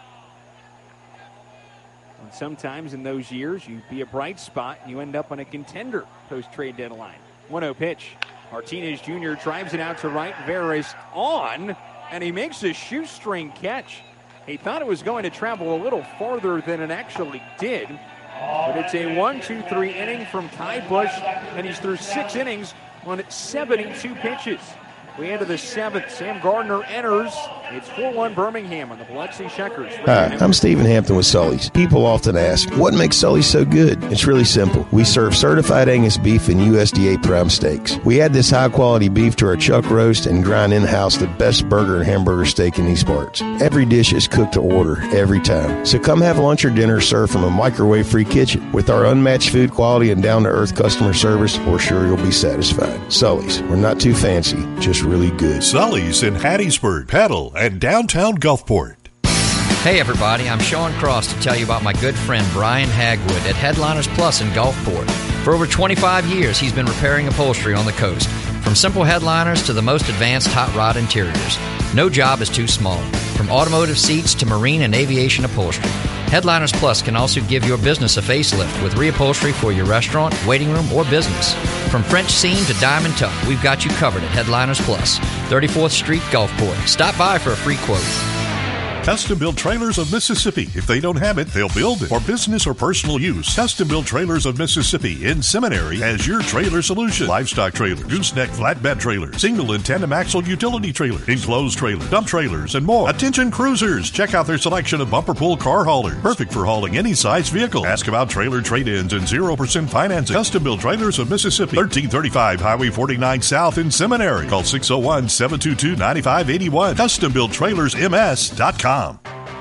And sometimes in those years, you be a bright spot and you end up on a contender post-trade deadline. 1-0 pitch. Martinez Jr. drives it out to right. Veras on, and he makes a shoestring catch. He thought it was going to travel a little farther than it actually did. But it's a 1-2-3 inning from Ty Bush, and he's through 6 innings on 72 pitches. We enter the 7th. Sam Gardner enters. It's 4-1 Birmingham on the Biloxi Shockers. Hi, I'm Stephen Hampton with Sully's. People often ask, what makes Sully's so good? It's really simple. We serve certified Angus beef and USDA prime steaks. We add this high-quality beef to our chuck roast and grind in-house the best burger and hamburger steak in these parts. Every dish is cooked to order, every time. So come have lunch or dinner served from a microwave-free kitchen. With our unmatched food quality and down-to-earth customer service, we're sure you'll be satisfied. Sully's. We're not too fancy, just really good. Sully's in Hattiesburg, Petal, and downtown Gulfport. Hey everybody, I'm Sean Cross to tell you about my good friend Brian Hagwood at Headliners Plus in Gulfport. For over 25 years, he's been repairing upholstery on the coast. From simple headliners to the most advanced hot rod interiors. No job is too small. From automotive seats to marine and aviation upholstery. Headliners Plus can also give your business a facelift with reupholstery for your restaurant, waiting room, or business. From French seam to diamond tuck, we've got you covered at Headliners Plus, 34th Street, Gulfport. Stop by for a free quote. Custom Built Trailers of Mississippi. If they don't have it, they'll build it. For business or personal use, Custom Built Trailers of Mississippi in Seminary has your trailer solution. Livestock trailer, gooseneck flatbed trailer, single and tandem axle utility trailer, enclosed trailer, dump trailers, and more. Attention cruisers, check out their selection of bumper pull car haulers. Perfect for hauling any size vehicle. Ask about trailer trade-ins and 0% financing. Custom Built Trailers of Mississippi, 1335 Highway 49 South in Seminary. Call 601-722-9581. CustomBuiltTrailersMS.com. New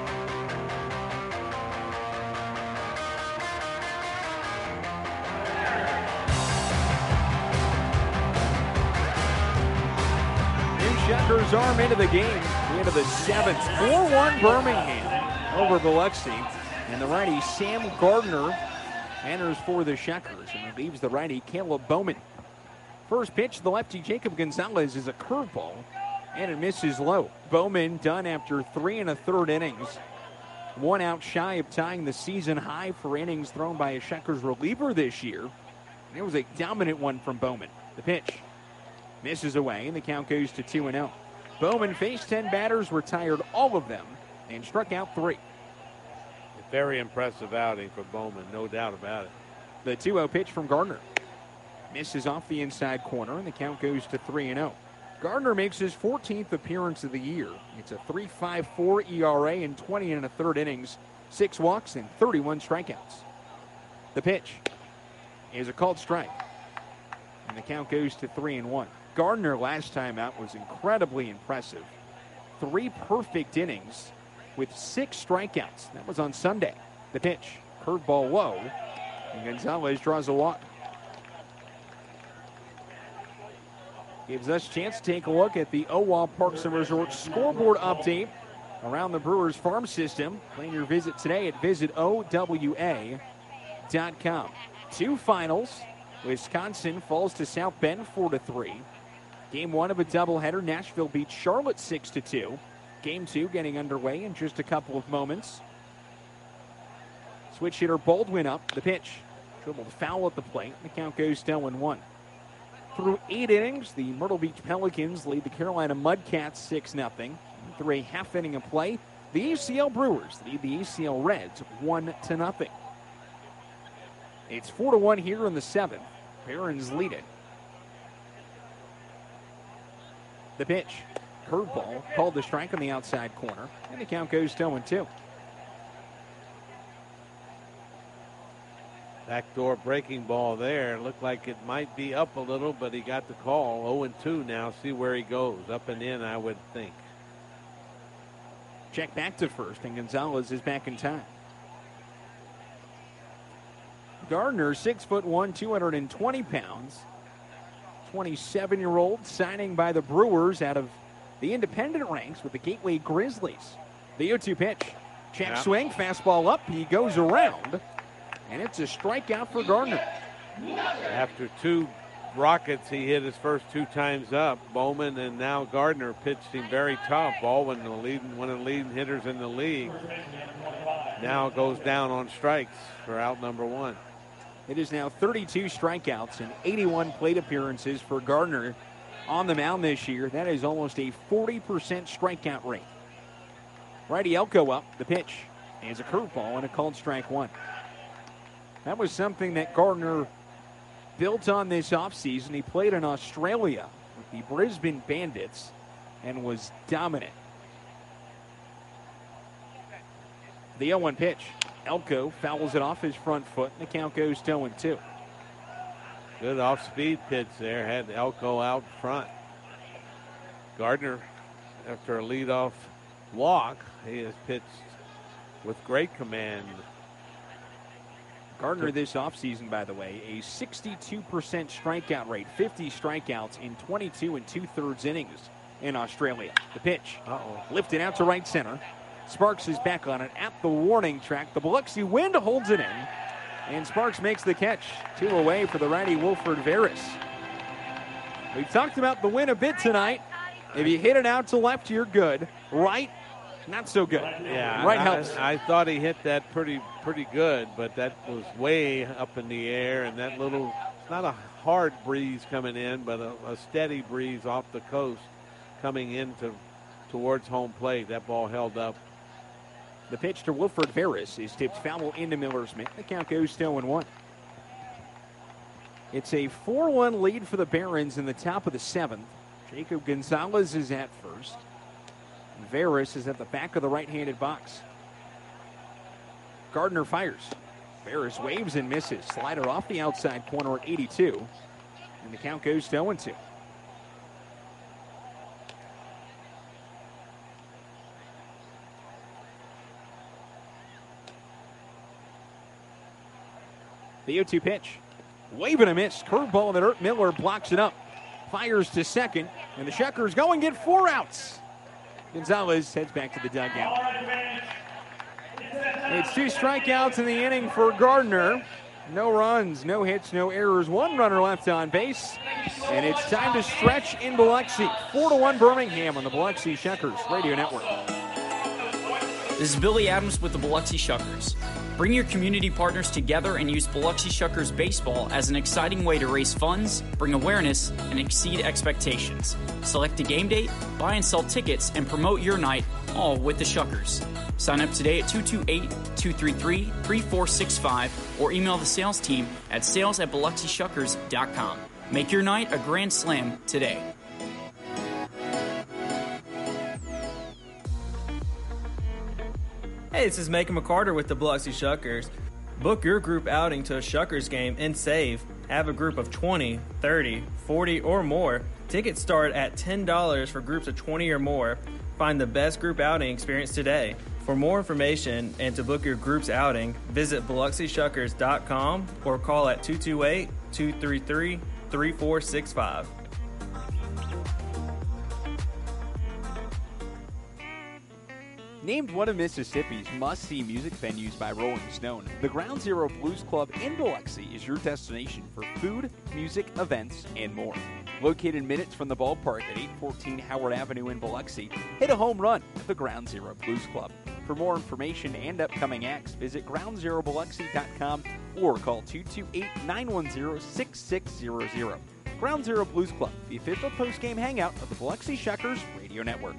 Shockers arm into the game. The end of the 7th. 4-1 Birmingham over Biloxi. And the righty Sam Gardner enters for the Shockers and leaves the righty Caleb Bowman. First pitch, the lefty Jacob Gonzalez is a curveball, and it misses low. Bowman done after 3 1/3 innings. 1 out shy of tying the season high for innings thrown by a Shockers reliever this year. And it was a dominant one from Bowman. The pitch misses away, and the count goes to 2-0. Bowman faced 10 batters, retired all of them, and struck out 3. Very impressive outing for Bowman, no doubt about it. The 2-0 pitch from Gardner. Misses off the inside corner, and the count goes to 3-0. Gardner makes his 14th appearance of the year. It's a 3.54 ERA in 20 1/3 innings, 6 walks and 31 strikeouts. The pitch is a called strike, and the count goes to 3-1. Gardner last time out was incredibly impressive. 3 perfect innings with 6 strikeouts. That was on Sunday. The pitch, curveball low, and Gonzalez draws a walk. Gives us a chance to take a look at the Owa Parks and Resorts scoreboard update around the Brewers farm system. Plan your visit today at visitowa.com. 2 finals. Wisconsin falls to South Bend 4-3. Game 1 of a doubleheader. Nashville beats Charlotte 6-2. Game 2 getting underway in just a couple of moments. Switch hitter Baldwin up. The pitch. Dribbled foul at the plate. The count goes to 0-1. Through 8 innings, the Myrtle Beach Pelicans lead the Carolina Mudcats 6-0. Through a half inning of play, the ACL Brewers lead the ACL Reds 1-0. It's 4-1 here in the 7th. Barons lead it. The pitch, curveball, called the strike on the outside corner, and the count goes to 0-2. Backdoor breaking ball there. Looked like it might be up a little, but he got the call. 0-2 now. See where he goes. Up and in, I would think. Check back to first, and Gonzalez is back in time. Gardner, 6'1", 220 pounds. 27-year-old signing by the Brewers out of the independent ranks with the Gateway Grizzlies. The 0-2 pitch. Check swing, fastball up. He goes around. And it's a strikeout for Gardner. After 2 rockets, he hit his first 2 times up. Bowman and now Gardner pitched him very tough. Baldwin, one of the leading hitters in the league, now goes down on strikes for out number 1. It is now 32 strikeouts and 81 plate appearances for Gardner on the mound this year. That is almost a 40% strikeout rate. Righty Elko up. The pitch is a curveball and a called strike 1. That was something that Gardner built on this offseason. He played in Australia with the Brisbane Bandits and was dominant. The 0-1 pitch. Elko fouls it off his front foot, and the count goes to 0-2. Good off-speed pitch there. Had Elko out front. Gardner, after a leadoff walk, he has pitched with great command. Gardner this offseason, by the way, a 62% strikeout rate, 50 strikeouts in 22 2/3 innings in Australia. The pitch, lifted out to right center. Sparks is back on it at the warning track. The Biloxi Wind holds it in, and Sparks makes the catch. 2 away for the righty Wilfred Veras. We've talked about the win a bit tonight. If you hit it out to left, you're good. Right, not so good. Yeah, right helps. I thought he hit that pretty good, but that was way up in the air, and that little, it's not a hard breeze coming in, but a steady breeze off the coast coming in towards home plate. That ball held up. The pitch to Wilfred Veras is tipped foul into Miller's mitt. The count goes to 0-1. It's a 4-1 lead for the Barons in the top of the 7th. Jacob Gonzalez is at first. Veras is at the back of the right-handed box. Gardner fires. Veras waves and misses. Slider off the outside corner at 82. And the count goes to 0-2. The 0-2 pitch. Wave and a miss. Curveball that Miller blocks it up. Fires to second. And the Shuckers go and get 4 outs. Gonzalez heads back to the dugout. It's 2 strikeouts in the inning for Gardner. No runs, no hits, no errors. 1 runner left on base. And it's time to stretch in Biloxi. 4-1 Birmingham on the Biloxi Shuckers Radio Network. This is Billy Adams with the Biloxi Shuckers. Bring your community partners together and use Biloxi Shuckers Baseball as an exciting way to raise funds, bring awareness, and exceed expectations. Select a game date, buy and sell tickets, and promote your night, all with the Shuckers. Sign up today at 228-233-3465 or email the sales team at sales@biloxishuckers.com. Make your night a grand slam today. Hey, this is Macon McCarter with the Biloxi Shuckers. Book your group outing to a Shuckers game and save. Have a group of 20, 30, 40, or more. Tickets start at $10 for groups of 20 or more. Find the best group outing experience today. For more information and to book your group's outing, visit BiloxiShuckers.com or call at 228-233-3465. Named one of Mississippi's must-see music venues by Rolling Stone, the Ground Zero Blues Club in Biloxi is your destination for food, music, events, and more. Located minutes from the ballpark at 814 Howard Avenue in Biloxi, hit a home run at the Ground Zero Blues Club. For more information and upcoming acts, visit groundzerobiloxi.com or call 228-910-6600. Ground Zero Blues Club, the official post-game hangout of the Biloxi Shuckers Radio Network.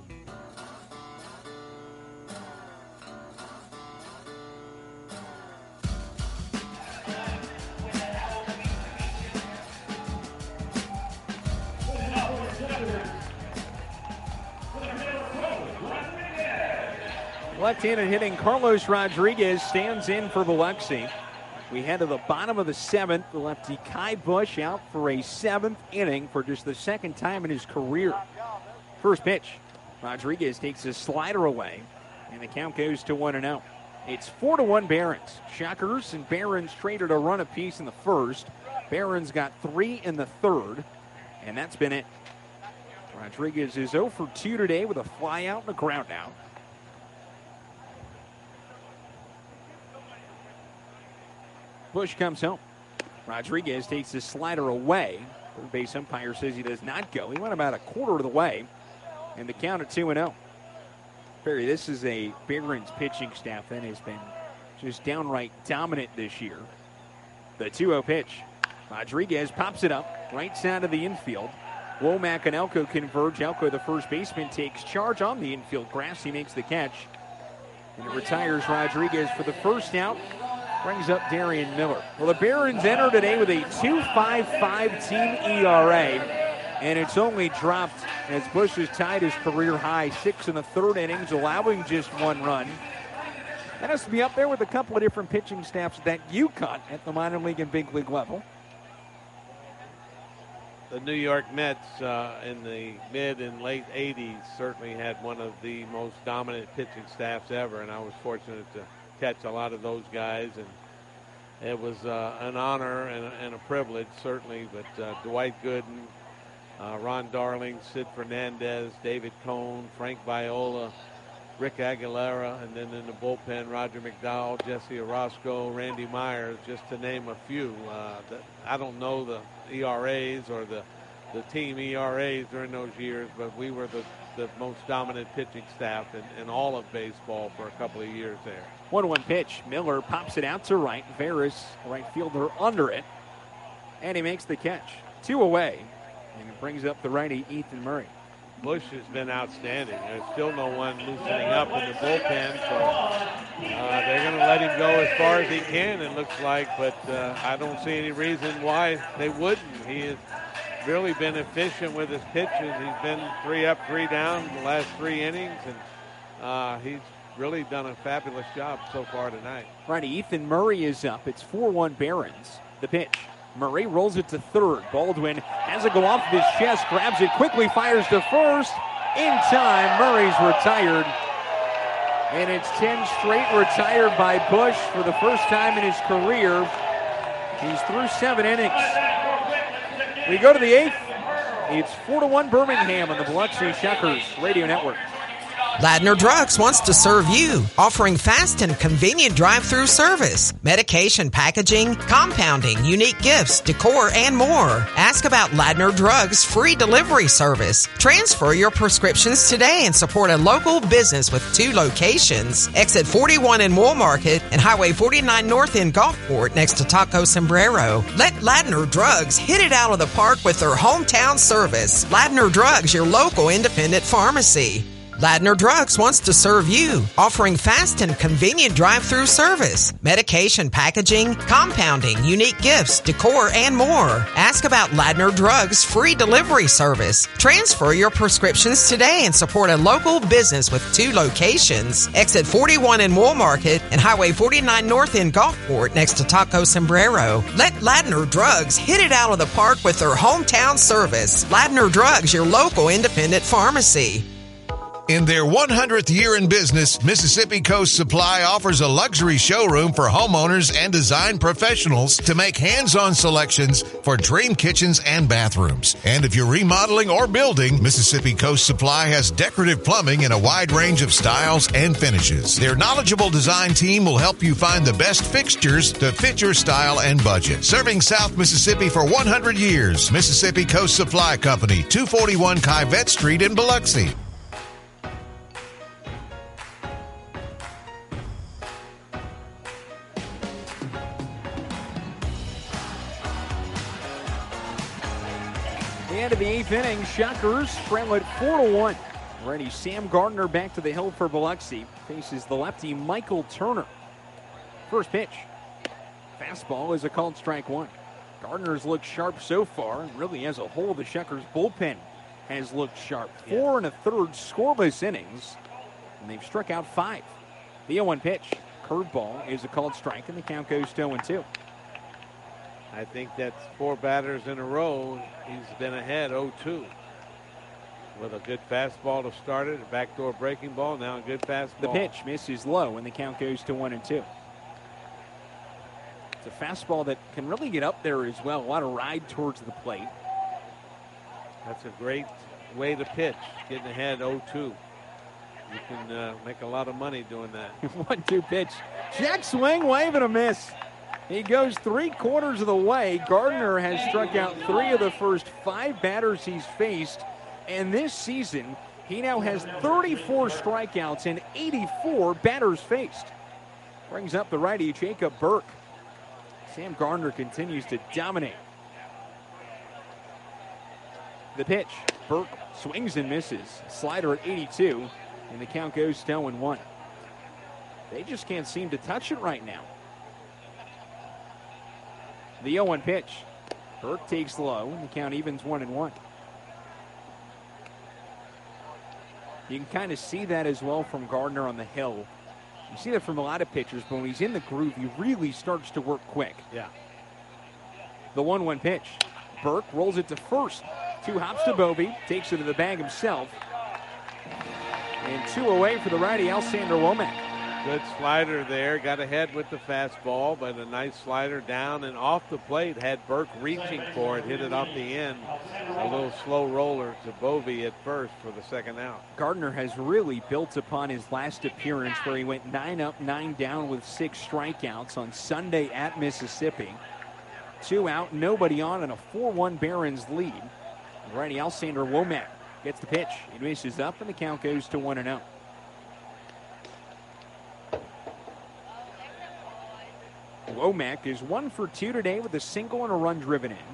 Left-handed hitting Carlos Rodriguez stands in for Biloxi. We head to the bottom of the seventh. The lefty Kai Bush out for a seventh inning for just the second time in his career. First pitch, Rodriguez takes his slider away, and the count goes to 1-0. It's 4-1 Barons. Shuckers and Barons traded a run apiece in the first. Barons got 3 in the third, and that's been it. Rodriguez is 0 for 2 today with a fly out and a ground out. Bush comes home. Rodriguez takes his slider away. Third base umpire says he does not go. He went about a quarter of the way, and the count at 2-0. Perry, this is a Barons pitching staff that has been just downright dominant this year. The 2-0 pitch. Rodriguez pops it up, right side of the infield. Womack and Elko converge. Elko, the first baseman, takes charge on the infield grass. He makes the catch, and it retires Rodriguez for the first out. Brings up Darian Miller. Well, the Barons enter today with a 2.55 team ERA, and it's only dropped as Bush has tied his career high 6 in the third innings, allowing just 1 run. That has to be up there with a couple of different pitching staffs that you cut at the minor league and big league level. The New York Mets in the mid and late 80s certainly had one of the most dominant pitching staffs ever, and I was fortunate to catch a lot of those guys, and it was an honor and a privilege, certainly. But Dwight Gooden, Ron Darling, Sid Fernandez, David Cohn, Frank Viola, Rick Aguilera, and then in the bullpen, Roger McDowell, Jesse Orozco, Randy Myers, just to name a few. I don't know the ERAs or the team ERAs during those years, but we were the most dominant pitching staff in all of baseball for a couple of years there. 1-1 pitch. Miller pops it out to right. Veras, right fielder, under it. And he makes the catch. 2 away. And it brings up the righty Ethan Murray. Bush has been outstanding. There's still no one loosening up in the bullpen, so they're going to let him go as far as he can, it looks like. But I don't see any reason why they wouldn't. He has really been efficient with his pitches. He's been 3 up, 3 down the last 3 innings, and he's really done a fabulous job so far tonight. Righty Ethan Murray is up. It's 4-1 Barons. The pitch. Murray rolls it to third. Baldwin has it go off of his chest, grabs it quickly, fires to first. In time, Murray's retired. And it's 10 straight retired by Bush for the first time in his career. He's through 7 innings. We go to the 8th. It's 4-1 Birmingham on the Biloxi Shuckers Radio Network. Ladner Drugs wants to serve you, offering fast and convenient drive-through service, medication packaging, compounding, unique gifts, decor, and more. Ask about Ladner Drugs' free delivery service. Transfer your prescriptions today and support a local business with 2 locations. Exit 41 in Wool Market and Highway 49 North in Gulfport next to Taco Sombrero. Let Ladner Drugs hit it out of the park with their hometown service. Ladner Drugs, your local independent pharmacy. Ladner Drugs wants to serve you, offering fast and convenient drive-through service, medication packaging, compounding, unique gifts, decor, and more. Ask about Ladner Drugs' free delivery service. Transfer your prescriptions today and support a local business with 2 locations. Exit 41 in Wool Market and Highway 49 North in Gulfport next to Taco Sombrero. Let Ladner Drugs hit it out of the park with their hometown service. Ladner Drugs, your local independent pharmacy. In their 100th year in business, Mississippi Coast Supply offers a luxury showroom for homeowners and design professionals to make hands-on selections for dream kitchens and bathrooms. And if you're remodeling or building, Mississippi Coast Supply has decorative plumbing in a wide range of styles and finishes. Their knowledgeable design team will help you find the best fixtures to fit your style and budget. Serving South Mississippi for 100 years, Mississippi Coast Supply Company, 241 Kivette Street in Biloxi. End of the 8th inning, Shuckers trail it 4-1. Ready, Sam Gardner back to the hill for Biloxi. Faces the lefty Michael Turner. First pitch. Fastball is a called strike 1. Gardner's looked sharp so far, and really as a whole, the Shuckers bullpen has looked sharp. 4 1/3 scoreless innings, and they've struck out 5. The 0-1 pitch. Curveball is a called strike, and the count goes to 0-2. I think that's 4 batters in a row. He's been ahead 0-2 with a good fastball to start it, a backdoor breaking ball, now a good fastball. The pitch misses low, and the count goes to 1-2. It's a fastball that can really get up there as well. A lot of ride towards the plate. That's a great way to pitch, getting ahead 0-2. You can make a lot of money doing that. 1-2 pitch. Jack swing, wave, and a miss. He goes 3/4 of the way. Gardner has struck out 3 of the first 5 batters he's faced. And this season, he now has 34 strikeouts and 84 batters faced. Brings up the righty, Jacob Burke. Sam Gardner continues to dominate. The pitch. Burke swings and misses. Slider at 82, and the count goes to 0-1. They just can't seem to touch it right now. The 0-1 pitch. Burke takes low, and the count evens 1-1. You can kind of see that as well from Gardner on the hill. You see that from a lot of pitchers, but when he's in the groove, he really starts to work quick. Yeah. The 1-1 pitch. Burke rolls it to first. 2 hops to Bovee, takes it to the bag himself. And 2 away for the righty, Alexander Womack. Good slider there. Got ahead with the fastball, but a nice slider down and off the plate. Had Burke reaching for it, hit it off the end. A little slow roller to Bovee at first for the second out. Gardner has really built upon his last appearance where he went 9 up, 9 down with 6 strikeouts on Sunday at Mississippi. 2 out, nobody on, and a 4-1 Barons lead. Righty Alexander Womack gets the pitch. He misses up, and the count goes to 1-0. Womack is 1 for 2 today with a single and a run driven in.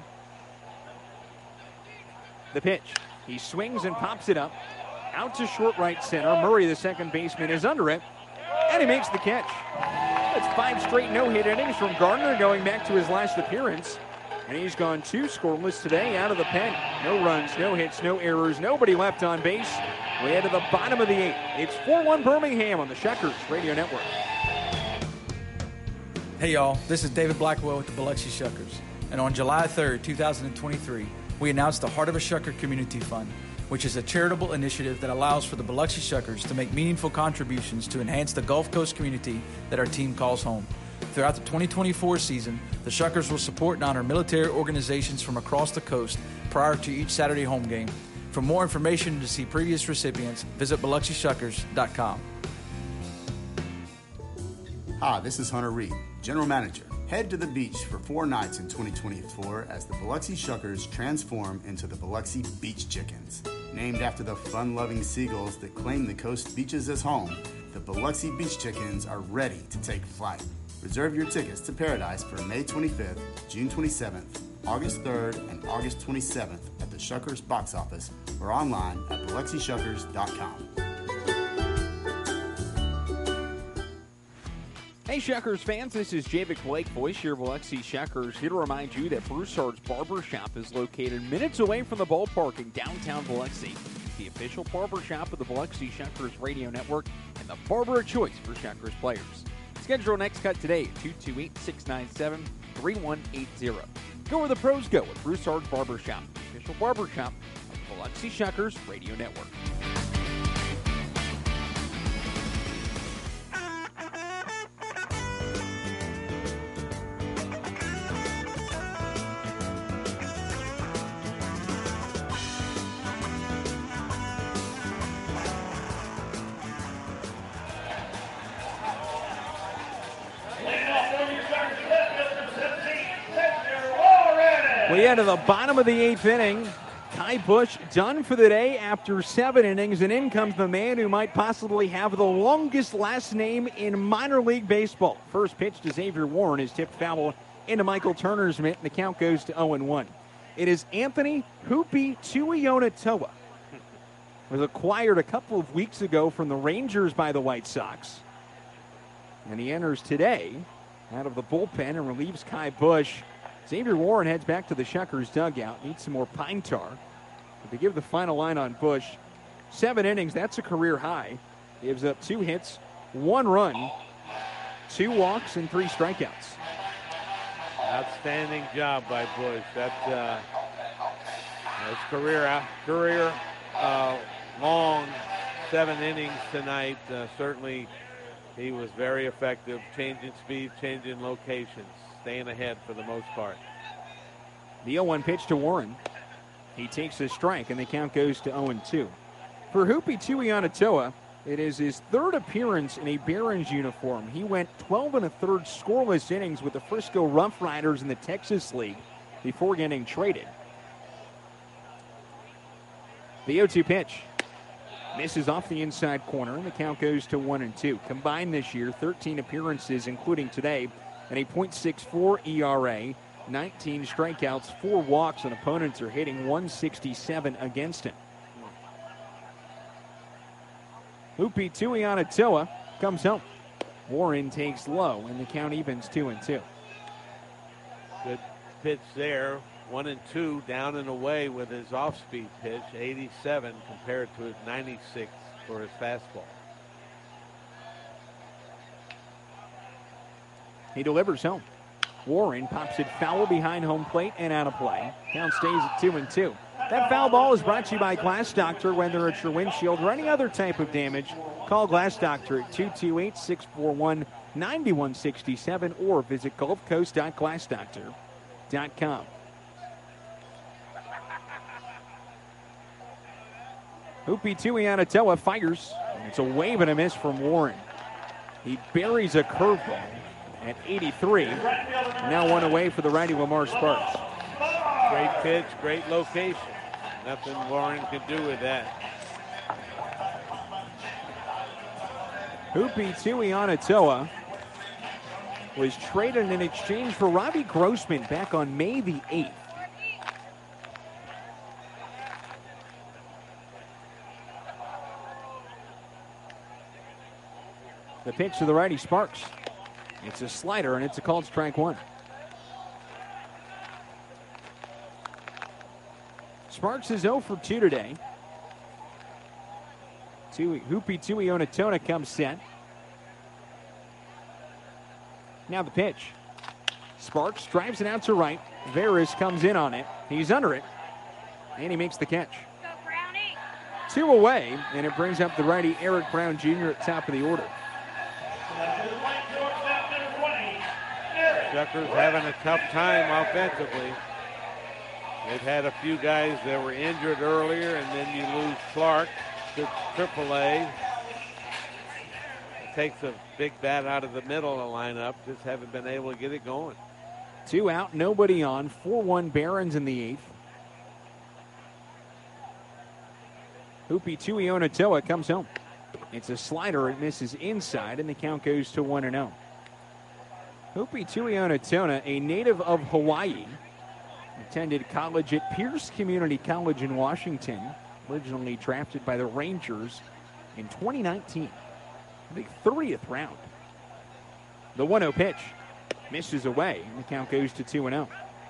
The pitch. He swings and pops it up. Out to short right center. Murray, the second baseman, is under it. And he makes the catch. That's 5 straight no-hit innings from Gardner going back to his last appearance. And he's gone 2 scoreless today out of the pen. No runs, no hits, no errors, nobody left on base. We head to the bottom of the 8th. It's 4-1 Birmingham on the Shuckers Radio Network. Hey y'all, this is David Blackwell with the Biloxi Shuckers. And on July 3rd, 2023, we announced the Heart of a Shucker Community Fund, which is a charitable initiative that allows for the Biloxi Shuckers to make meaningful contributions to enhance the Gulf Coast community that our team calls home. Throughout the 2024 season, the Shuckers will support and honor military organizations from across the coast prior to each Saturday home game. For more information and to see previous recipients, visit BiloxiShuckers.com. Hi, this is Hunter Reed, General Manager. Head to the beach for 4 nights in 2024 as the Biloxi Shuckers transform into the Biloxi Beach Chickens. Named after the fun-loving seagulls that claim the coast beaches as home, the Biloxi Beach Chickens are ready to take flight. Reserve your tickets to Paradise for May 25th, June 27th, August 3rd, and August 27th at the Shuckers box office or online at BiloxiShuckers.com. Hey Shuckers fans, this is Javik Blake, voice of your Biloxi Shuckers, here to remind you that Broussard's Barber Shop is located minutes away from the ballpark in downtown Biloxi. The official barber shop of the Biloxi Shuckers radio network and the barber of choice for Shuckers players. Schedule your next cut today at 228-697-3180. Go where the pros go with Broussard's Barber Shop, the official barber shop of the Biloxi Shuckers radio network. We head to the bottom of the 8th inning. Kai Bush done for the day after 7 innings, and in comes the man who might possibly have the longest last name in minor league baseball. First pitch to Xavier Warren is tipped foul into Michael Turner's mitt, and the count goes to 0-1. It is Anthony Hoopy Tuionatoa. Was acquired a couple of weeks ago from the Rangers by the White Sox. And he enters today out of the bullpen and relieves Kai Bush. Xavier Warren heads back to the Shuckers dugout. Needs some more pine tar. But to give the final line on Bush, 7 innings, that's a career high. Gives up 2 hits, 1 run, 2 walks, and 3 strikeouts. Outstanding job by Bush. That's career long 7 innings tonight. Certainly he was very effective, changing speed, changing locations, staying ahead for the most part. The 0-1 pitch to Warren. He takes a strike, and the count goes to 0-2. For Hoopy Tuionatoa, it is his 3rd appearance in a Barons uniform. He went 12 1/3 scoreless innings with the Frisco Rough Riders in the Texas League before getting traded. The 0-2 pitch misses off the inside corner, and the count goes to 1-2. Combined this year, 13 appearances, including today, and a .64 ERA, 19 strikeouts, 4 walks, and opponents are hitting .167 against him. Hoopy Tuionatoa comes home. Warren takes low, and the count evens 2-2. Good pitch there. 1-2, down and away with his off-speed pitch, 87 compared to his 96 for his fastball. He delivers home. Warren pops it foul behind home plate and out of play. Count stays at 2-2. That foul ball is brought to you by Glass Doctor. Whether it's your windshield or any other type of damage, call Glass Doctor at 228-641-9167 or visit gulfcoast.glassdoctor.com. Hoopy Tuionatoa fires. It's a wave and a miss from Warren. He buries a curveball at 83. Now 1 away for the righty Lamar Sparks. Great pitch, great location. Nothing Warren can do with that. Hoopy Tuionatoa was traded in exchange for Robbie Grossman back on May the 8th. The pitch to the righty Sparks. It's a slider, and it's a called strike 1. Sparks is 0 for 2 today. Hoopy Tuionatoa comes set. Now the pitch. Sparks drives it out to right. Veras comes in on it. He's under it, and he makes the catch. 2 away, and it brings up the righty Eric Brown Jr. at top of the order. Shuckers having a tough time offensively. They've had a few guys that were injured earlier, and then you lose Clark to AAA. It takes a big bat out of the middle of the lineup. Just haven't been able to get it going. 2 out, nobody on. 4-1 Barons in the 8th. Hoopy Tuiona-Toa comes home. It's a slider. It misses inside, and the count goes to 1-0. Hoopy Tuiona-Toa, a native of Hawaii, attended college at Pierce Community College in Washington, originally drafted by the Rangers in 2019. The 30th round. The 1-0 pitch misses away, and the count goes to 2-0.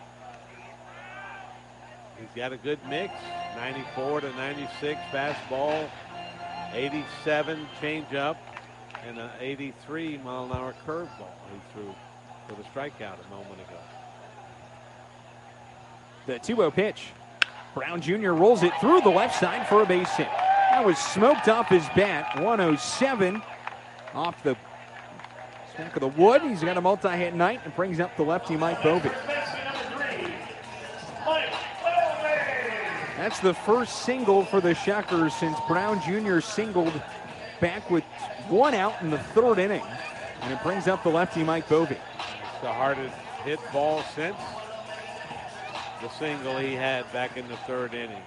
He's got a good mix, 94 to 96 fastball, 87 changeup, and an 83 mile-an-hour curveball he threw for the strikeout a moment ago. The 2-0 pitch. Brown Jr. rolls it through the left side for a base hit. That was smoked off his bat. 107 off the smack of the wood. He's got a multi-hit night and brings up the lefty Mike Bovey. That's the first single for the Shuckers since Brown Jr. singled back with 1 out in the 3rd inning. And it brings up the lefty Mike Bovey. It's the hardest hit ball since the single he had back in the 3rd inning.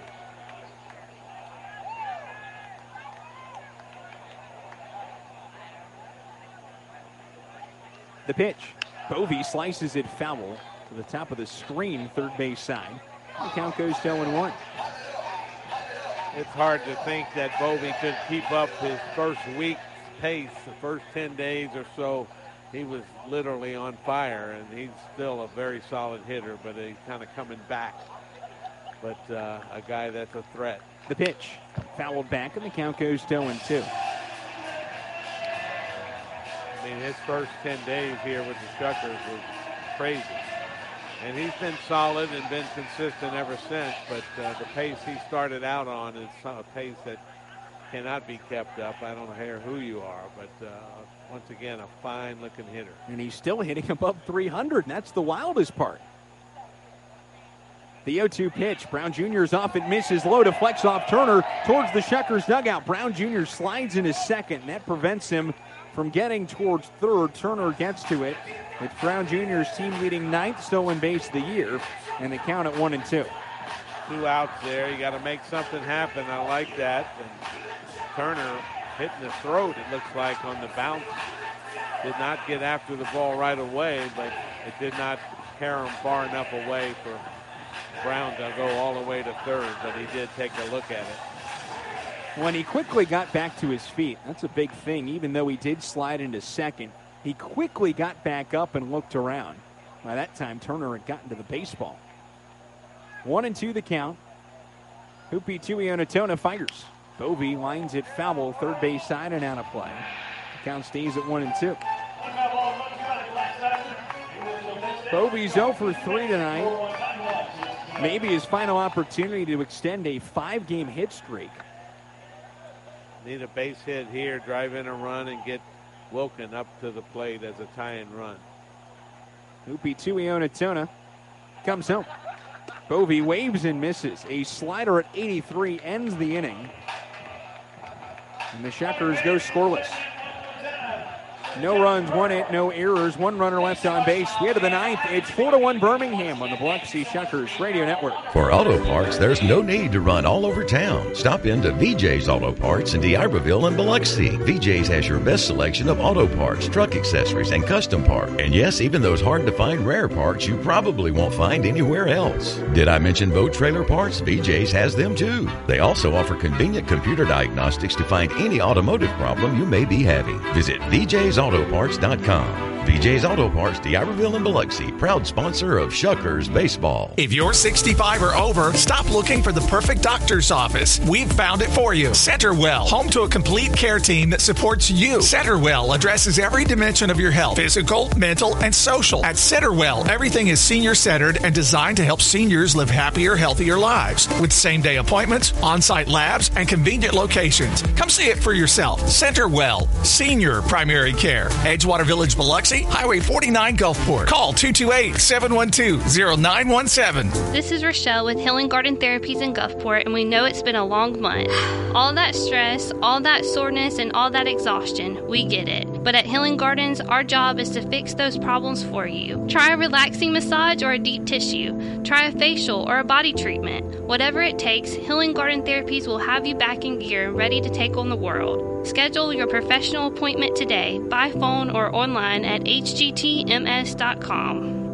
The pitch. Bovey slices it foul to the top of the screen, third base side. The count goes to 0-1. It's hard to think that Bovey could keep up his first week's pace. The first 10 days or so, he was literally on fire, and he's still a very solid hitter, but he's kind of coming back. But a guy that's a threat. The pitch. Fouled back, and the count goes to 0-2. I mean, his first 10 days here with the Shuckers was crazy. And he's been solid and been consistent ever since, but the pace he started out on is a pace that cannot be kept up. I don't care who you are, but once again, a fine-looking hitter. And he's still hitting above 300, and that's the wildest part. The 0-2 pitch. Brown Jr.'s off. It misses. Low deflects off Turner towards the Shuckers dugout. Brown Jr. slides into second, and that prevents him from getting towards third. Turner gets to it. It's Brown Jr.'s team-leading 9th stolen base of the year, and the count at 1-2. 2 outs there. You got to make something happen. I like that. And Turner hitting the throat, it looks like, on the bounce. Did not get after the ball right away, but it did not carry him far enough away for Brown to go all the way to third, but he did take a look at it. When he quickly got back to his feet, that's a big thing. Even though he did slide into second, he quickly got back up and looked around. By that time, Turner had gotten to the baseball. 1-2 the count. Hoopy Tuiona-Toa fires. Bovey lines it foul, third base side and out of play. The count stays at 1-2. Bovey's 0 for 3 tonight. Maybe his final opportunity to extend a 5-game hit streak. Need a base hit here, drive in a run, and get Wilkin up to the plate as a tie-in run. Hoopy Tuiona-Toa comes home. Bovey waves and misses. A slider at 83 ends the inning. And the Shuckers go scoreless. No runs, 1 hit, no errors, 1 runner left on base. We head to the 9th. It's 4-1 Birmingham on the Biloxi Shuckers Radio Network. For auto parts, there's no need to run all over town. Stop into VJ's Auto Parts in D'Iberville and Biloxi. VJ's has your best selection of auto parts, truck accessories, and custom parts. And yes, even those hard-to-find rare parts you probably won't find anywhere else. Did I mention boat trailer parts? VJ's has them too. They also offer convenient computer diagnostics to find any automotive problem you may be having. Visit VJ'sAutoparts.com. VJ's Auto Parts, D'Iberville and Biloxi, proud sponsor of Shuckers Baseball. If you're 65 or over, stop looking for the perfect doctor's office. We've found it for you. Centerwell, home to a complete care team that supports you. Centerwell addresses every dimension of your health, physical, mental, and social. At Centerwell, everything is senior-centered and designed to help seniors live happier, healthier lives. With same-day appointments, on-site labs, and convenient locations. Come see it for yourself. Centerwell, senior primary care. care. Edgewater Village, Biloxi, Highway 49, Gulfport. Call 228-712-0917. This is Rochelle with Healing Garden Therapies in Gulfport, and we know it's been a long month. All that stress, all that soreness, and all that exhaustion, we get it. But at Healing Gardens, our job is to fix those problems for you. Try a relaxing massage or a deep tissue. Try a facial or a body treatment. Whatever it takes, Healing Garden Therapies will have you back in gear and ready to take on the world. Schedule your professional appointment today by phone or online at hgtms.com.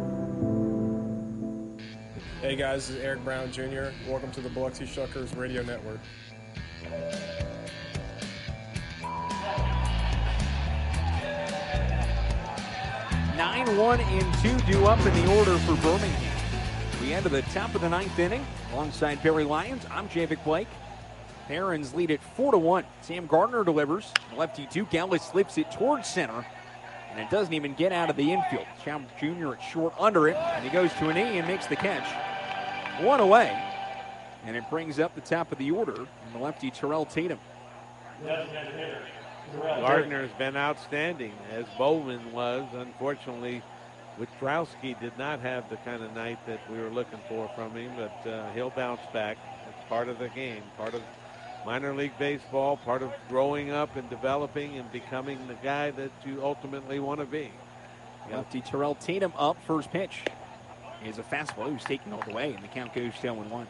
Hey guys, this is Eric Brown Jr. Welcome to the Biloxi Shuckers Radio Network. 9-1 and 2 due up in the order for Birmingham. We head to the top of the ninth inning. Alongside Barry Lyons, I'm Javik Blake. Barons lead it 4-1. Sam Gardner delivers. Lefty Duke Ellis slips it towards center, and it doesn't even get out of the infield. Chow Jr. at short under it, and he goes to a knee and makes the catch. One away, and it brings up the top of the order, and the lefty Terrell Tatum. Gardner's been outstanding, as Bowman was. Unfortunately, Witrowski did not have the kind of night that we were looking for from him, but he'll bounce back. It's part of the game, part of minor league baseball, part of growing up and developing and becoming the guy that you ultimately want to be. Lefty Terrell Tatum up, first pitch. Is a fastball who's taken all the way, and the count goes 0-1.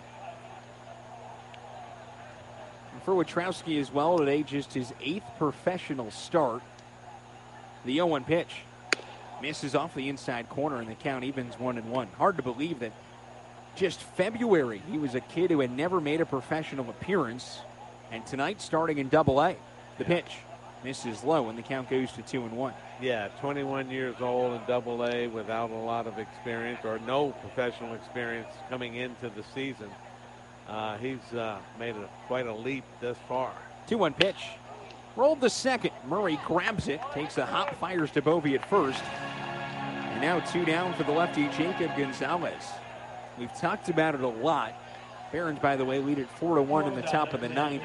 And for Witrowski as well, today just his 8th professional start. The 0-1 pitch misses off the inside corner, and the count evens 1-1. Hard to believe that just February he was a kid who had never made a professional appearance, and tonight starting in Double-A. The pitch misses low, and the count goes to 2-1. Yeah, 21 years old in Double-A without a lot of experience or no professional experience coming into the season. He's made quite a leap thus far. 2-1 pitch. Rolled to second. Murray grabs it, takes a hop, fires to Bovee at first. And now 2 down for the lefty, Jacob Gonzalez. We've talked about it a lot. Barons, by the way, lead it 4-1 in the top of the ninth.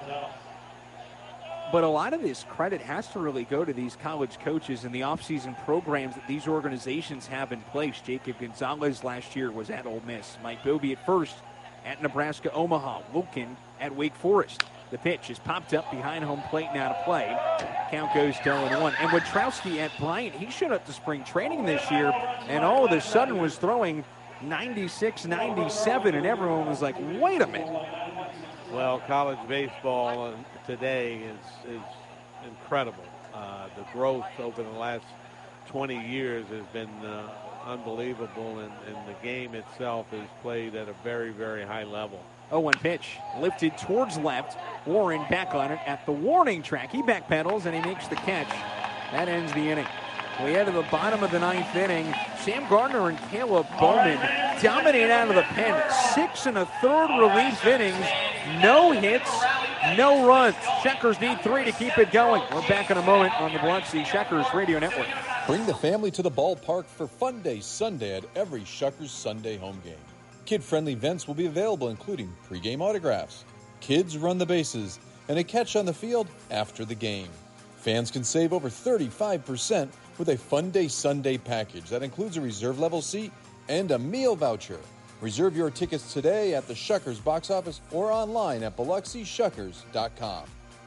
But a lot of this credit has to really go to these college coaches and the offseason programs that these organizations have in place. Jacob Gonzalez last year was at Ole Miss. Mike Bovee at first at Nebraska Omaha. Wilkin at Wake Forest. The pitch is popped up behind home plate, now to play. Count goes to 0-1. And Witrowski at Bryant, he showed up to spring training this year and all of a sudden was throwing 96, 97, and everyone was like, wait a minute. Well, college baseball today is incredible. The growth over the last 20 years has been unbelievable, and the game itself is played at a very, very high level. 0-1 pitch, lifted towards left. Warren back on it at the warning track. He backpedals, and he makes the catch. That ends the inning. We head to the bottom of the ninth inning. Sam Gardner and Caleb Bowman dominate out of the pen. 6 1/3 relief innings. No hits, no runs. Shuckers need 3 to keep it going. We're back in a moment on the Biloxi Shuckers Radio Network. Bring the family to the ballpark for Fun Day Sunday at every Shuckers Sunday home game. Kid-friendly events will be available, including pregame autographs, kids run the bases, and a catch on the field after the game. Fans can save over 35% with a Fun Day Sunday package that includes a reserve level seat and a meal voucher. Reserve your tickets today at the Shuckers box office or online at BiloxiShuckers.com.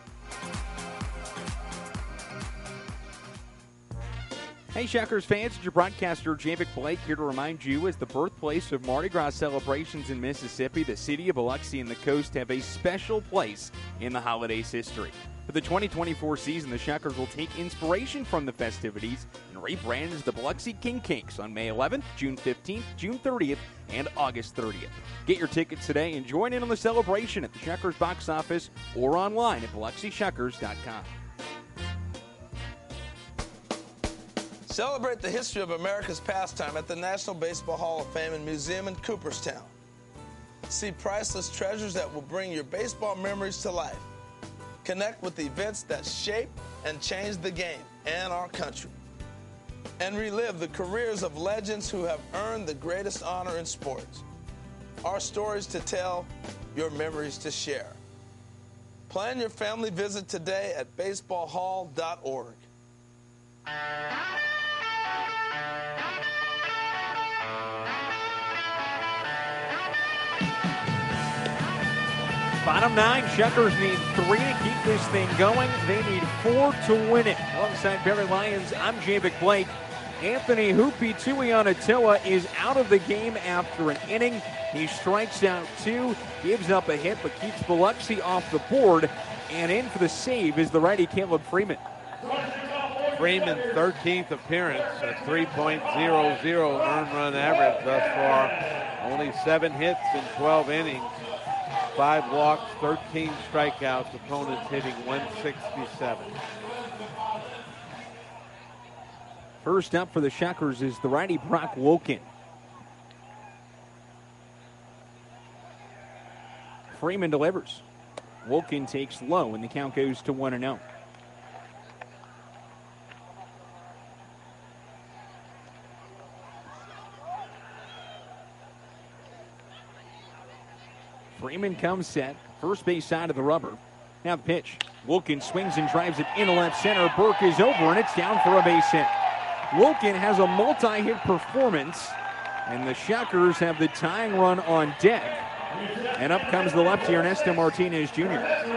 Hey Shuckers fans, it's your broadcaster Javik Blake here to remind you, as the birthplace of Mardi Gras celebrations in Mississippi, the city of Biloxi and the coast have a special place in the holiday's history. For the 2024 season, the Shuckers will take inspiration from the festivities and rebrand as the Biloxi King Cakes on May 11th, June 15th, June 30th, and August 30th. Get your tickets today and join in on the celebration at the Shuckers box office or online at BiloxiShuckers.com. Celebrate the history of America's pastime at the National Baseball Hall of Fame and Museum in Cooperstown. See priceless treasures that will bring your baseball memories to life. Connect with events that shape and change the game and our country. And relive the careers of legends who have earned the greatest honor in sports. Our stories to tell, your memories to share. Plan your family visit today at baseballhall.org. Bottom 9, Shuckers need 3 to keep this thing going. They need 4 to win it. Alongside Barry Lyons, I'm Javic Blake. Anthony Hoopy Tuianatoa is out of the game after an inning. He strikes out 2, gives up a hit, but keeps Biloxi off the board. And in for the save is the righty Caleb Freeman. Freeman's 13th appearance, a 3.00 earned run average thus far. Only 7 hits in 12 innings. 5 walks, 13 strikeouts, opponents hitting 167. First up for the Shuckers is the righty Brock Wilkin. Freeman delivers. Wilkin takes low, and the count goes to 1-0. Freeman comes set, first base side of the rubber. Now the pitch. Wilkin swings and drives it into left center. Burke is over, and it's down for a base hit. Wilkin has a multi-hit performance, and the Shuckers have the tying run on deck. And up comes the lefty Ernesto Martinez Jr.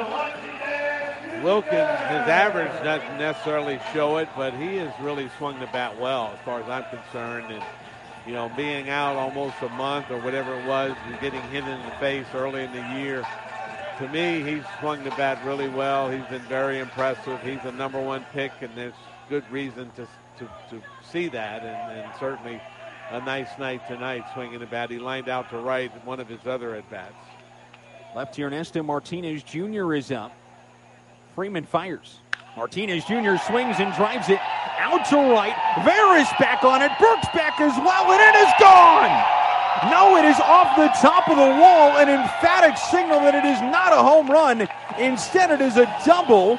Wilkin, his average doesn't necessarily show it, but he has really swung the bat well as far as I'm concerned. And you know, being out almost a month or whatever it was, and getting hit in the face early in the year, to me, he's swung the bat really well. He's been very impressive. He's a number 1 pick, and there's good reason to see that, and certainly a nice night tonight swinging the bat. He lined out to right one of his other at-bats. Lefty Ernesto Martinez Jr. is up. Freeman fires. Martinez Jr. swings and drives it out to right. Veras back on it. Burke's back as well, and it is gone! No, it is off the top of the wall, an emphatic signal that it is not a home run. Instead, it is a double.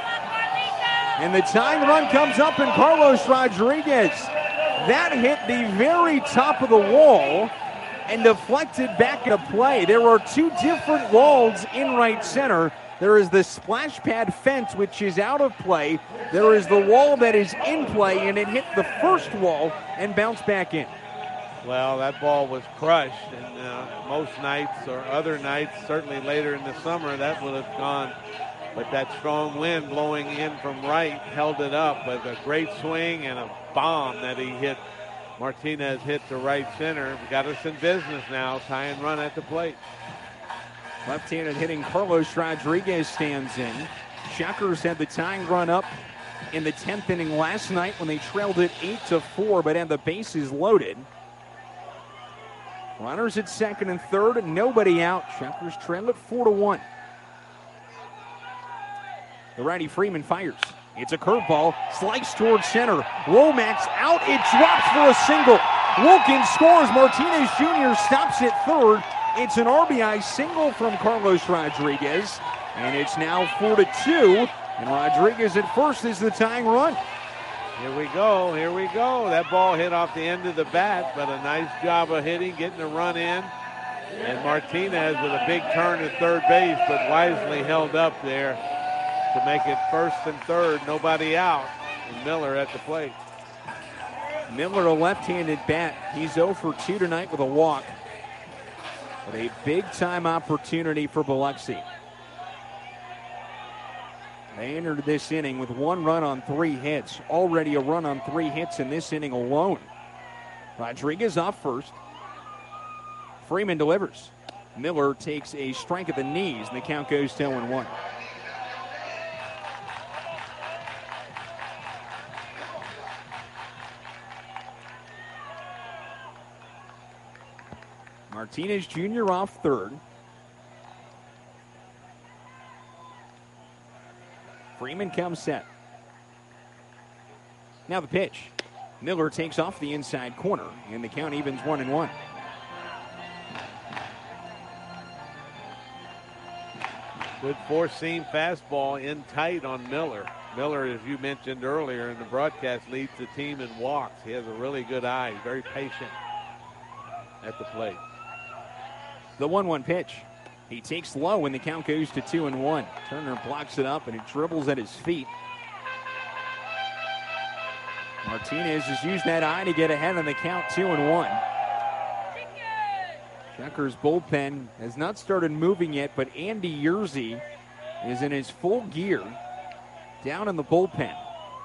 And the tying run comes up in Carlos Rodriguez. That hit the very top of the wall and deflected back into play. There are 2 different walls in right center. There is the splash pad fence, which is out of play. There is the wall that is in play, and it hit the first wall and bounced back in. Well, that ball was crushed, and most nights or other nights, certainly later in the summer, that would have gone. But that strong wind blowing in from right held it up. But a great swing and a bomb that he hit. Martinez hit to right center. Got us in business now. Tie and run at the plate. Left-handed hitting Carlos Rodriguez stands in. Shuckers had the tying run up in the 10th inning last night when they trailed it 8-4, but had the bases loaded. Runners at second and third, nobody out. Shuckers trail it 4-1. The righty Freeman fires. It's a curveball, sliced towards center. Lomax out, it drops for a single. Wilkins scores. Martinez Jr. stops at third. It's an RBI single from Carlos Rodriguez, and it's now 4-2. And Rodriguez at first is the tying run. Here we go, here we go. That ball hit off the end of the bat, but a nice job of hitting, getting a run in. And Martinez with a big turn at third base, but wisely held up there to make it first and third, nobody out. And Miller at the plate. Miller, a left-handed bat. He's 0 for 2 tonight with a walk. But a big-time opportunity for Biloxi. They entered this inning with 1 run on 3 hits. Already a run on 3 hits in this inning alone. Rodriguez off first. Freeman delivers. Miller takes a strike at the knees, and the count goes to 0-1. Martinez Jr. off third. Freeman comes set. Now the pitch. Miller takes off the inside corner, and the count evens 1-1. Good four-seam fastball in tight on Miller. Miller, as you mentioned earlier in the broadcast, leads the team in walks. He has a really good eye. He's very patient at the plate. The 1-1 pitch. He takes low, and the count goes to 2-1. Turner blocks it up, and it dribbles at his feet. Martinez has used that eye to get ahead on the count, 2-1. Shuckers bullpen has not started moving yet, but Andy Yerzy is in his full gear down in the bullpen.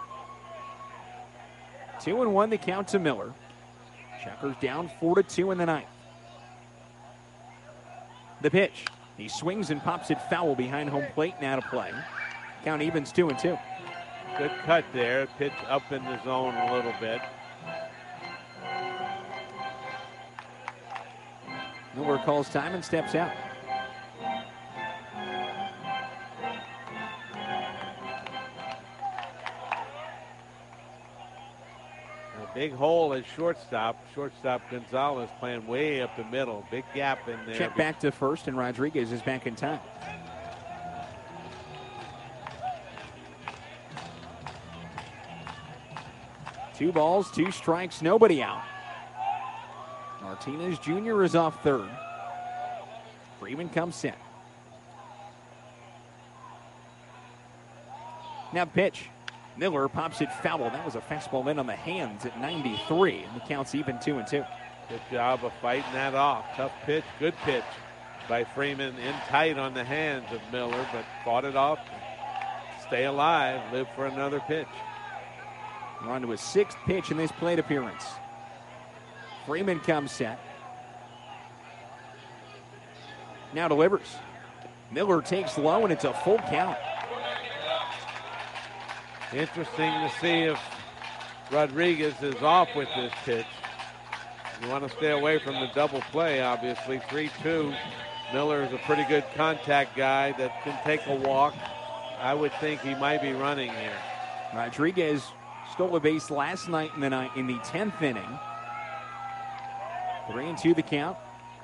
2-1 the count to Miller. Shuckers down 4-2 in the ninth. The pitch. He swings and pops it foul behind home plate. Now to play. Count evens 2-2. Good cut there. Pitch up in the zone a little bit. Miller calls time and steps out. A big hole at shortstop. Shortstop Gonzalez playing way up the middle. Big gap in there. Check back to first, and Rodriguez is back in time. Two balls, two strikes, nobody out. Martinez Jr. is off third. Freeman comes set. Now pitch. Miller pops it foul. That was a fastball in on the hands at 93, and the count's even 2-2. Good job of fighting that off. Tough pitch, good pitch by Freeman in tight on the hands of Miller, but fought it off. Stay alive, live for another pitch. We're on to his sixth pitch in this plate appearance. Freeman comes set. Now delivers. Miller takes low, and it's a full count. Interesting to see if Rodriguez is off with this pitch. You want to stay away from the double play, obviously. 3-2. Miller is a pretty good contact guy that can take a walk. I would think he might be running here. Rodriguez stole a base last night in the 10th inning. 3-2 the count.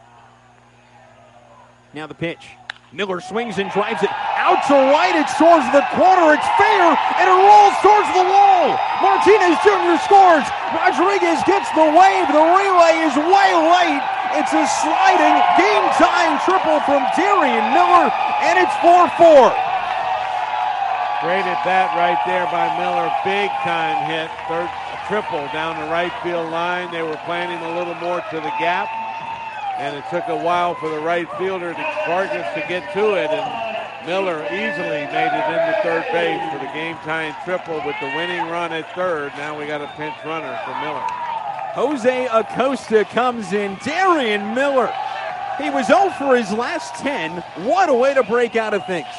Now the pitch. Miller swings and drives it out to right. It soars to the corner. It's fair, and it rolls towards the wall. Martinez Jr. scores. Rodriguez gets the wave. The relay is way late. It's a sliding game-tying triple from Darian Miller, and it's 4-4. Great at that right there by Miller. Big-time hit. Third triple down the right field line. They were planning a little more to the gap. And it took a while for the right fielder, Vargas, to get to it, and Miller easily made it into third base for the game-tying triple with the winning run at third. Now we got a pinch runner for Miller. Jose Acosta comes in. Darian Miller. He was 0 for his last 10. What a way to break out of things.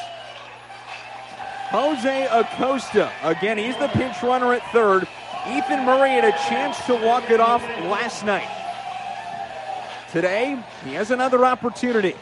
Jose Acosta. Again, he's the pinch runner at third. Ethan Murray had a chance to walk it off last night. Today, he has another opportunity.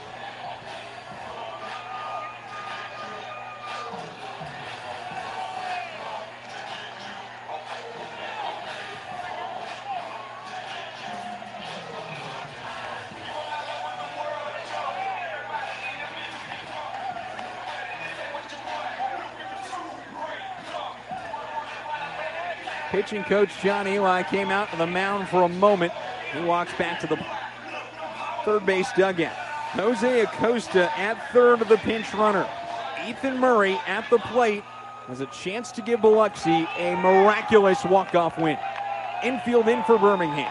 Pitching coach John Eli came out to the mound for a moment. He walks back to the third base dugout. Jose Acosta at third of the pinch runner. Ethan Murray at the plate has a chance to give Biloxi a miraculous walk-off win. Infield in for Birmingham.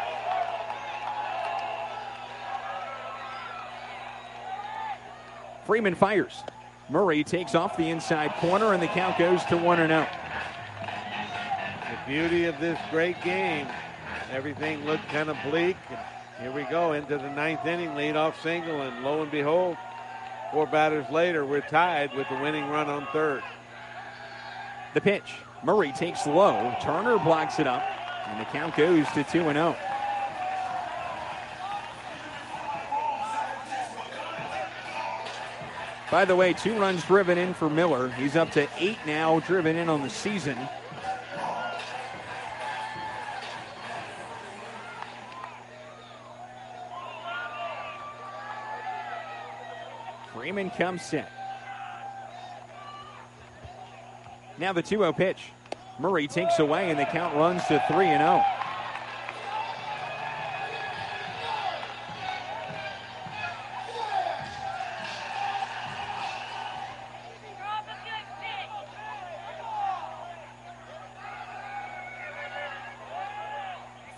Freeman fires. Murray takes off the inside corner, and the count goes to 1-0. The beauty of this great game. Everything looked kind of bleak. Here we go into the ninth inning, leadoff single, and lo and behold, 4 batters later, we're tied with the winning run on third. The pitch. Murray takes low. Turner blocks it up, and the count goes to 2-0. By the way, 2 runs driven in for Miller. He's up to 8 now driven in on the season. Freeman comes in. Now the 2-0 pitch. Murray takes away, and the count runs to 3-0.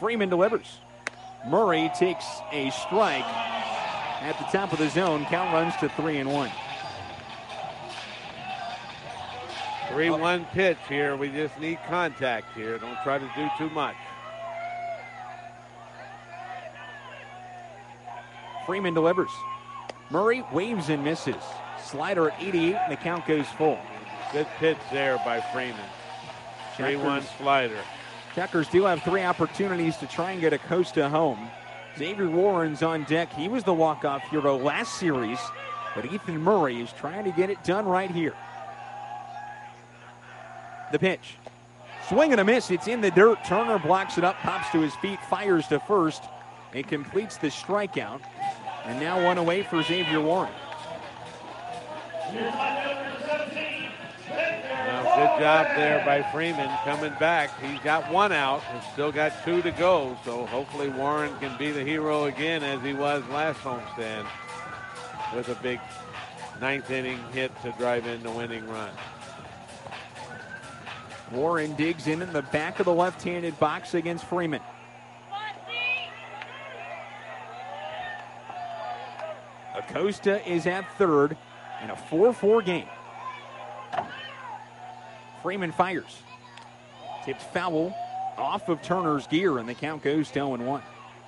Freeman delivers. Murray takes a strike at the top of the zone. Count runs to 3-1. 3-1 pitch here. We just need contact here. Don't try to do too much. Freeman delivers. Murray waves and misses. Slider at 88, and the count goes full. Good pitch there by Freeman. 3-1 slider. Checkers do have 3 opportunities to try and get Acosta home. Xavier Warren's on deck. He was the walk-off hero last series, but Ethan Murray is trying to get it done right here. The pitch. Swing and a miss. It's in the dirt. Turner blocks it up, pops to his feet, fires to first. It completes the strikeout. And now one away for Xavier Warren. Good job there by Freeman coming back. He's got 1 out and still got 2 to go. So hopefully Warren can be the hero again as he was last homestand with a big 9th inning hit to drive in the winning run. Warren digs in the back of the left-handed box against Freeman. Acosta is at third in a 4-4 game. Freeman fires. Tipped foul off of Turner's gear, and the count goes to 0-1.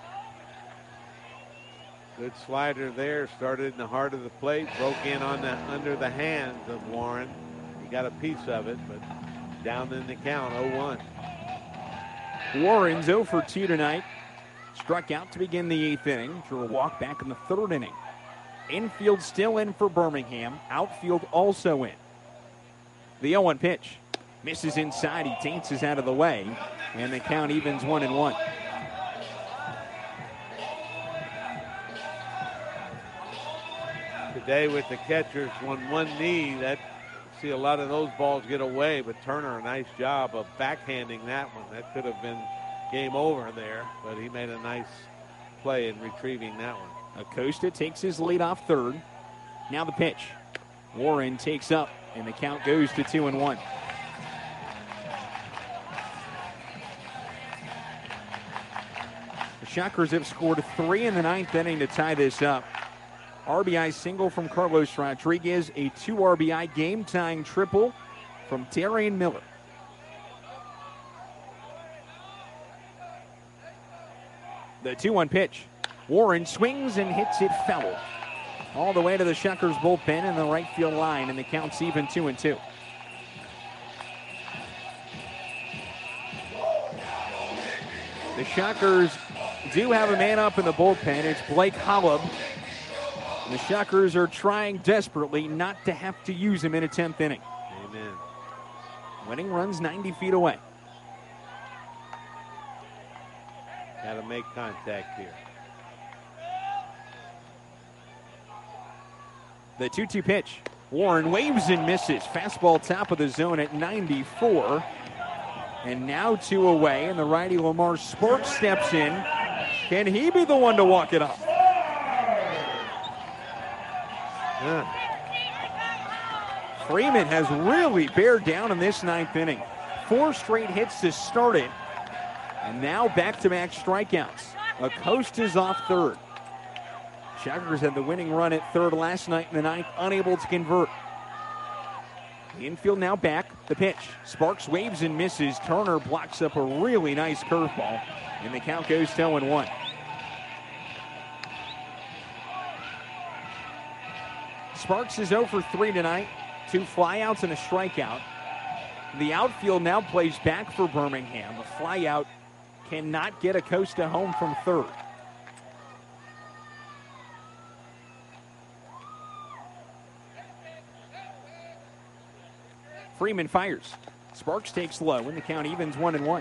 Good slider there. Started in the heart of the plate. Broke in on the under the hands of Warren. He got a piece of it, but down in the count, 0-1. Warren's 0 for 2 tonight. Struck out to begin the 8th inning. Drew a walk back in the 3rd inning. Infield still in for Birmingham. Outfield also in. The 0-1 pitch. Misses inside. He dances out of the way. And the count evens 1-1. Today with the catchers on one knee, that see a lot of those balls get away, but Turner, a nice job of backhanding that one. That could have been game over there, but he made a nice play in retrieving that one. Acosta takes his lead off third. Now the pitch. Warren takes up, and the count goes to 2-1. The Shockers have scored 3 in the 9th inning to tie this up. RBI single from Carlos Rodriguez, a 2 RBI game-tying triple from Darian Miller. The 2-1 pitch. Warren swings and hits it foul. All the way to the Shockers bullpen in the right field line, and the count's even 2-2. The Shockers do have a man up in the bullpen. It's Blake Holub. The Shockers are trying desperately not to have to use him in a 10th inning. Amen. Winning runs 90 feet away. Got to make contact here. The 2-2 pitch. Warren waves and misses. Fastball top of the zone at 94. And now 2 away, and the righty Lamar Sparks steps in. Can he be the one to walk it off? Freeman has really bared down in this 9th inning. 4 straight hits to start it. And now back-to-back strikeouts. Acosta's off third. Shockers had the winning run at third last night in the 9th, unable to convert. The infield now back. The pitch. Sparks waves and misses. Turner blocks up a really nice curveball. And the count goes to 0-1. Sparks is 0 for 3 tonight. 2 flyouts and a strikeout. The outfield now plays back for Birmingham. The flyout cannot get Acosta home from third. Freeman fires. Sparks takes low, and the count evens 1-1.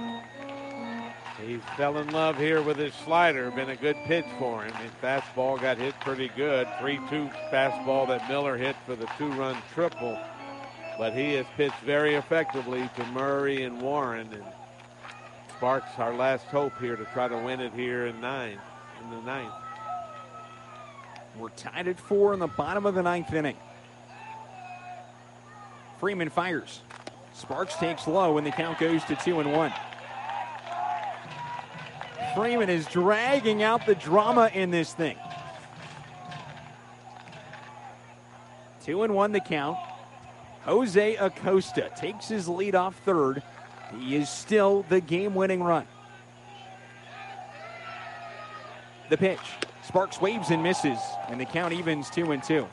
He fell in love here with his slider. Been a good pitch for him. His fastball got hit pretty good. 3-2 fastball that Miller hit for the 2-run triple. But he has pitched very effectively to Murray and Warren. And Sparks, our last hope here to try to win it here in the 9th. We're tied at 4 in the bottom of the 9th inning. Freeman fires. Sparks takes low, and the count goes to 2-1. Freeman is dragging out the drama in this thing. 2-1 the count. Jose Acosta takes his lead off third. He is still the game-winning run. The pitch. Sparks waves and misses, and the count evens 2-2.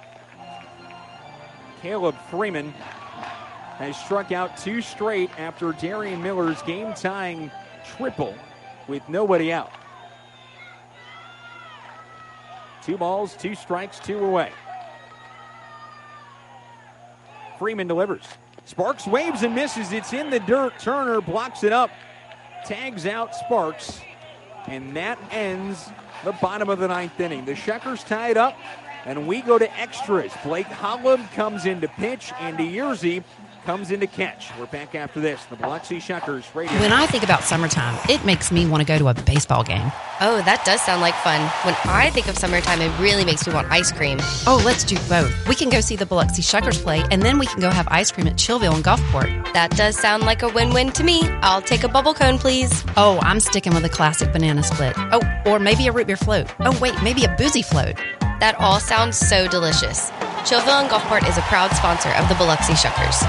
Caleb Freeman has struck out 2 straight after Darian Miller's game-tying triple with nobody out. 2 balls, 2 strikes, 2 away. Freeman delivers. Sparks waves and misses. It's in the dirt. Turner blocks it up. Tags out Sparks. And that ends the bottom of the 9th inning. The Shuckers tie it up, and we go to extras. Blake Holub comes in to pitch. Andy Yerzy comes in to catch. We're back after this. The Biloxi Shuckers Radio. When I think about summertime, it makes me want to go to a baseball game. Oh, that does sound like fun. When I think of summertime, it really makes me want ice cream. Oh, let's do both. We can go see the Biloxi Shuckers play, and then we can go have ice cream at Chillville and Gulfport. That does sound like a win-win to me. I'll take a bubble cone, please. Oh, I'm sticking with a classic banana split. Oh, or maybe a root beer float. Oh, wait, maybe a boozy float. That all sounds so delicious. Chillville and Gulfport is a proud sponsor of the Biloxi Shuckers.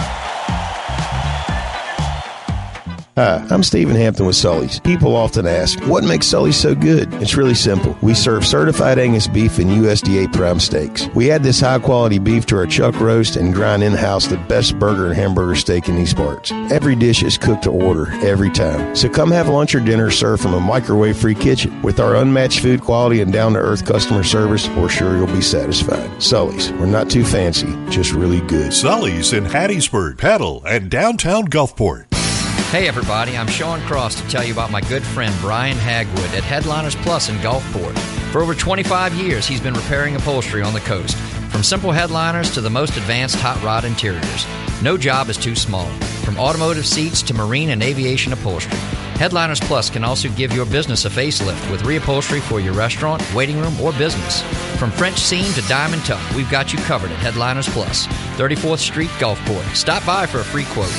Hi, I'm Stephen Hampton with Sully's. People often ask, what makes Sully's so good? It's really simple. We serve certified Angus beef and USDA prime steaks. We add this high-quality beef to our chuck roast and grind in-house the best burger and hamburger steak in these parts. Every dish is cooked to order, every time. So come have lunch or dinner served from a microwave-free kitchen. With our unmatched food quality and down-to-earth customer service, we're sure you'll be satisfied. Sully's. We're not too fancy, just really good. Sully's in Hattiesburg, Petal, and downtown Gulfport. Hey everybody, I'm Sean Cross to tell you about my good friend Brian Hagwood at Headliners Plus in Gulfport. For over 25 years, he's been repairing upholstery on the coast, from simple headliners to the most advanced hot rod interiors. No job is too small, from automotive seats to marine and aviation upholstery. Headliners Plus can also give your business a facelift with reupholstery for your restaurant, waiting room, or business. From French seam to diamond tuck, we've got you covered at Headliners Plus, 34th Street, Gulfport. Stop by for a free quote.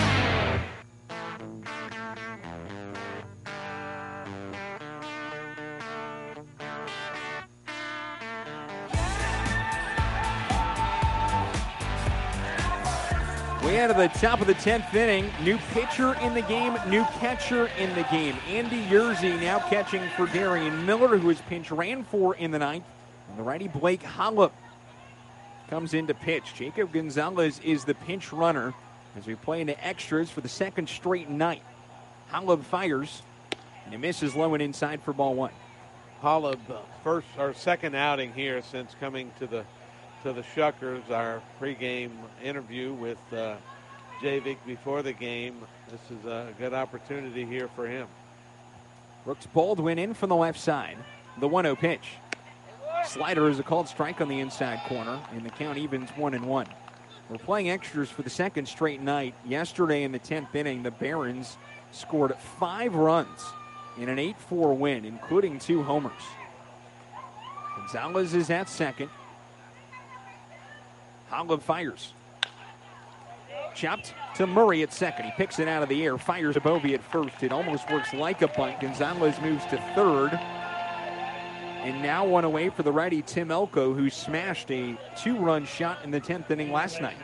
To the top of the 10th inning. New pitcher in the game, new catcher in the game. Andy Yerzy now catching for Darian Miller, who has pinch ran for in the 9th. And the righty Blake Holub comes in to pitch. Jacob Gonzalez is the pinch runner as we play into extras for the 2nd straight night. Holub fires, and he misses low and inside for ball 1. Holub, first or second outing here since coming to the Shuckers. Our pregame interview with Javik before the game. This is a good opportunity here for him. Brooks Baldwin in from the left side. The 1-0 pitch. Slider is a called strike on the inside corner, and the count evens 1-1. We're playing extras for the 2nd straight night. Yesterday in the 10th inning, the Barons scored 5 runs in an 8-4 win, including 2 homers. Gonzalez is at second. Holub fires. Chopped to Murray at second. He picks it out of the air, fires to Bovee at first. It almost works like a bunt. Gonzalez moves to third. And now one away for the righty Tim Elko, who smashed a 2-run shot in the 10th inning last night.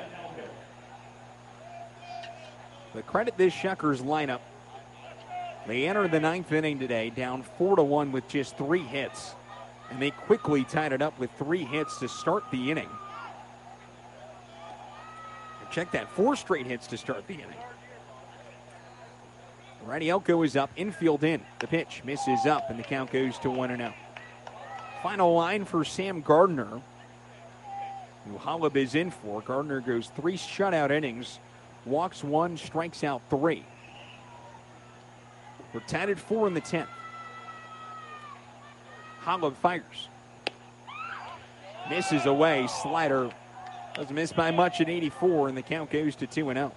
But credit this Shuckers lineup. They enter the 9th inning today down 4-1 with just 3 hits. And they quickly tied it up with 3 hits to start the inning. Check that, 4 straight hits to start the inning. Righty Elko is up, infield in. The pitch misses up, and the count goes to 1-0. Final line for Sam Gardner, who Holub is in for. Gardner goes 3 shutout innings, walks 1, strikes out 3. We're tied at 4 in the 10th. Holub fires. Misses away, slider. Doesn't miss by much at 84, and the count goes to 2-0.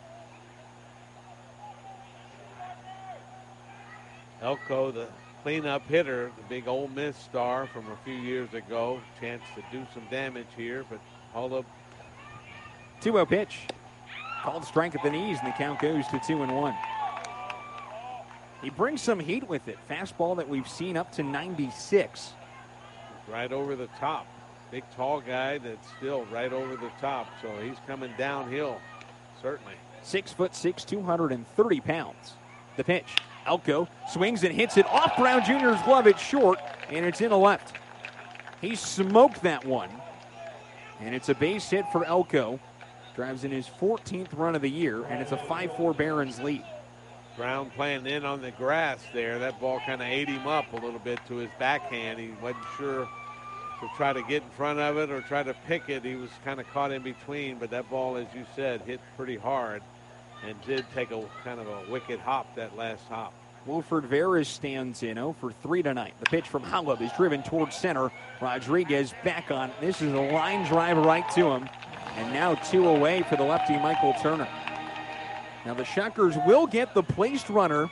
Elko, the cleanup hitter, the big Ole Miss star from a few years ago. Chance to do some damage here, but Holub. 2-0 pitch. Called strike at the knees, and the count goes to 2-1. He brings some heat with it. Fastball that we've seen up to 96. Right over the top. Big, tall guy that's still right over the top, so he's coming downhill, certainly. 6'6", 230 pounds. The pitch. Elko swings and hits it off Brown Jr.'s glove. It's short, and it's in the left. He smoked that one, and it's a base hit for Elko. Drives in his 14th run of the year, and it's a 5-4 Barons lead. Brown playing in on the grass there. That ball kind of ate him up a little bit to his backhand. He wasn't sure to try to get in front of it or try to pick it. He was kind of caught in between, but that ball, as you said, hit pretty hard and did take a kind of a wicked hop, that last hop. Wilfred Veras stands in 0 for 3 tonight. The pitch from Holub is driven towards center. Rodriguez back on. This is a line drive right to him. And now 2 away for the lefty Michael Turner. Now the Shuckers will get the placed runner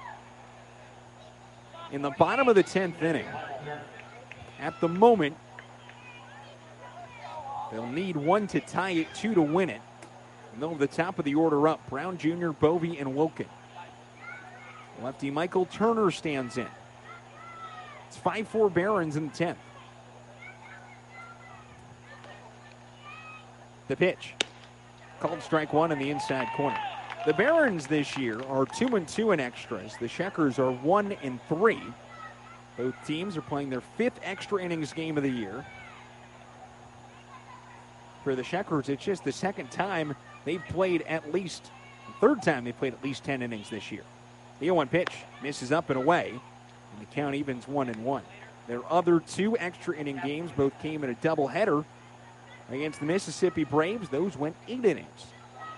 in the bottom of the 10th inning. At the moment, they'll need 1 to tie it, 2 to win it. And they'll have the top of the order up. Brown Jr., Bovee, and Wilkin. Lefty Michael Turner stands in. It's 5-4 Barons in the 10th. The pitch. Called strike 1 in the inside corner. The Barons this year are 2-2 in extras. The Shuckers are 1-3. Both teams are playing their 5th extra innings game of the year. For the Shuckers, it's just the second time they've played third time they've played at least 10 innings this year. The 0-1 pitch misses up and away, and the count evens 1-1. Their other 2 extra inning games both came in a doubleheader against the Mississippi Braves. Those went 8 innings.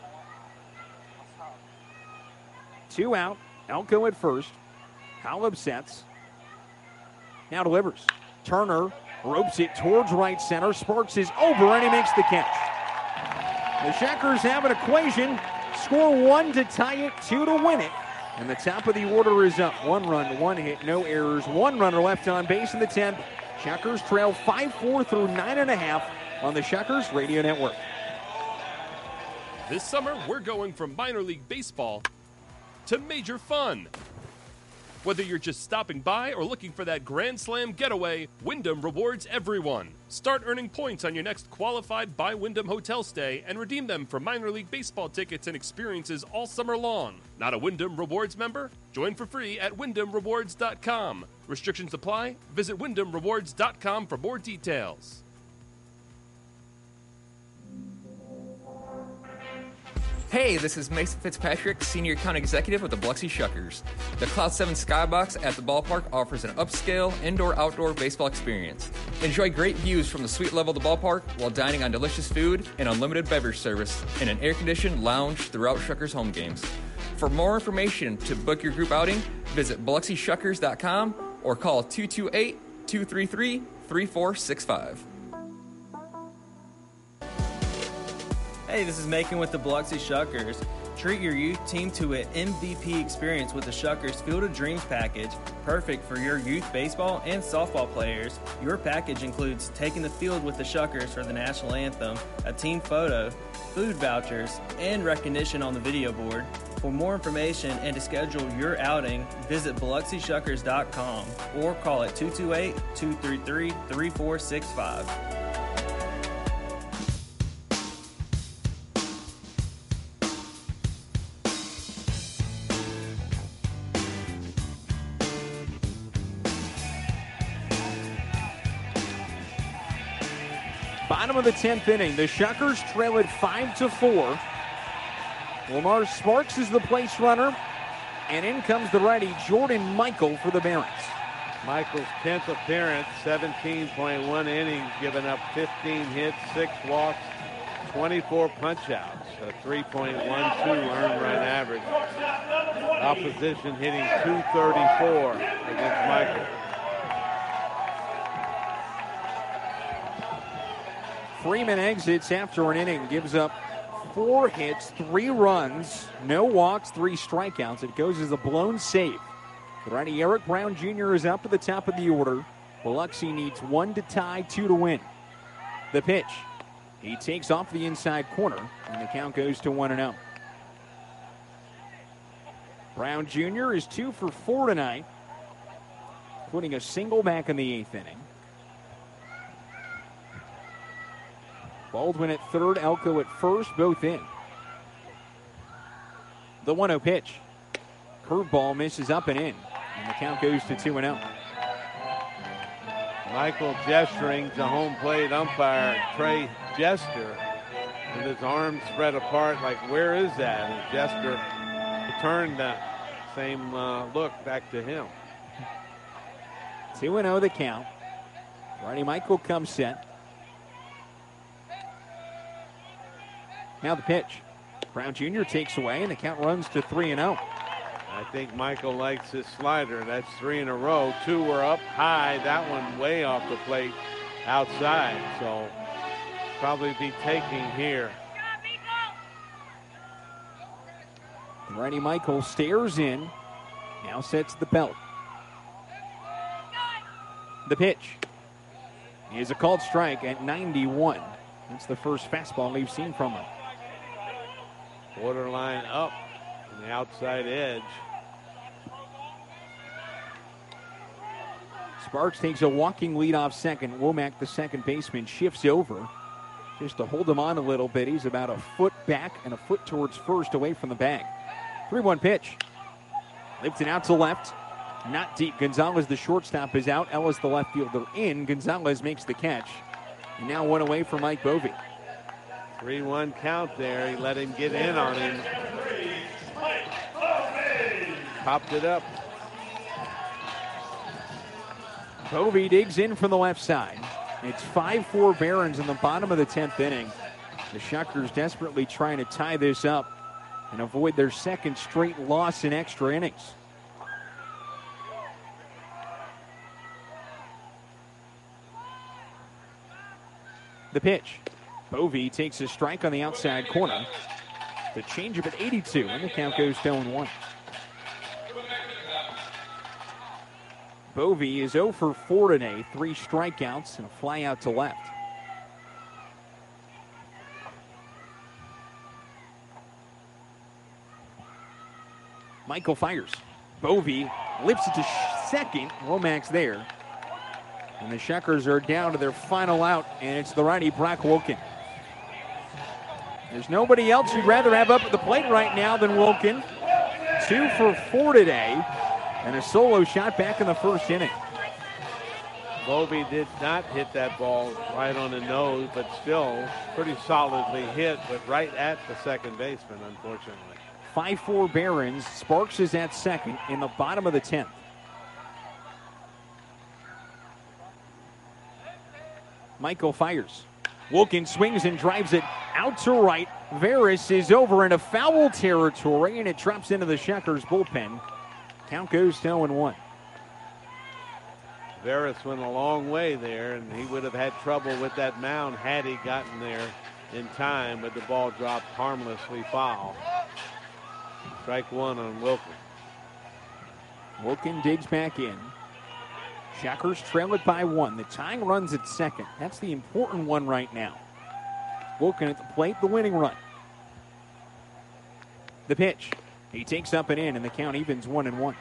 2 out. Elko at first. Holub sets. Now delivers. Turner ropes it towards right center. Sparks is over, and he makes the catch. The Shuckers have an equation. Score 1 to tie it, 2 to win it. And the top of the order is up. 1 run, 1 hit, no errors. 1 runner left on base in the 10th. Shuckers trail 5-4 through 9.5 on the Shuckers Radio Network. This summer, we're going from minor league baseball to major fun. Whether you're just stopping by or looking for that Grand Slam getaway, Wyndham rewards everyone. Start earning points on your next qualified by Wyndham hotel stay and redeem them for minor league baseball tickets and experiences all summer long. Not a Wyndham Rewards member? Join for free at WyndhamRewards.com. Restrictions apply. Visit WyndhamRewards.com for more details. Hey, this is Mason Fitzpatrick, Senior Account Executive with the Biloxi Shuckers. The Cloud 7 Skybox at the ballpark offers an upscale indoor-outdoor baseball experience. Enjoy great views from the suite level of the ballpark while dining on delicious food and unlimited beverage service in an air-conditioned lounge throughout Shuckers home games. For more information to book your group outing, visit BiloxiShuckers.com or call 228-233-3465. Hey, this is Macon with the Biloxi Shuckers. Treat your youth team to an MVP experience with the Shuckers Field of Dreams package, perfect for your youth baseball and softball players. Your package includes taking the field with the Shuckers for the national anthem, a team photo, food vouchers, and recognition on the video board. For more information and to schedule your outing, visit BiloxiShuckers.com or call at 228-233-3465. Bottom of the 10th inning, the Shuckers trail it 5-4. Lamar Sparks is the place runner, and in comes the righty Jordan Michael for the Barons. Michael's 10th appearance, 17.1 innings, giving up 15 hits, 6 walks, 24 punch-outs, a 3.12 earned run average. Opposition hitting .234 against Michael. Freeman exits after an inning, gives up 4 hits, 3 runs, no walks, 3 strikeouts. It goes as a blown save. The righty Eric Brown Jr. is up to the top of the order. Biloxi needs 1 to tie, 2 to win. The pitch. He takes off the inside corner, and the count goes to 1-0. Brown Jr. is 2 for 4 tonight, putting a single back in the 8th inning. Baldwin at third, Elko at first, both in. The 1-0 pitch. Curveball misses up and in, and the count goes to 2-0. Michael gesturing to home plate umpire Trey Jester with his arms spread apart like, where is that? And Jester returned that same look back to him. 2-0 the count. Righty Michael comes set. Now the pitch. Brown Jr. takes away, and the count runs to 3-0. I think Michael likes his slider. That's 3 in a row. 2 were up high. That one way off the plate outside. So probably be taking here. Righty Michael stares in. Now sets the belt. The pitch is a called strike at 91. That's the first fastball we've seen from him. Borderline up on the outside edge. Sparks takes a walking lead off second. Womack, the second baseman, shifts over just to hold him on a little bit. He's about a foot back and a foot towards first away from the bag. 3-1 pitch. Lifted out to left. Not deep. Gonzalez, the shortstop, is out. Ellis, the left fielder, in. Gonzalez makes the catch. And now 1 away for Mike Bovee. 3-1 count there. He let him get in on him. Popped it up. Bovee digs in from the left side. It's 5-4 Barons in the bottom of the 10th inning. The Shuckers desperately trying to tie this up and avoid their second straight loss in extra innings. The pitch. Bovee takes a strike on the outside corner. The changeup at 82, and the count goes to 0-1. Bovee is 0 for 4 today, 3 strikeouts and a fly out to left. Michael fires. Bovee lifts it to second. Womack's there. And the Shuckers are down to their final out, and it's the righty Brock Wilken. There's nobody else you'd rather have up at the plate right now than Wilken. 2 for 4 today, and a solo shot back in the first inning. Bovee did not hit that ball right on the nose, but still pretty solidly hit, but right at the second baseman, unfortunately. 5-4 Barons. Sparks is at second in the bottom of the 10th. Michael fires. Wilken swings and drives it out to right. Veras is over into foul territory, and it drops into the Shuckers bullpen. Count goes to 0-1. Veras went a long way there, and he would have had trouble with that mound had he gotten there in time, but the ball dropped harmlessly foul. Strike 1 on Wilken. Wilken digs back in. Shuckers trail it by 1. The tying run's at second. That's the important one right now. Wilken at the plate, the winning run. The pitch. He takes up and in, and the count evens 1-1.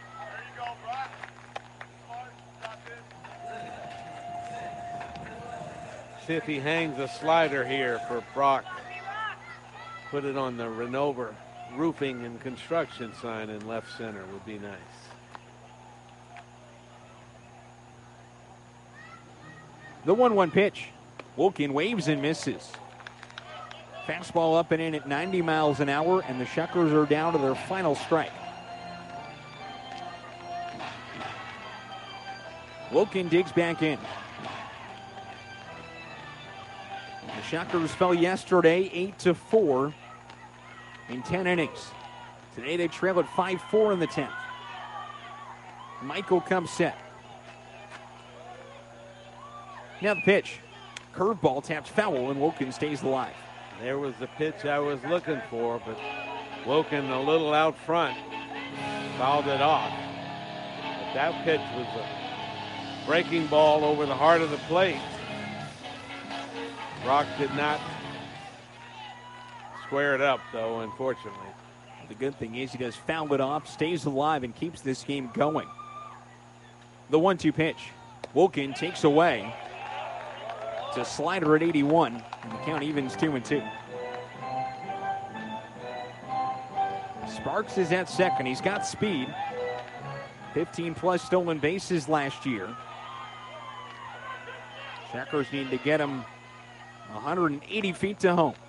See if he hangs a slider here for Brock. Put it on the Renover roofing and construction sign in left center would be nice. The 1-1 pitch. Wilken waves and misses. Fastball up and in at 90 miles an hour, and the Shuckers are down to their final strike. Wilken digs back in. The Shuckers fell yesterday 8-4 in 10 innings. Today they trail at 5-4 in the 10th. Michael comes set. Now the pitch. Curveball taps foul, and Wilken stays alive. There was the pitch I was looking for, but Wilken a little out front fouled it off. But that pitch was a breaking ball over the heart of the plate. Brock did not square it up, though, unfortunately. The good thing is he does foul it off, stays alive, and keeps this game going. The 1-2 pitch. Wilkin takes away. It's a slider at 81, and the count evens 2-2. Sparks is at second. He's got speed. 15-plus stolen bases last year. Checkers need to get him 180 feet to home.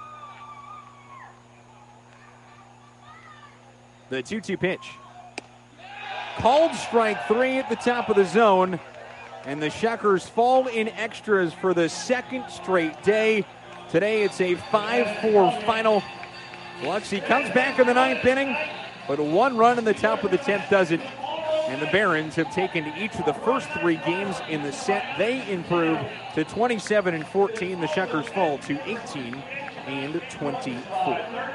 The 2-2 pitch. Called strike 3 at the top of the zone. And the Shuckers fall in extras for the second straight day. Today it's a 5-4 final. Biloxi comes back in the 9th inning, but 1 run in the top of the 10th does it. And the Barons have taken each of the first 3 games in the set. They improve to 27-14. The Shuckers fall to 18-24.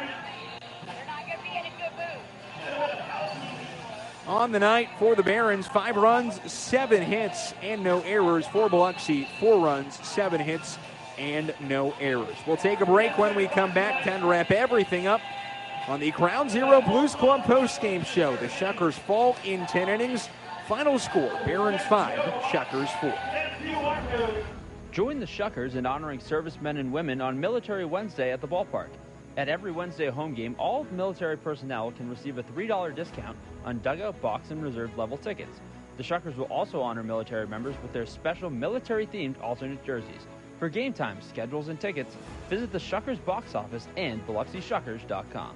On the night for the Barons, 5 runs, 7 hits, and no errors. For Biloxi, 4 runs, 7 hits, and no errors. We'll take a break. When we come back, time to wrap everything up on the Ground Zero Blues Club postgame show. The Shuckers fall in 10 innings. Final score, Barons 5, Shuckers 4. Join the Shuckers in honoring servicemen and women on Military Wednesday at the ballpark. At every Wednesday home game, all military personnel can receive a $3 discount on dugout, box, and reserve level tickets. The Shuckers will also honor military members with their special military-themed alternate jerseys. For game times, schedules, and tickets, visit the Shuckers box office and BiloxiShuckers.com.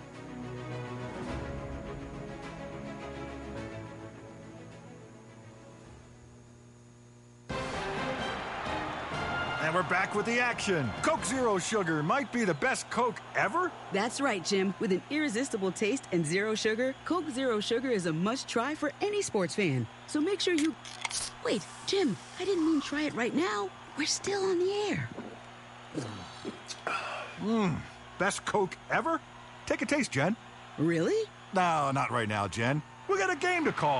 And we're back with the action. Coke Zero Sugar might be the best Coke ever. That's right, Jim. With an irresistible taste and zero sugar, Coke Zero Sugar is a must-try for any sports fan. So make sure you... Wait, Jim, I didn't mean try it right now. We're still on the air. Best Coke ever? Take a taste, Jen. Really? No, not right now, Jen. We got a game to call.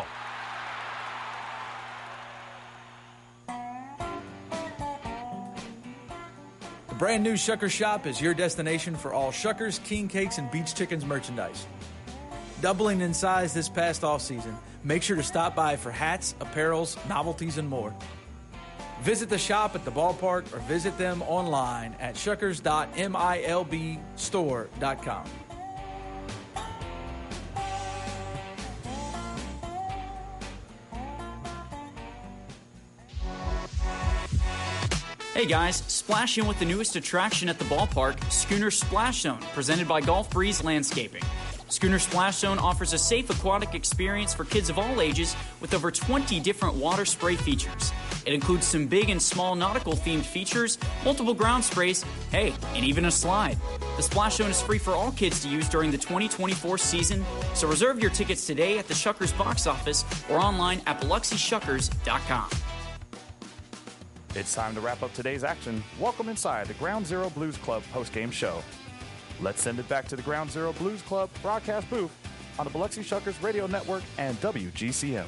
The brand new Shucker Shop is your destination for all Shuckers, King Cakes, and Beach Chickens merchandise. Doubling in size this past off-season, make sure to stop by for hats, apparels, novelties, and more. Visit the shop at the ballpark or visit them online at shuckers.milbstore.com. Hey guys, splash in with the newest attraction at the ballpark, Schooner Splash Zone, presented by Gulf Breeze Landscaping. Schooner Splash Zone offers a safe aquatic experience for kids of all ages with over 20 different water spray features. It includes some big and small nautical-themed features, multiple ground sprays, hey, and even a slide. The Splash Zone is free for all kids to use during the 2024 season, so reserve your tickets today at the Shuckers box office or online at BiloxiShuckers.com. It's time to wrap up today's action. Welcome inside the Ground Zero Blues Club postgame show. Let's send it back to the Ground Zero Blues Club broadcast booth on the Biloxi Shuckers Radio Network and WGCM.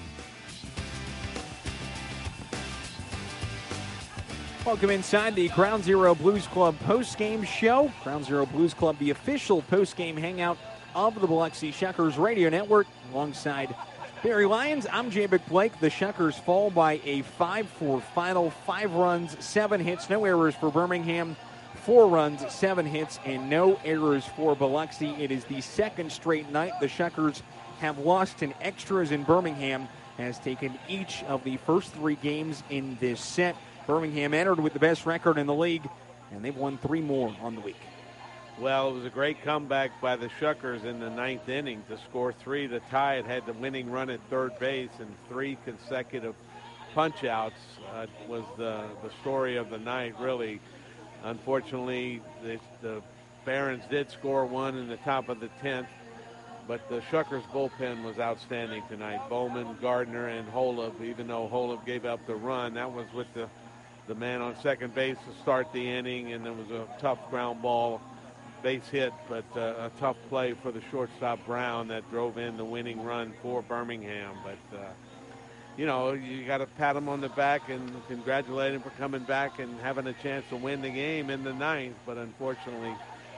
Welcome inside the Ground Zero Blues Club postgame show. Ground Zero Blues Club, the official postgame hangout of the Biloxi Shuckers Radio Network. Alongside Barry Lyons, I'm Jay McBlake. The Shuckers fall by a 5-4 final. 5 runs, 7 hits, no errors for Birmingham. 4 runs, 7 hits, and no errors for Biloxi. It is the second straight night the Shuckers have lost in extras in Birmingham, has taken each of the first 3 games in this set. Birmingham entered with the best record in the league, and they've won 3 more on the week. Well, it was a great comeback by the Shuckers in the 9th inning to score 3 to tie it. Had the winning run at third base and 3 consecutive punch-outs was the story of the night, really. Unfortunately, the Barons did score 1 in the top of the 10th, but the Shuckers bullpen was outstanding tonight. Bowman, Gardner, and Holub, even though Holub gave up the run, that was with the man on second base to start the inning, and there was a tough ground ball base hit, but a tough play for the shortstop Brown that drove in the winning run for Birmingham. But, you know, you got to pat him on the back and congratulate him for coming back and having a chance to win the game in the 9th. But unfortunately,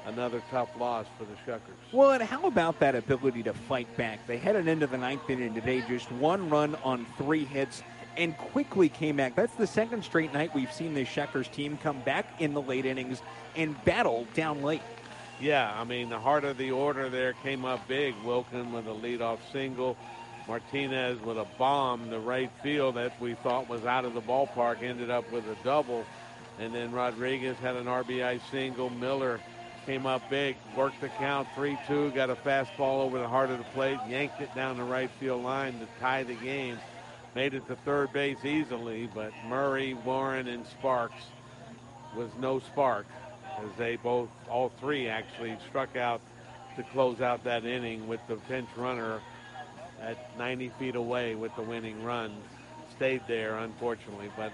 another tough loss for the Shuckers. Well, and how about that ability to fight back? They headed into the ninth inning today, just one run on 3 hits, and quickly came back. That's the second straight night we've seen the Shuckers team come back in the late innings and battle down late. Yeah, I mean, the heart of the order there came up big. Wilkin with a leadoff single. Martinez with a bomb to right field that we thought was out of the ballpark, ended up with a double. And then Rodriguez had an RBI single. Miller came up big, worked the count 3-2, got a fastball over the heart of the plate, yanked it down the right field line to tie the game. Made it to third base easily, but Murray, Warren, and Sparks was no spark, as they both, all three actually, struck out to close out that inning with the pinch runner at 90 feet away with the winning run. Stayed there, unfortunately. But,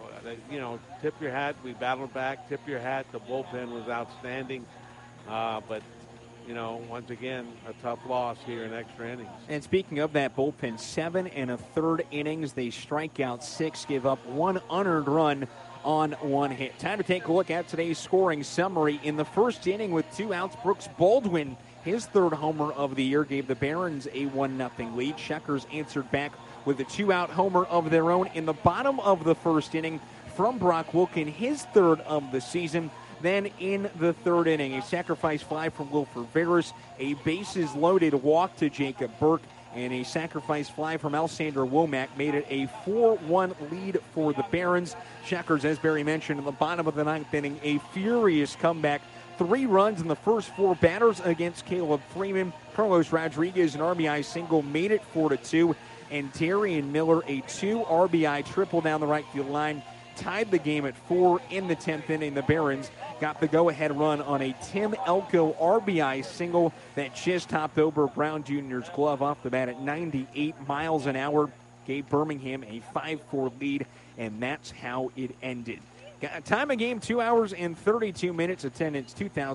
tip your hat. We battled back. Tip your hat. The bullpen was outstanding. But, once again, a tough loss here in extra innings. And speaking of that bullpen, 7 1/3 innings. They strike out 6, give up 1 unearned run on 1 hit. Time to take a look at today's scoring summary. In the first inning with 2 outs, Brooks Baldwin, his 3rd homer of the year, gave the Barons a 1-0 lead. Shuckers answered back with a 2-out homer of their own in the bottom of the first inning from Brock Wilkin, his 3rd of the season. Then in the 3rd inning, a sacrifice fly from Wilford Veras, a bases-loaded walk to Jacob Burke, and a sacrifice fly from Alexander Womack made it a 4-1 lead for the Barons. Shuckers, as Barry mentioned, in the bottom of the 9th inning, a furious comeback. 3 runs in the first 4 batters against Caleb Freeman. Carlos Rodriguez, an RBI single, made it 4-2. And Darian Miller, a 2 RBI triple down the right field line, tied the game at 4 in the 10th inning. The Barons got the go-ahead run on a Tim Elko RBI single that just topped over Brown Jr.'s glove off the bat at 98 miles an hour. Gave Birmingham a 5-4 lead, and that's how it ended. Time of game, 2 hours and 32 minutes. Attendance,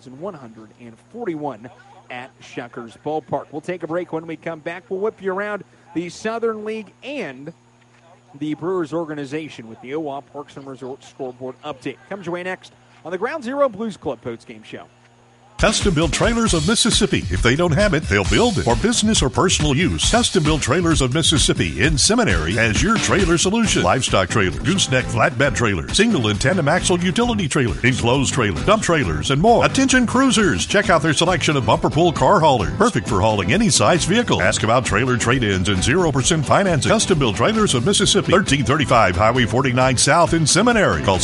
2,141 at Shuckers Ballpark. We'll take a break. When we come back, we'll whip you around the Southern League and the Brewers organization with the OWA Parks and Resorts scoreboard update. Comes your way next on the Ground Zero Blues Club postgame show. Custom Built Trailers of Mississippi. If they don't have it, they'll build it. For business or personal use, Custom Built Trailers of Mississippi in Seminary has your trailer solution. Livestock trailer, gooseneck flatbed trailer, single and tandem axle utility trailer, enclosed trailer, dump trailers, and more. Attention cruisers, check out their selection of bumper pull car haulers. Perfect for hauling any size vehicle. Ask about trailer trade-ins and 0% financing. Custom Built Trailers of Mississippi, 1335 Highway 49 South in Seminary. Call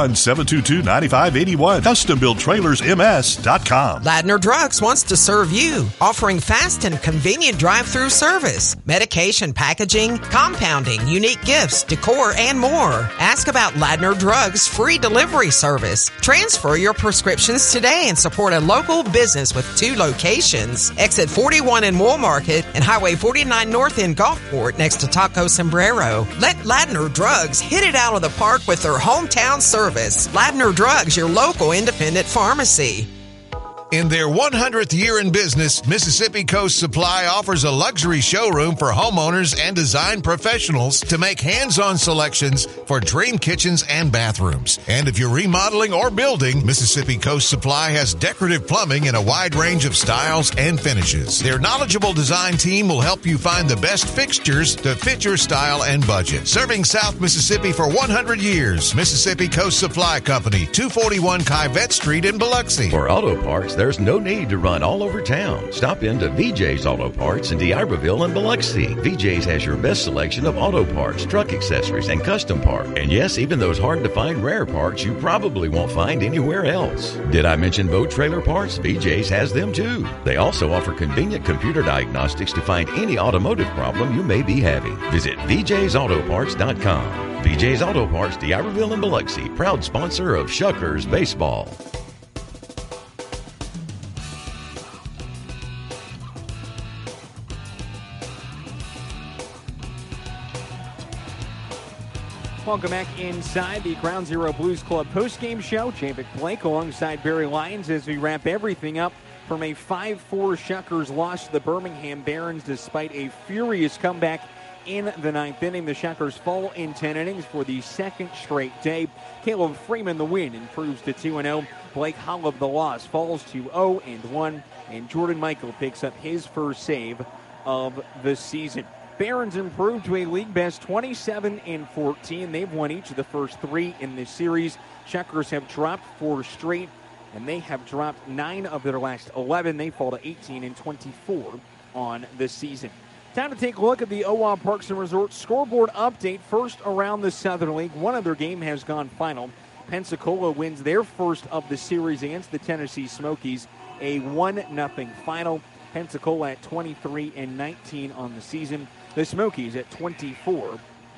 601-722-9581. CustomBuiltTrailersMS.com. Ladner Drugs wants to serve you, offering fast and convenient drive-through service, medication packaging, compounding, unique gifts, decor, and more. Ask about Ladner Drugs' free delivery service. Transfer your prescriptions today and support a local business with 2 locations. Exit 41 in Wool Market and Highway 49 North in Gulfport next to Taco Sombrero. Let Ladner Drugs hit it out of the park with their hometown service. Ladner Drugs, your local independent pharmacy. In their 100th year in business, Mississippi Coast Supply offers a luxury showroom for homeowners and design professionals to make hands-on selections for dream kitchens and bathrooms. And if you're remodeling or building, Mississippi Coast Supply has decorative plumbing in a wide range of styles and finishes. Their knowledgeable design team will help you find the best fixtures to fit your style and budget. Serving South Mississippi for 100 years, Mississippi Coast Supply Company, 241 Kivette Street in Biloxi. For auto parts, there's no need to run all over town. Stop into VJ's Auto Parts in D'Iberville and Biloxi. VJ's has your best selection of auto parts, truck accessories, and custom parts. And yes, even those hard-to-find rare parts you probably won't find anywhere else. Did I mention boat trailer parts? VJ's has them too. They also offer convenient computer diagnostics to find any automotive problem you may be having. Visit VJ'sAutoparts.com. VJ's Auto Parts, D'Iberville and Biloxi, proud sponsor of Shuckers Baseball. Welcome back inside the Ground Zero Blues Club postgame show. Javic Blake alongside Barry Lyons as we wrap everything up from a 5-4 Shuckers loss to the Birmingham Barons despite a furious comeback in the 9th inning. The Shuckers fall in 10 innings for the second straight day. Caleb Freeman, the win, improves to 2-0. Blake Holub, the loss, falls to 0-1, and Jordan Michael picks up his first save of the season. Barons improved to a league best 27-14. They've won each of the first 3 in this series. Shuckers have dropped 4 straight, and they have dropped 9 of their last 11. They fall to 18-24 on the season. Time to take a look at the OWA Parks and Resorts scoreboard update. First around the Southern League. One other game has gone final. Pensacola wins their first of the series against the Tennessee Smokies, a 1-0 final. Pensacola at 23-19 on the season. The Smokies at 24-18.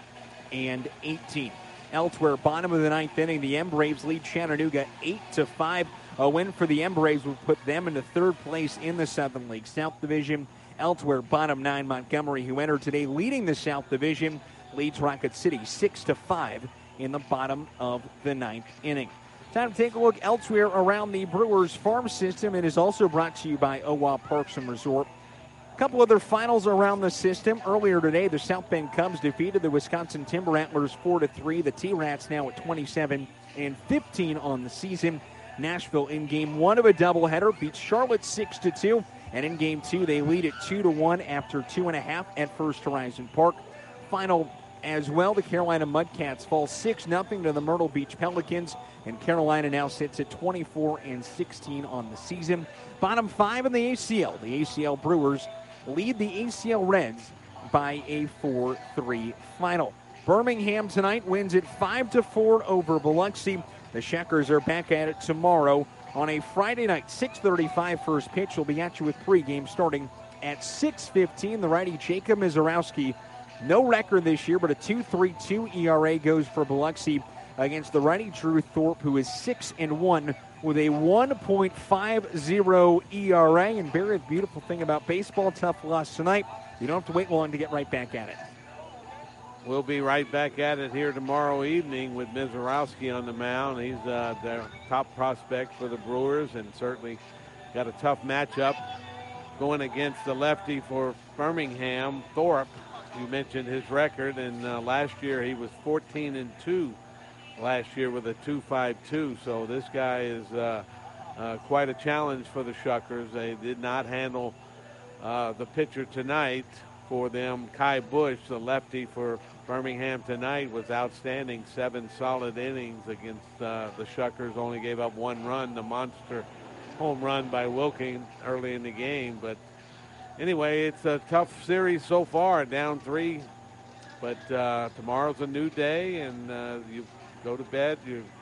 Elsewhere, bottom of the 9th inning, the M-Braves lead Chattanooga 8-5. A win for the M-Braves will put them into 3rd place in the Southern League South Division. Elsewhere, bottom 9, Montgomery, who entered today leading the South Division, leads Rocket City 6-5 in the bottom of the 9th inning. Time to take a look elsewhere around the Brewers farm system. It is also brought to you by OWA Parks and Resort. A couple other finals around the system. Earlier today, the South Bend Cubs defeated the Wisconsin Timber Antlers 4-3. The T-Rats now at 27-15 on the season. Nashville in Game 1 of a doubleheader beats Charlotte 6-2. And in Game 2, they lead it 2-1 after 2.5 at First Horizon Park. Final as well, the Carolina Mudcats fall 6-0 to the Myrtle Beach Pelicans, and Carolina now sits at 24-16 on the season. Bottom 5 in the ACL. The ACL Brewers lead the ACL Reds by a 4-3 final. Birmingham tonight wins it 5-4 over Biloxi. The Shuckers are back at it tomorrow on a Friday night, 6:35 first pitch. We'll be at you with pregame starting at 6:15. The righty Jacob Mizorowski, no record this year, but a 2.32 ERA goes for Biloxi against the righty Drew Thorpe, who is 6-1 with a 1.50 ERA. And Barry, the beautiful thing about baseball, tough loss tonight, you don't have to wait long to get right back at it. We'll be right back at it here tomorrow evening with Mizorowski on the mound. He's their top prospect for the Brewers and certainly got a tough matchup going against the lefty for Birmingham, Thorpe. You mentioned his record, and last year he was 14-2 last year with a 2.52. So this guy is quite a challenge for the Shuckers. They did not handle the pitcher tonight for them. Kai Bush, the lefty for Birmingham tonight, was outstanding. 7 solid innings against the Shuckers. Only gave up 1 run, the monster home run by Wilking early in the game. But anyway, it's a tough series so far, down 3. But tomorrow's a new day, and you go to bed,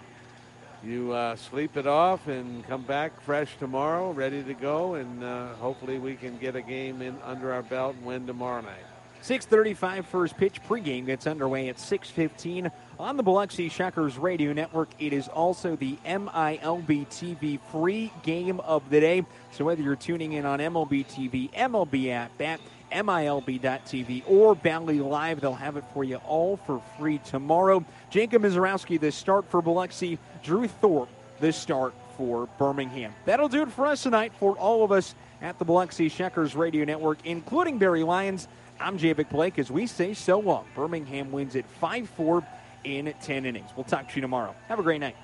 you sleep it off and come back fresh tomorrow, ready to go, and hopefully we can get a game in under our belt and win tomorrow night. 6:35 first pitch. Pregame gets underway at 6:15 on the Biloxi Shuckers Radio Network. It is also the MILB TV free game of the day. So whether you're tuning in on MLB TV, MLB app, at MILB.TV, or Bally Live, they'll have it for you all for free tomorrow. Jacob Mizorowski, the start for Biloxi. Drew Thorpe, the start for Birmingham. That'll do it for us tonight. For all of us at the Biloxi Shuckers Radio Network, including Barry Lyons, I'm Javik Blake. As we say so long, Birmingham wins it 5-4 in 10 innings. We'll talk to you tomorrow. Have a great night.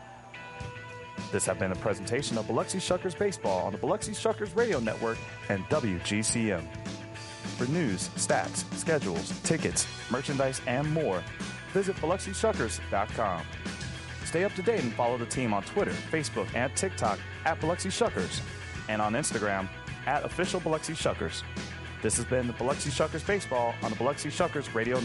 This has been a presentation of Biloxi Shuckers Baseball on the Biloxi Shuckers Radio Network and WGCM. For news, stats, schedules, tickets, merchandise, and more, visit BiloxiShuckers.com. Stay up to date and follow the team on Twitter, Facebook, and TikTok at Biloxi Shuckers, and on Instagram at Official Biloxi Shuckers. This has been the Biloxi Shuckers Baseball on the Biloxi Shuckers Radio Network.